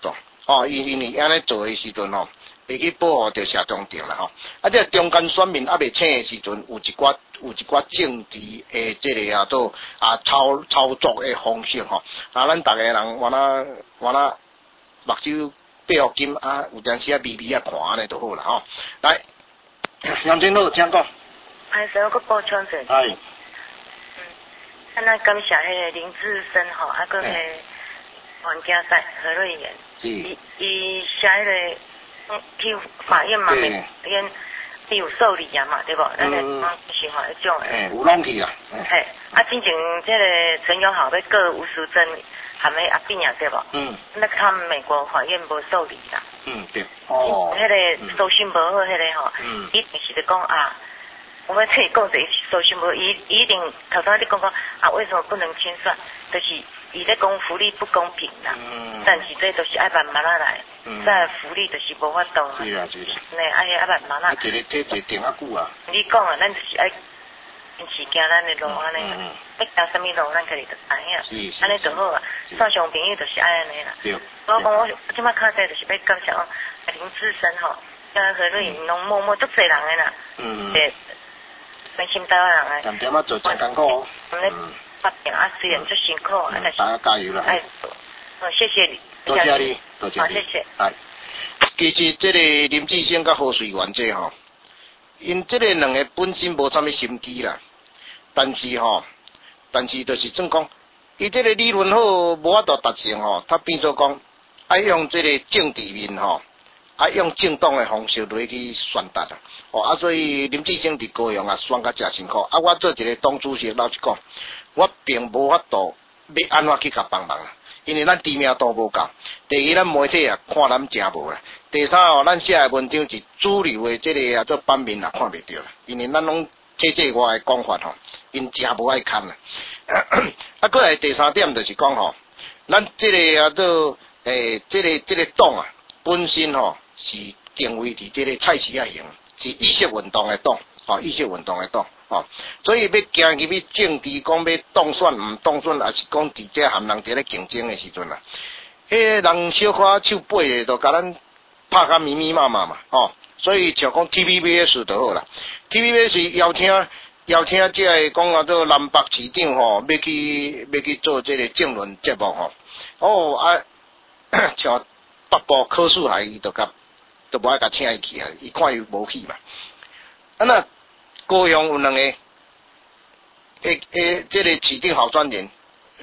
哦，因因为安尼做诶时阵吼，会去保护着社中庭啦吼。啊，这中间选民还未请诶时阵，有一寡有一寡政治诶，这个啊做啊操操作诶方式吼。啊，咱逐个人我那我那目睭闭目金啊，有阵时啊微微啊看安尼就好啦吼。来，杨金路请讲。 哎，所以我个补充者。 哎。 嗯，啊，那感谢迄个林志深吼，啊个迄王家赛何瑞妍，伊伊写迄个嗯去法院嘛，免免伊有受理啊嘛，对无？咱个是吼一种诶。 有拢去啦。 嘿，啊，之前这个陈友豪要告吴淑珍含迄阿扁啊，对无？嗯。那他们美国法院无受理啦。 嗯，对。哦。 迄个收讯无好，迄个吼，一定是咧讲啊。我们这里讲者收讯无，伊一定头头你讲讲啊，为什么不能清算？就是伊咧讲福利不公平啦。嗯。但是这都是爱慢慢来，嗯。在福利就是无法度啊。 是啊，是啊。 呢，爱爱慢慢来。 啊，一个体制定啊久啊。 你讲啊，咱就是爱坚持行咱的路安尼啦。要行什么路，咱家己就知影。安尼就好啊。线上朋友就是爱安尼啦。对。我讲我即摆卡在就是要感谢哦，林志深吼，甲何瑞莹拢默默足侪人的啦。嗯。对。关心台湾人诶， 点点啊做真艰苦哦。 嗯，发展啊，虽然足辛苦，啊，但是大家加油啦！ 哎，哦，谢谢你， 多谢你，多谢你， 谢谢。 哎，其实这个林志胜甲何瑞元这吼，因这个两个本身无啥物心机啦，但是吼，但是就是怎讲，伊这个理论好，无法度达成吼，他变做讲爱用这个政治面吼。啊，用正当的方式来去宣达啦，哦啊，所以林志胜伫高雄啊，选甲真辛苦。啊，我做一个党主席，老实讲，我并无法度要安怎去甲帮忙啦，因为咱知名度无够。第二，咱媒体啊看咱真无啦。第三哦，咱写的文章是主流的这个啊做版面啊看袂到啦，因为咱拢这这我的讲法吼，因真无爱看啦。啊，过来第三点就是讲吼，咱这个啊做诶，这个这个党啊本身吼。是定位伫这个菜市啊型，是意识运动的党，哦，意识运动的党，哦，所以要行入去政治，讲要当选唔当选，也是讲伫这含人伫咧竞争的时阵啦，迄个人小可手背的，都甲咱拍甲密密麻麻嘛，哦，所以像讲 T V B S 就好啦 ，T V B S 邀请邀请这个讲啊，做南北市长吼，要去要去做这个政论节目吼，哦啊，像北部科数海伊就甲。都无爱甲请伊去啊！伊看伊无去嘛。啊那高雄有两个，诶诶，这个市长候选人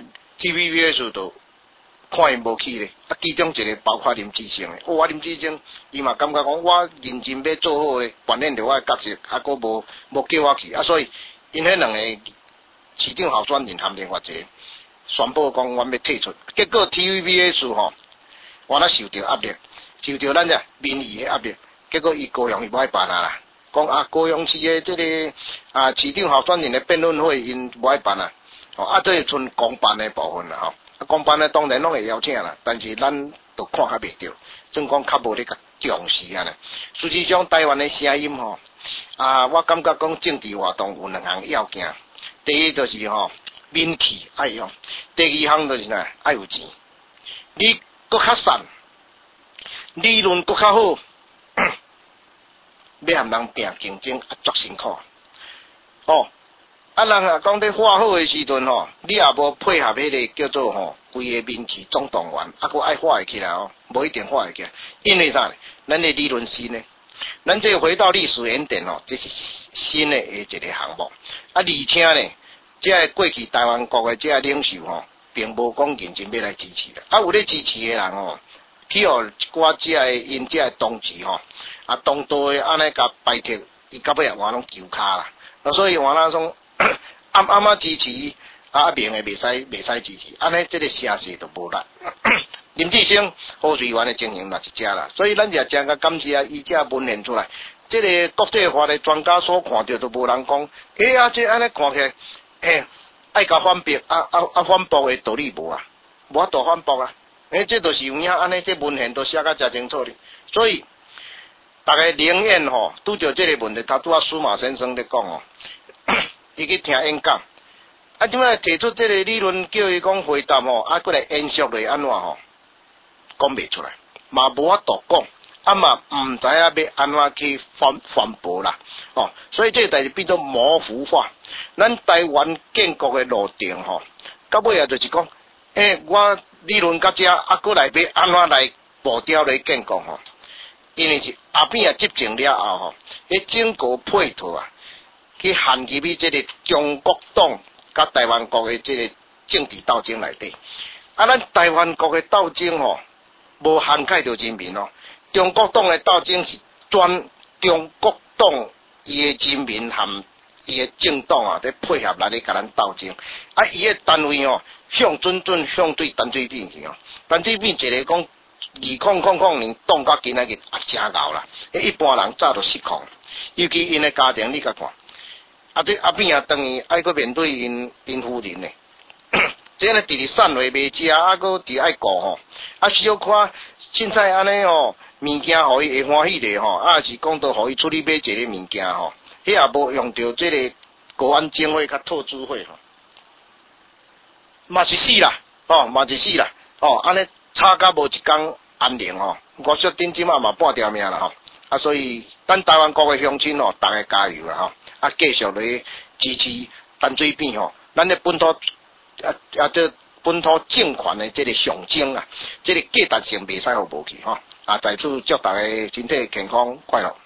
T V B S 都看伊无去咧。啊，其中一个包括林志胜诶，我林志胜伊嘛感觉讲我认真要做好诶，扮演着我诶角色，啊，佫无无叫我去啊，所以因迄两个市长候选人含另外一个宣布讲我要退出，结果 T V B S 吼，我那受着压力。受到咱只民意的压力，结果伊高雄伊无爱办啊啦，讲啊高雄市的这个啊市长候选人的辩论会因无爱办啊，哦啊这剩公办的部分啦吼，啊公办的当然拢会邀请啦，但是咱都看较袂到，总讲较无咧甲重视啊啦。事实上台湾的声音吼，啊我感觉讲政治活动有两项要件，第一就是吼民气爱用，第二项就是呢爱有钱，你搁较散。理论搁较好，要含人拼竞争啊，足辛苦。哦，啊人啊讲伫画好的时阵吼，你也无配合迄个叫做吼规个民气总动员，啊佫爱画会起来哦，无一定画会起来。因为啥？咱的理论新呢，咱这回到历史原点哦，这是新的一个项目。啊，而且呢，这过去台湾国的这领袖吼，并无讲认真要来支持的。啊，有咧支持的人哦。去互一寡只个因只个同志吼，啊当道诶安尼甲拜托，伊到尾也我拢求卡啦。啊，所以我那种暗暗啊支持，啊明诶袂使袂使支持，安尼即个声势就无力。林志胜何瑞元诶经营嘛是遮啦，所以咱也真个感谢伊遮文献出来，即、这个国际化诶专家所看到都无人讲，哎啊即安尼看起来，诶爱甲反驳啊啊啊反驳诶道理无啊，无法度反驳啊。诶，这都是有影，安尼这文献都写甲真清楚哩。所以，大家宁愿吼拄着这个问题，他拄啊司马先生咧讲哦，伊去听演讲，啊，即摆提出这个理论，叫伊讲回答吼，啊，过来延续来安怎吼，讲袂出来。 嘛无法度讲，啊嘛毋知影要安怎去反反驳啦，哦，所以这个代志变做模糊化。咱台湾建国的路程吼，到尾啊就是讲，诶、欸，我理论到遮，啊，过来要安怎来步调来建国吼？因为是阿扁啊执政了后吼，迄整个配套啊，去限入去这个中国党甲台湾国的这个政治斗争内底。啊，咱台湾国的斗争吼，无涵盖到人民哦。中国党的斗争是专中国党伊的人民含伊的政党啊，在配合来咧甲咱斗争。啊，伊的单位哦，向准准向对陈水扁去哦，陈水扁一个讲。二零零零年当到今仔日也真熬啦，一般人早就失控，尤其因的家庭，你甲看，啊对阿扁啊，等于爱去面对因因夫人呢，即个直直散落袂食，啊搁直爱顾吼，啊小看凊彩安尼吼，物件互伊会欢喜咧吼，啊是讲到互伊出去买一个物件吼，迄也无用到即个国安警卫甲特助会吼，嘛是死啦，哦嘛是死啦，哦安尼差甲无一工。安宁吼，我说顶即马嘛半条命啦吼，啊所以咱台湾国的乡亲吼，大家加油啦吼，啊继续咧支持陈水扁吼，咱的本土啊啊这本土政权的这个象征啊，这个价值性袂使互无去吼，啊在此祝大家身体健康快乐。